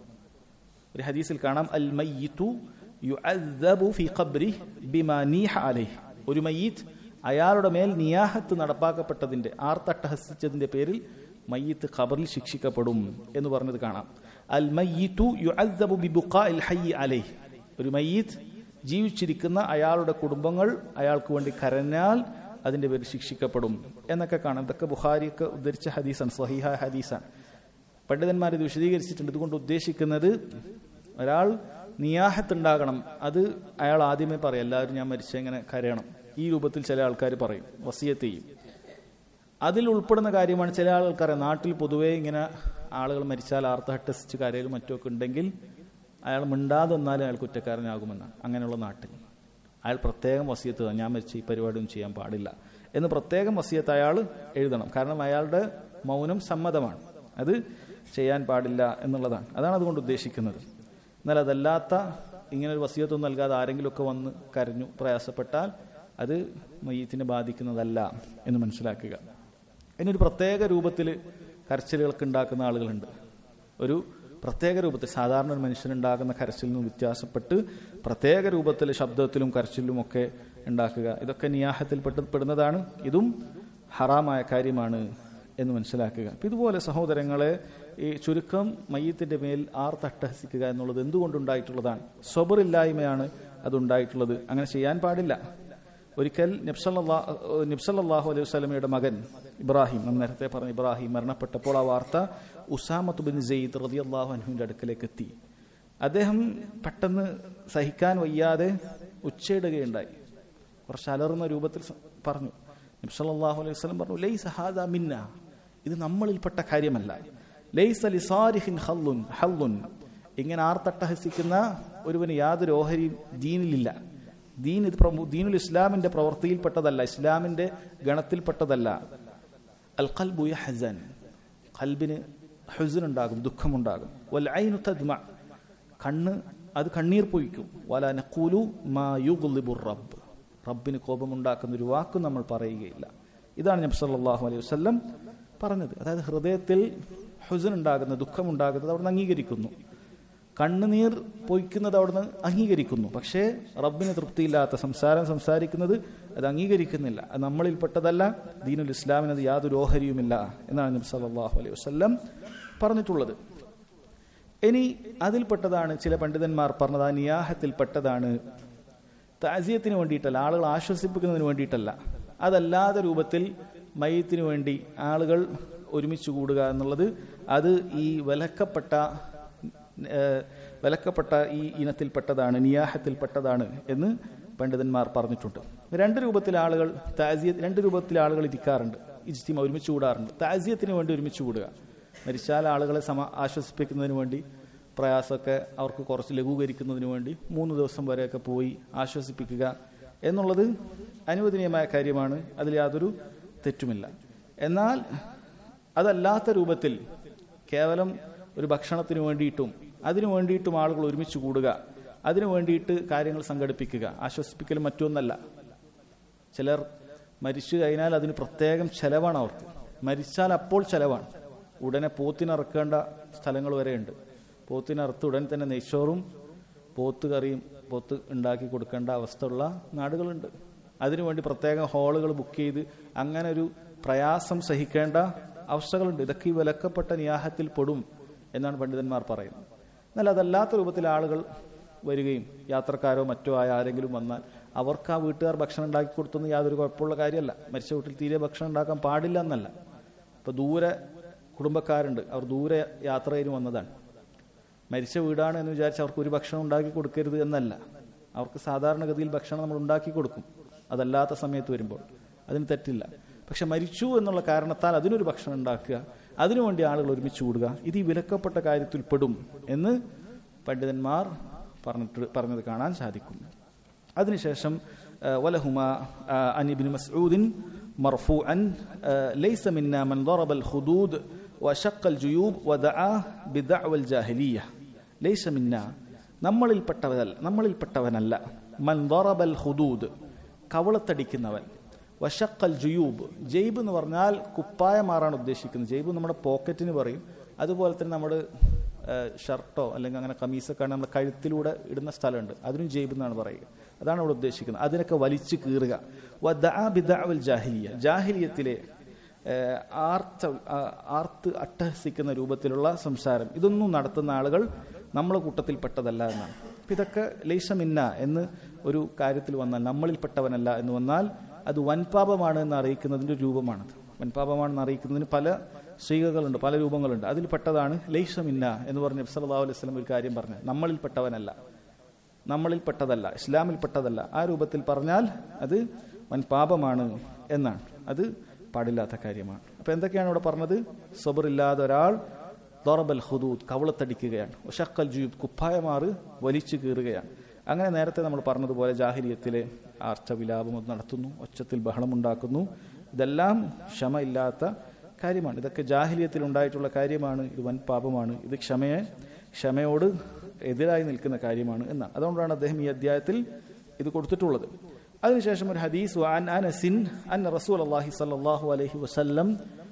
ഒരു ഹദീസിൽ കാണാം, അൽ മയ്യിതു യുഅദ്ദബു ഫീ ഖബ്രിഹി ബിമാ നീഹ അലൈഹി. ഒരു മയ്യിത്ത് അയാളുടെ മേൽ നിയാഹത്ത് നടപ്പാക്കപ്പെട്ടതിന്റെ, ആർത്തട്ടഹസിച്ചതിന്റെ പേരിൽ മയ്യിത്ത് ഖബറിൽ ശിക്ഷിക്കപ്പെടും എന്ന് പറഞ്ഞത് കാണാം. അൽ മയ്യിതു യുഅദ്ദബു ബിബുഖാഇൽ ഹയ്യി അലൈഹി. ഒരു മയ്യിത്ത് ജീവിച്ചിരിക്കുന്ന അയാളുടെ കുടുംബങ്ങൾ അയാൾക്ക് വേണ്ടി കരഞ്ഞാൽ അതിന്റെ പേരിൽ ശിക്ഷിക്കപ്പെടും എന്നൊക്കെ കാണാം. ഇതൊക്കെ ബുഖാരിയൊക്കെ ഉദ്ധരിച്ച ഹദീസാണ്, സ്വഹീഹായ ഹദീസാണ്. പണ്ഡിതന്മാർ ഇത് വിശദീകരിച്ചിട്ടുണ്ട്. ഇതുകൊണ്ട് ഉദ്ദേശിക്കുന്നത് ഒരാൾ നിയാഹത്ത് ഉണ്ടാകണം, അത് അയാൾ ആദ്യമേ പറയും, എല്ലാവരും ഞാൻ മരിച്ച ഇങ്ങനെ കരയണം, ഈ രൂപത്തിൽ ചില ആൾക്കാർ പറയും, വസിയത്ത് ചെയ്യും. അതിൽ ഉൾപ്പെടുന്ന കാര്യമാണ് ചില ആൾക്കാരെ നാട്ടിൽ പൊതുവേ ഇങ്ങനെ ആളുകൾ മരിച്ചാൽ ആർത്തഹട്ടസിച്ച് കരയിലും മറ്റുമൊക്കെ ഉണ്ടെങ്കിൽ അയാൾ മിണ്ടാതെ വന്നാലും അയാൾ കുറ്റക്കാരനാകുമെന്നാണ്. അങ്ങനെയുള്ള നാട്ടിൽ അയാൾ പ്രത്യേകം വസിയത്ത്, ഞാൻ മരിച്ച ഈ പരിപാടിയൊന്നും ചെയ്യാൻ പാടില്ല എന്ന് പ്രത്യേകം വസിയത്ത് അയാൾ എഴുതണം. കാരണം അയാളുടെ മൗനം സമ്മതമാണ്, അത് ചെയ്യാൻ പാടില്ല എന്നുള്ളതാണ്. അതാണ് അതുകൊണ്ട് ഉദ്ദേശിക്കുന്നത്. എന്നാൽ അതല്ലാത്ത ഇങ്ങനൊരു വസിയത്തൊന്നും നൽകാതെ ആരെങ്കിലുമൊക്കെ വന്ന് കരഞ്ഞു പ്രയാസപ്പെട്ടാൽ അത് മയ്യത്തിനെ ബാധിക്കുന്നതല്ല എന്ന് മനസ്സിലാക്കുക. ഇനി ഒരു പ്രത്യേക രൂപത്തിൽ കരച്ചിലുകൾക്ക് ഉണ്ടാക്കുന്ന ആളുകളുണ്ട്. ഒരു പ്രത്യേക രൂപത്തിൽ, സാധാരണ ഒരു മനുഷ്യനുണ്ടാകുന്ന കരച്ചിൽ നിന്നും വ്യത്യാസപ്പെട്ട് പ്രത്യേക രൂപത്തിൽ ശബ്ദത്തിലും കരച്ചിലും ഒക്കെ ഉണ്ടാക്കുക, ഇതൊക്കെ നിയാഹത്തിൽ പെടുന്നതാണ്. ഇതും ഹറാമായ കാര്യമാണ് എന്ന് മനസ്സിലാക്കുക. അപ്പം ഇതുപോലെ സഹോദരങ്ങളെ, ഈ ചുരുക്കം മയ്യത്തിന്റെ മേൽ ആർത്തട്ടഹസിക്കുക എന്നുള്ളത് എന്തുകൊണ്ടുണ്ടായിട്ടുള്ളതാണ്? സ്വബറില്ലായ്മയാണ് അതുണ്ടായിട്ടുള്ളത്. അങ്ങനെ ചെയ്യാൻ പാടില്ല. ഒരിക്കൽ നബ്സല്ലല്ലാഹു അലൈഹി വസല്ലമയുടെ മകൻ ഇബ്രാഹിം, നാം നേരത്തെ പറഞ്ഞ ഇബ്രാഹിം മരണപ്പെട്ടപ്പോൾ ആ വാർത്ത ഉസാമത്ത് ബിൻ സെയ്ദ് റളിയല്ലാഹു അൻഹുവിന്റെ അടുക്കലേക്ക് എത്തി. അദ്ദേഹം പെട്ടെന്ന് സഹിക്കാൻ വയ്യാതെ ഉച്ചയിടുകയുണ്ടായി. കുറച്ച് അലറുന്ന രൂപത്തിൽ പറഞ്ഞു. നബി സല്ലല്ലാഹു അലൈഹി വസല്ലം പറഞ്ഞു, ലൈസ ഹാദാ മിന്ന, ഇത് നമ്മളിൽപ്പെട്ട കാര്യമല്ല. ലൈസ ലിസാരിഹിൻ ഹല്ലുൻ ഹല്ലുൻ, ഇങ്ങനെ ആർത്തട്ടഹസിക്കുന്ന ഒരുവന് യാതൊരു ഓഹരിയും ദീനിലില്ല. ദീൻ ഇത് ദീനുൽ ഇസ്ലാമിന്റെ പ്രവൃത്തിയിൽപ്പെട്ടതല്ല, ഇസ്ലാമിന്റെ ഗണത്തിൽപ്പെട്ടതല്ല. അൽ ഖൽബു യഹ്സൻ, ഖൽബിന് ഹുസ്ൻ ഉണ്ടാകും, ദുഃഖമുണ്ടാകും. വൽ ഐനു തദ്മ, കണ്ണ് അത് കണ്ണീർ പൊഴിക്കും. വലാ നഖൂലു മാ യുഗ്ളിബുർ റബ്ബ്, റബ്ബിന് കോപമുണ്ടാക്കുന്ന ഒരു വാക്കും നമ്മൾ പറയുകയില്ല. ഇതാണ് നബി സല്ലല്ലാഹു അലൈഹി വസല്ലം പറഞ്ഞത്. അതായത് ഹൃദയത്തിൽ ഹുസ്ൻ ഉണ്ടാകുന്ന, ദുഃഖമുണ്ടാകുന്നത് അവിടുന്ന് അംഗീകരിക്കുന്നു, കണ്ണുനീർ പൊയ്ക്കുന്നത് അവിടുന്ന് അംഗീകരിക്കുന്നു. പക്ഷേ റബ്ബിന് തൃപ്തിയില്ലാത്ത സംസാരം സംസാരിക്കുന്നത് അത് അംഗീകരിക്കുന്നില്ല. അത് നമ്മളിൽപ്പെട്ടതല്ല, ദീനുൽ ഇസ്ലാമിന് അത് യാതൊരു ഓഹരിയുമില്ല എന്നാണ് നബി സല്ലല്ലാഹു അലൈഹി വസല്ലം പറഞ്ഞിട്ടുള്ളത്. ഇനി അതിൽപ്പെട്ടതാണ്, ചില പണ്ഡിതന്മാർ പറഞ്ഞത്, ആ നിയാഹത്തിൽപ്പെട്ടതാണ്. തഅസിയത്തിന് വേണ്ടിയിട്ടല്ല, ആളുകൾ ആശ്വസിപ്പിക്കുന്നതിന് വേണ്ടിയിട്ടല്ല, അതല്ലാത്ത രൂപത്തിൽ മയ്യത്തിന് വേണ്ടി ആളുകൾ ഒരുമിച്ച് കൂടുക എന്നുള്ളത് അത് ഈ വിലക്കപ്പെട്ട വിലക്കപ്പെട്ട ഈ ഇനത്തിൽപ്പെട്ടതാണ്, നിയാഹത്തിൽപ്പെട്ടതാണ് എന്ന് പണ്ഡിതന്മാർ പറഞ്ഞിട്ടുണ്ട്. രണ്ട് രൂപത്തിൽ ആളുകൾ തഅസിയ രണ്ട് രൂപത്തിൽ ആളുകൾ ഇരിക്കാറുണ്ട്, ഇജ്തിമ ഒരുമിച്ച് കൂടാറുണ്ട്. തഅസിയത്തിന് വേണ്ടി ഒരുമിച്ച് കൂടുക, മരിച്ചാൽ ആളുകളെ സമ ആശ്വസിപ്പിക്കുന്നതിന് വേണ്ടി, പ്രയാസമൊക്കെ അവർക്ക് കുറച്ച് ലഘൂകരിക്കുന്നതിന് വേണ്ടി മൂന്ന് ദിവസം വരെയൊക്കെ പോയി ആശ്വസിപ്പിക്കുക എന്നുള്ളത് അനുവദനീയമായ കാര്യമാണ്, അതിൽ യാതൊരു തെറ്റുമില്ല. എന്നാൽ അതല്ലാത്ത രൂപത്തിൽ കേവലം ഒരു ഭക്ഷണത്തിന് വേണ്ടിയിട്ടും അതിനു വേണ്ടിയിട്ടും ആളുകൾ ഒരുമിച്ച് കൂടുക, അതിനു വേണ്ടിയിട്ട് കാര്യങ്ങൾ സംഘടിപ്പിക്കുക, ആശ്വസിപ്പിക്കലും മറ്റൊന്നല്ല. ചിലർ മരിച്ചു കഴിഞ്ഞാൽ അതിന് പ്രത്യേകം ചെലവാണ് അവർക്ക്. മരിച്ചാൽ അപ്പോൾ ചെലവാണ്. ഉടനെ പോത്തിനിറക്കേണ്ട സ്ഥലങ്ങൾ വരെയുണ്ട്. പോത്തിനറുത്ത് ഉടൻ തന്നെ നെയ്ച്ചോറും പോത്ത് കറിയും പോത്ത് ഉണ്ടാക്കി കൊടുക്കേണ്ട അവസ്ഥ ഉള്ള നാടുകളുണ്ട്. അതിനുവേണ്ടി പ്രത്യേകം ഹാളുകൾ ബുക്ക് ചെയ്ത് അങ്ങനെ ഒരു പ്രയാസം സഹിക്കേണ്ട അവസ്ഥകളുണ്ട്. ഇതൊക്കെ ഈ വിലക്കപ്പെട്ട നിയാഹത്തിൽ പെടും എന്നാണ് പണ്ഡിതന്മാർ പറയുന്നത്. എന്നാൽ അതല്ലാത്ത രൂപത്തിൽ ആളുകൾ വരികയും യാത്രക്കാരോ മറ്റോ ആയ ആരെങ്കിലും വന്നാൽ അവർക്ക് ആ വീട്ടുകാർ ഭക്ഷണം ഉണ്ടാക്കി കൊടുത്തൊന്നും യാതൊരു കുഴപ്പമുള്ള കാര്യമല്ല. മരിച്ച വീട്ടിൽ തീരെ ഭക്ഷണം ഉണ്ടാക്കാൻ പാടില്ല എന്നല്ല. ഇപ്പൊ ദൂരെ കുടുംബക്കാരുണ്ട്, അവർ ദൂരെ യാത്ര ചെയ്ത് വന്നതാണ്. മരിച്ച വീടാണ് എന്ന് വിചാരിച്ച് അവർക്ക് ഒരു ഭക്ഷണം ഉണ്ടാക്കി കൊടുക്കരുത് എന്നല്ല. അവർക്ക് സാധാരണഗതിയിൽ ഭക്ഷണം നമ്മൾ ഉണ്ടാക്കി കൊടുക്കും അതല്ലാത്ത സമയത്ത് വരുമ്പോൾ, അതിന് തെറ്റില്ല. പക്ഷെ മരിച്ചു എന്നുള്ള കാരണത്താൽ അതിനൊരു ഭക്ഷണം ഉണ്ടാക്കുക, അതിനുവേണ്ടി ആളുകൾ ഒരുമിച്ച് കൂടുക, ഇത് ഈ വിലക്കപ്പെട്ട കാര്യത്തിൽ പെടും എന്ന് പണ്ഡിതന്മാർ പറഞ്ഞിട്ട് പറഞ്ഞത് കാണാൻ സാധിക്കും. അതിനുശേഷം വലഹുമ അൻ ഇബ്നു മസ്ഊദിൻ മർഫൂഅൻ ലൈസ മിന്നാ മൻ ضرب الخدود وشق الجيوب ودعا بدعوى الجاهليه ലൈസ മിന്നാ നമ്മളിൽപ്പെട്ടവനല്ല നമ്മളിൽപ്പെട്ടവനല്ല മൻ ضرب الخدود കവളത്തടിക്കുന്നവൻ, വശക്കൽ ജുയൂബ് ജെയ്ബ് എന്ന് പറഞ്ഞാൽ കുപ്പായമാറാണ് ഉദ്ദേശിക്കുന്നത്. ജെയ്ബ് നമ്മുടെ പോക്കറ്റിന് പറയും. അതുപോലെ തന്നെ നമ്മുടെ ഷർട്ടോ അല്ലെങ്കിൽ അങ്ങനെ കമീസൊക്കെ ആണ് നമ്മുടെ കഴുത്തിലൂടെ ഇടുന്ന സ്ഥലമുണ്ട്, അതിനും ജെയ്ബ് എന്നാണ് പറയുക. അതാണ് ഇവിടെ ഉദ്ദേശിക്കുന്നത്. അതിനൊക്കെ വലിച്ചു കീറുക. വദഅ ബിദഅവൽ ജാഹിലിയ ജാഹിലിയത്തിലെ ആർത്ത ആർത്ത് അട്ടഹസിക്കുന്ന രൂപത്തിലുള്ള സംസാരം, ഇതൊന്നും നടത്തുന്ന ആളുകൾ നമ്മളെ കൂട്ടത്തിൽപ്പെട്ടതല്ല എന്നാണ്. അപ്പം ഇതൊക്കെ ലൈസ മിന്ന എന്ന് ഒരു കാര്യത്തിൽ വന്നാൽ, നമ്മളിൽപ്പെട്ടവനല്ല എന്ന് വന്നാൽ അത് വൻപാപമാണ് എന്ന് അറിയിക്കുന്നതിൻ്റെ ഒരു രൂപമാണത്. വൻപാപമാണെന്ന് അറിയിക്കുന്നതിന് പല ശ്രീകകളുണ്ട്, പല രൂപങ്ങളുണ്ട്. അതിൽ പെട്ടതാണ് ലൈസ മിന്ന എന്ന് പറഞ്ഞ നബി സല്ലല്ലാഹു അലൈഹി വസല്ലം ഒരു കാര്യം പറഞ്ഞു, നമ്മളിൽപ്പെട്ടവനല്ല, നമ്മളിൽപ്പെട്ടതല്ല, ഇസ്ലാമിൽപ്പെട്ടതല്ല. ആ രൂപത്തിൽ പറഞ്ഞാൽ അത് വൻപാപമാണ് എന്നാണ്, അത് പാടില്ലാത്ത കാര്യമാണ്. അപ്പം എന്തൊക്കെയാണ് ഇവിടെ പറഞ്ഞത്? സബറില്ലാതെ ഒരാൾ ദറബൽ ഹുദൂദ് കവളത്തടിക്കുകയാണ്, വശക്കൽ ജുയൂബ് കുപ്പായമാറ് വലിച്ചു കീറുകയാണ്. അങ്ങനെ നേരത്തെ നമ്മൾ പറഞ്ഞതുപോലെ ജാഹിലിയത്തിലെ ആർച്ച വിലാപം നടത്തുന്നു, ഒച്ചത്തിൽ ബഹളമുണ്ടാക്കുന്നു. ഇതെല്ലാം ക്ഷമ ഇല്ലാത്ത കാര്യമാണ്. ഇതൊക്കെ ജാഹിലിയത്തിൽ ഉണ്ടായിട്ടുള്ള കാര്യമാണ്. ഇത് വൻ പാപമാണ്. ഇത് ക്ഷമയെ ക്ഷമയോട് എതിരായി നിൽക്കുന്ന കാര്യമാണ് എന്നാണ്. അതുകൊണ്ടാണ് അദ്ദേഹം ഈ അധ്യായത്തിൽ ഇത് കൊടുത്തിട്ടുള്ളത്. അതിനുശേഷം ഒരു ഹദീസ് അൻ അനസിൻ അൻ റസൂലുള്ളാഹി സ്വല്ലല്ലാഹു അലൈഹി വസല്ലം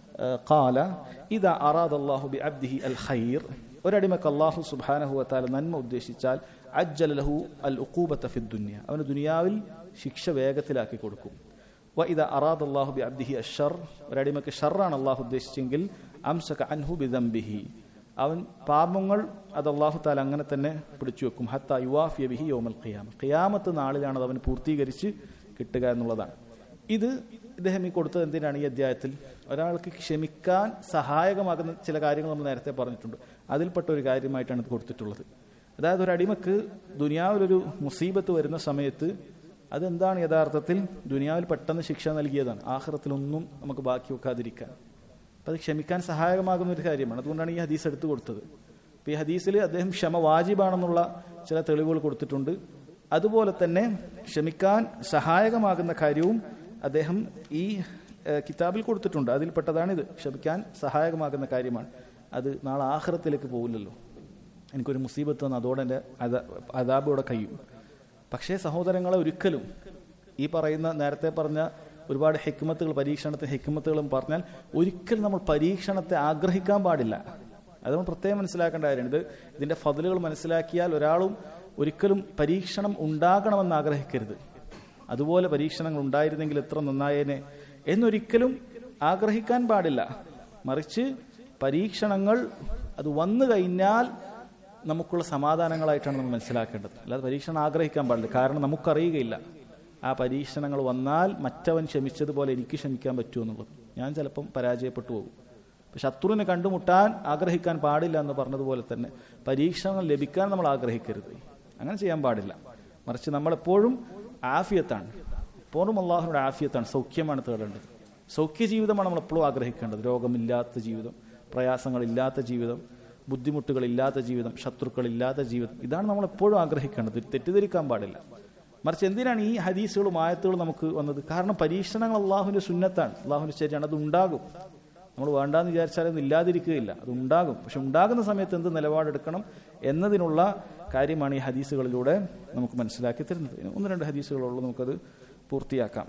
ഖാല ഇദാ അറാദല്ലാഹു ബിഅബ്ദിഹി അൽ ഖൈർ, ഒരടിമക്ക് അല്ലാഹു സുബ്ഹാനഹു വ തആല നന്മ ഉദ്ദേശിച്ചാൽ അജ്ജല ലഹു അൽ ഉഖൂബത ഫിദ് ദുനിയ, അവന് ദുനിയാവിൽ ശിക്ഷ വേഗത്തിലാക്കി കൊടുക്കും. വ ഇദാ അറാദല്ലാഹു ബിഅബ്ദിഹി അശ്ശർ, ഒരടിമക്ക് ഷർറാണ് അല്ലാഹു ഉദ്ദേശിച്ചെങ്കിൽ അംസക അൻഹു ബിദംബിഹി, അവൻ പാപങ്ങൾ അത് അല്ലാഹു തആല അങ്ങനെ തന്നെ പിടിച്ചു വെക്കും. ഹത്താ യുവാഫിയ ബിഹി യൗമൽ ഖിയാമ, ഖിയാമത്ത് നാളിലാണ് അത് അവൻ പൂർത്തീകരിച്ച് കിട്ടുക എന്നുള്ളതാണ്. ഇത് ഇദ്ദേഹം ഈ കൊടുത്തത് എന്തിനാണ്? ഈ അധ്യായത്തിൽ ഒരാൾക്ക് ക്ഷമിക്കാൻ സഹായകമാകുന്ന ചില കാര്യങ്ങൾ നമ്മൾ നേരത്തെ പറഞ്ഞിട്ടുണ്ട്. അതിൽപ്പെട്ട ഒരു കാര്യമായിട്ടാണ് ഇത് കൊടുത്തിട്ടുള്ളത്. അതായത് ഒരു അടിമക്ക് ദുനിയാവിലൊരു മുസീബത്ത് വരുന്ന സമയത്ത് അതെന്താണ്? യഥാർത്ഥത്തിൽ ദുനിയാവിൽ പെട്ടെന്ന് ശിക്ഷ നൽകിയതാണ്, ആഖിറത്തിലൊന്നും നമുക്ക് ബാക്കി വെക്കാതിരിക്കാൻ. അപ്പം അത് ക്ഷമിക്കാൻ സഹായകമാകുന്ന ഒരു കാര്യമാണ്. അതുകൊണ്ടാണ് ഈ ഹദീസ് എടുത്തു കൊടുത്തത്. അപ്പം ഈ ഹദീസിൽ അദ്ദേഹം ക്ഷമ വാജിബാണെന്നുള്ള ചില തെളിവുകൾ കൊടുത്തിട്ടുണ്ട്. അതുപോലെ തന്നെ ക്ഷമിക്കാൻ സഹായകമാകുന്ന കാര്യവും അദ്ദേഹം ഈ കിതാബിൽ കൊടുത്തിട്ടുണ്ട്. അതിൽപ്പെട്ടതാണിത്. ക്ഷമിക്കാൻ സഹായകമാകുന്ന കാര്യമാണ്. അത് നാളെ ആഖിറത്തിലേക്ക് പോകില്ലല്ലോ. എനിക്കൊരു മുസീബത്ത് വന്ന് അതോടെ എൻ്റെ അദാബോടെ കഴിയും. പക്ഷേ സഹോദരങ്ങളെ, ഒരിക്കലും ഈ പറയുന്ന നേരത്തെ പറഞ്ഞ ഒരുപാട് ഹിക്മത്തുകൾ, പരീക്ഷണത്തിന് ഹിക്മത്തുകളും പറഞ്ഞാൽ ഒരിക്കലും നമ്മൾ പരീക്ഷണത്തെ ആഗ്രഹിക്കാൻ പാടില്ല. അത് നമ്മൾ പ്രത്യേകം മനസ്സിലാക്കേണ്ട കാര്യമാണ്. ഇത് ഇതിൻ്റെ ഫضലുകൾ മനസ്സിലാക്കിയാൽ ഒരാളും ഒരിക്കലും പരീക്ഷണം ഉണ്ടാകണമെന്ന് ആഗ്രഹിക്കരുത്. അതുപോലെ പരീക്ഷണങ്ങൾ ഉണ്ടായിരുന്നെങ്കിൽ എത്ര നന്നായേനെ എന്നൊരിക്കലും ആഗ്രഹിക്കാൻ പാടില്ല. മറിച്ച് പരീക്ഷണങ്ങൾ അത് വന്നു കഴിഞ്ഞാൽ നമുക്കുള്ള സമാധാനങ്ങളായിട്ടാണ് നമ്മൾ മനസ്സിലാക്കേണ്ടത്. അല്ലാതെ പരീക്ഷണം ആഗ്രഹിക്കാൻ പാടില്ല. കാരണം നമുക്കറിയുകയില്ല ആ പരീക്ഷണങ്ങൾ വന്നാൽ മറ്റവൻ ക്ഷമിച്ചതുപോലെ എനിക്ക് ക്ഷമിക്കാൻ പറ്റുമോ എന്നുള്ളത്. ഞാൻ ചിലപ്പം പരാജയപ്പെട്ടു പോകും. പക്ഷെ ശത്രുവിനെ കണ്ടുമുട്ടാൻ ആഗ്രഹിക്കാൻ പാടില്ല എന്ന് പറഞ്ഞതുപോലെ തന്നെ പരീക്ഷണങ്ങൾ ലഭിക്കാൻ നമ്മൾ ആഗ്രഹിക്കരുത്. അങ്ങനെ ചെയ്യാൻ പാടില്ല. മറിച്ച് നമ്മളെപ്പോഴും ആഫിയത്താണ്, എപ്പോഴും അള്ളാഹുവിനോട് ആഫിയത്താണ്, സൗഖ്യമാണ് തേടേണ്ടത്. സൗഖ്യ ജീവിതമാണ് നമ്മളെപ്പോഴും ആഗ്രഹിക്കേണ്ടത്. രോഗമില്ലാത്ത ജീവിതം, പ്രയാസങ്ങളില്ലാത്ത ജീവിതം, ബുദ്ധിമുട്ടുകളില്ലാത്ത ജീവിതം, ശത്രുക്കളില്ലാത്ത ജീവിതം, ഇതാണ് നമ്മളെപ്പോഴും ആഗ്രഹിക്കേണ്ടത്. തെറ്റിദ്ധരിക്കാൻ പാടില്ല. മറിച്ച് എന്തിനാണ് ഈ ഹദീസുകളും ആയത്തുകളും നമുക്ക് വന്നത്? കാരണം പരീക്ഷണങ്ങൾ അള്ളാഹുവിന്റെ സുന്നത്താണ്, അള്ളാഹുവിന്റെ ശരിയാണ്. അത് ഉണ്ടാകും. നമ്മൾ വേണ്ടാന്ന് വിചാരിച്ചാലൊന്നും ഇല്ലാതിരിക്കുകയില്ല, അത് ഉണ്ടാകും. പക്ഷെ ഉണ്ടാകുന്ന സമയത്ത് എന്ത് നിലപാടെടുക്കണം എന്നതിനുള്ള കാര്യമാണ് ഈ ഹദീസുകളിലൂടെ നമുക്ക് മനസ്സിലാക്കി തരുന്നത്. ഒന്ന് രണ്ട് ഹദീസുകളുള്ളൂ, നമുക്കത് പൂർത്തിയാക്കാം.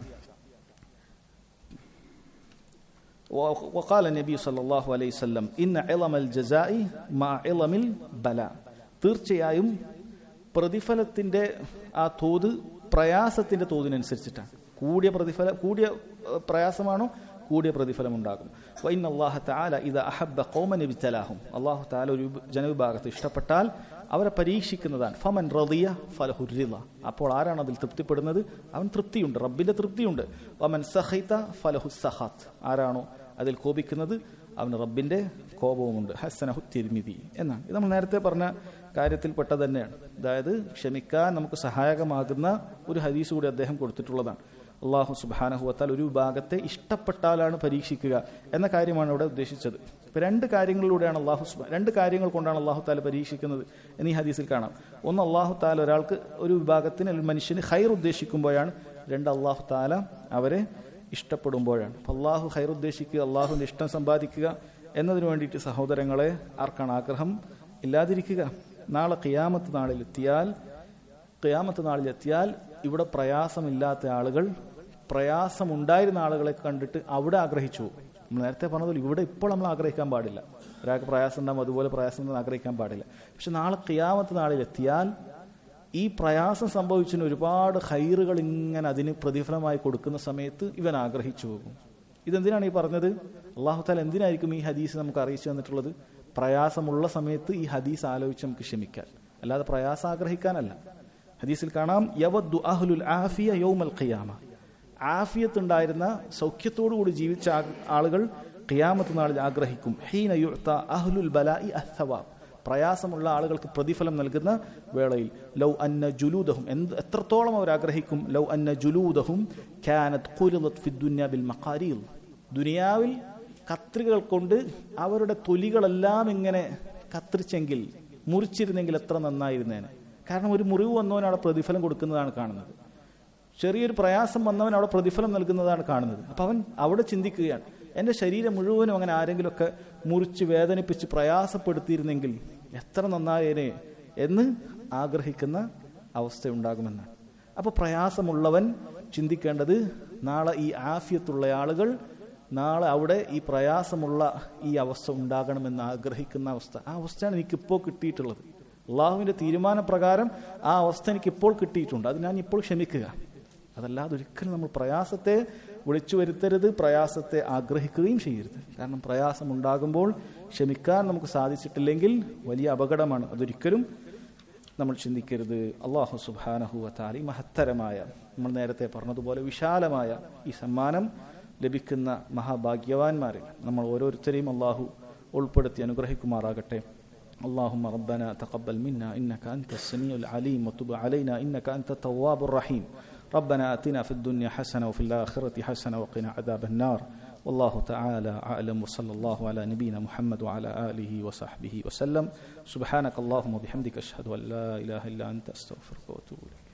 وقال النبي صلى الله عليه وسلم إن علم الجزاء مع علم البلاء. തീർച്ചയായും പ്രതിഫലത്തിന്റെ ആ തോത് പ്രയാസത്തിന്റെ തോതിനനുസരിച്ചിട്ടാണ്. കൂടിയ പ്രതിഫല കൂടിയ പ്രയാസമാണോ കൂടിയ പ്രതിഫലം ഉണ്ടാകും. വഇന്ന അല്ലാഹ തആല ഇദാ അഹബ്ബ ഖൗമൻ ഇബ്തലാഹും. അല്ലാഹു തആല ഒരു ജനവിഭാഗത്തെ ഇഷ്ടപ്പെട്ടാൽ അവരെ പരീക്ഷിക്കുന്നതാണ്. ഫമൻ റളിയ ഫലഹു റിള. അപ്പോൾ ആരാണ് അതിൽ തൃപ്തിപ്പെടുന്നത്? അവൻ തൃപ്തിയുണ്ട്, റബ്ബിന്റെ തൃപ്തിയുണ്ട്. വമൻ സഖൈത ഫലഹു സഖാത്ത്. ആരാണോ അതിൽ കോപിക്കുന്നത് അവന് റബ്ബിന്റെ കോപവുമുണ്ട്. ഹസനഹു തിർമിദി എന്നാണ്. ഇത് നമ്മൾ നേരത്തെ പറഞ്ഞ കാര്യത്തിൽപ്പെട്ട തന്നെയാണ്. അതായത് ക്ഷമിക്കാൻ നമുക്ക് സഹായകമാകുന്ന ഒരു ഹദീസ് കൂടി അദ്ദേഹം കൊടുത്തിട്ടുള്ളതാണ്. അള്ളാഹു സുബ്ഹാനഹു വ തആല ഒരു വിഭാഗത്തെ ഇഷ്ടപ്പെട്ടാലാണ് പരീക്ഷിക്കുക എന്ന കാര്യമാണ് ഇവിടെ ഉദ്ദേശിച്ചത്. ഇപ്പം രണ്ട് കാര്യങ്ങളിലൂടെയാണ് അള്ളാഹു രണ്ട് കാര്യങ്ങൾ കൊണ്ടാണ് അള്ളാഹു താല പരീക്ഷിക്കുന്നത് എന്ന് ഈ ഹദീസിൽ കാണാം. ഒന്ന്, അള്ളാഹു താല ഒരാൾക്ക് ഒരു വിഭാഗത്തിന് അല്ലെങ്കിൽ മനുഷ്യന് ഖൈർ ഉദ്ദേശിക്കുമ്പോഴാണ്. രണ്ട്, അള്ളാഹു താല അവരെ ഇഷ്ടപ്പെടുമ്പോഴാണ്. അപ്പം അള്ളാഹു ഖൈർ ഉദ്ദേശിക്കുക, അള്ളാഹുവിന്റെ ഇഷ്ടം സമ്പാദിക്കുക എന്നതിനു വേണ്ടിയിട്ട് സഹോദരങ്ങളെ ആർക്കാണ് ആഗ്രഹം ഇല്ലാതിരിക്കുക? നാളെ ഖിയാമത്ത് നാളിലെത്തിയാൽ ഖിയാമത്ത് നാളിലെത്തിയാൽ ഇവിടെ പ്രയാസമില്ലാത്ത ആളുകൾ പ്രയാസമുണ്ടായിരുന്ന ആളുകളെ കണ്ടിട്ട് അവിടെ ആഗ്രഹിച്ചു പോകും. നമ്മൾ നേരത്തെ പറഞ്ഞതുപോലെ ഇവിടെ ഇപ്പോൾ നമ്മൾ ആഗ്രഹിക്കാൻ പാടില്ല. ഒരാൾക്ക് പ്രയാസം ഉണ്ടാകും, അതുപോലെ പ്രയാസം ഉണ്ടെന്ന് ആഗ്രഹിക്കാൻ പാടില്ല. പക്ഷെ നാളെ ഖിയാമത്ത് നാളിലെത്തിയാൽ ഈ പ്രയാസം സംഭവിച്ചതിന് ഒരുപാട് ഖൈറുകൾ ഇങ്ങനെ അതിന് പ്രതിഫലമായി കൊടുക്കുന്ന സമയത്ത് ഇവൻ ആഗ്രഹിച്ചു പോകും. ഇതെന്തിനാണ് ഈ പറഞ്ഞത്? അല്ലാഹു തആല എന്തിനായിരിക്കും ഈ ഹദീസ് നമുക്ക് അറിയിച്ചു തന്നിട്ടുള്ളത്? പ്രയാസമുള്ള സമയത്ത് ഈ ഹദീസ് ആലോചിച്ച് നമുക്ക് ക്ഷമിക്കാൻ, അല്ലാതെ പ്രയാസം ആഗ്രഹിക്കാനല്ല. ഹദീസിൽ കാണാം, യവദ്ദു അഹ്ലുൽ ആഫിയ യൗമൽ ഖിയാമ. ആഫിയത്ത് ഉണ്ടായിരുന്ന സൗഖ്യത്തോടു കൂടി ജീവിച്ച ആളുകൾ ഖിയാമത്ത് നാളിൽ ആഗ്രഹിക്കും. ഹീന യുഅത അഹ്ലുൽ ബലാഇ അസ്സവാബ്. പ്രയാസമുള്ള ആളുകൾക്ക് പ്രതിഫലം നൽകുന്ന വേളയിൽ ലൗ അന്ന ജുലൂദഹും, എത്രത്തോളം അവർ ആഗ്രഹിക്കും, ലൗ അന്ന ജുലൂദഹും കാനത് ഖുലിദത് ഫി ദുനിയ ബിൽ മഖാരീർ. ദുനിയാവിൽ കത്രികകൾ കൊണ്ട് അവരുടെ തൊലികളെല്ലാം ഇങ്ങനെ കത്രിച്ചെങ്കിൽ, മുറിച്ചിരുന്നെങ്കിൽ എത്ര നന്നായിരുന്നേനെ. കാരണം ഒരു മുറിവ് വന്നവൻ അവിടെ പ്രതിഫലം കൊടുക്കുന്നതാണ് കാണുന്നത്, ചെറിയൊരു പ്രയാസം വന്നവൻ അവിടെ പ്രതിഫലം നൽകുന്നതാണ് കാണുന്നത്. അപ്പം അവൻ അവിടെ ചിന്തിക്കുകയാണ്, എൻ്റെ ശരീരം മുഴുവനും അങ്ങനെ ആരെങ്കിലുമൊക്കെ മുറിച്ച് വേദനിപ്പിച്ച് പ്രയാസപ്പെടുത്തിയിരുന്നെങ്കിൽ എത്ര നന്നായേനെ എന്ന് ആഗ്രഹിക്കുന്ന അവസ്ഥയുണ്ടാകുമെന്നാണ്. അപ്പോൾ പ്രയാസമുള്ളവൻ ചിന്തിക്കേണ്ടത്, നാളെ ഈ ആഫിയത്തുള്ള ആളുകൾ നാളെ അവിടെ ഈ പ്രയാസമുള്ള ഈ അവസ്ഥ ഉണ്ടാകണമെന്ന് ആഗ്രഹിക്കുന്ന അവസ്ഥ. ആ അവസ്ഥയാണ് എനിക്കിപ്പോൾ കിട്ടിയിട്ടുള്ളത്. അള്ളാഹുവിൻ്റെ തീരുമാനപ്രകാരം ആ അവസ്ഥ എനിക്കിപ്പോൾ കിട്ടിയിട്ടുണ്ട്, അത് ഞാൻ ഇപ്പോൾ ക്ഷമിക്കുക. അതല്ലാതെ ഒരിക്കലും നമ്മൾ പ്രയാസത്തെ വിളിച്ചു വരുത്തരുത്, പ്രയാസത്തെ ആഗ്രഹിക്കുകയും ചെയ്യരുത്. കാരണം പ്രയാസമുണ്ടാകുമ്പോൾ ക്ഷമിക്കാൻ നമുക്ക് സാധിച്ചിട്ടില്ലെങ്കിൽ വലിയ അപകടമാണ്. അതൊരിക്കലും നമ്മൾ ചിന്തിക്കരുത്. അല്ലാഹു സുബ്ഹാനഹു വ തആല ഈ മഹത്തരമായ, നമ്മൾ നേരത്തെ പറഞ്ഞതുപോലെ വിശാലമായ ഈ സമ്മാനം ലഭിക്കുന്ന മഹാഭാഗ്യവാന്മാരിൽ നമ്മൾ ഓരോരുത്തരെയും അള്ളാഹു ഉൾപ്പെടുത്തി അനുഗ്രഹിക്കുമാറാകട്ടെ. اللهم ربنا تقبل منا إنك أنت السميع العليم وتب علينا إنك أنت التواب الرحيم. ربنا آتنا في الدنيا حسنة وفي الآخرة حسنة وقنا عذاب النار. والله تعالى أعلم، وصلى الله على نبينا محمد وعلى آله وصحبه وسلم. سبحانك اللهم وبحمدك أشهد أن لا إله إلا أنت أستغفرك وأتوب إليك.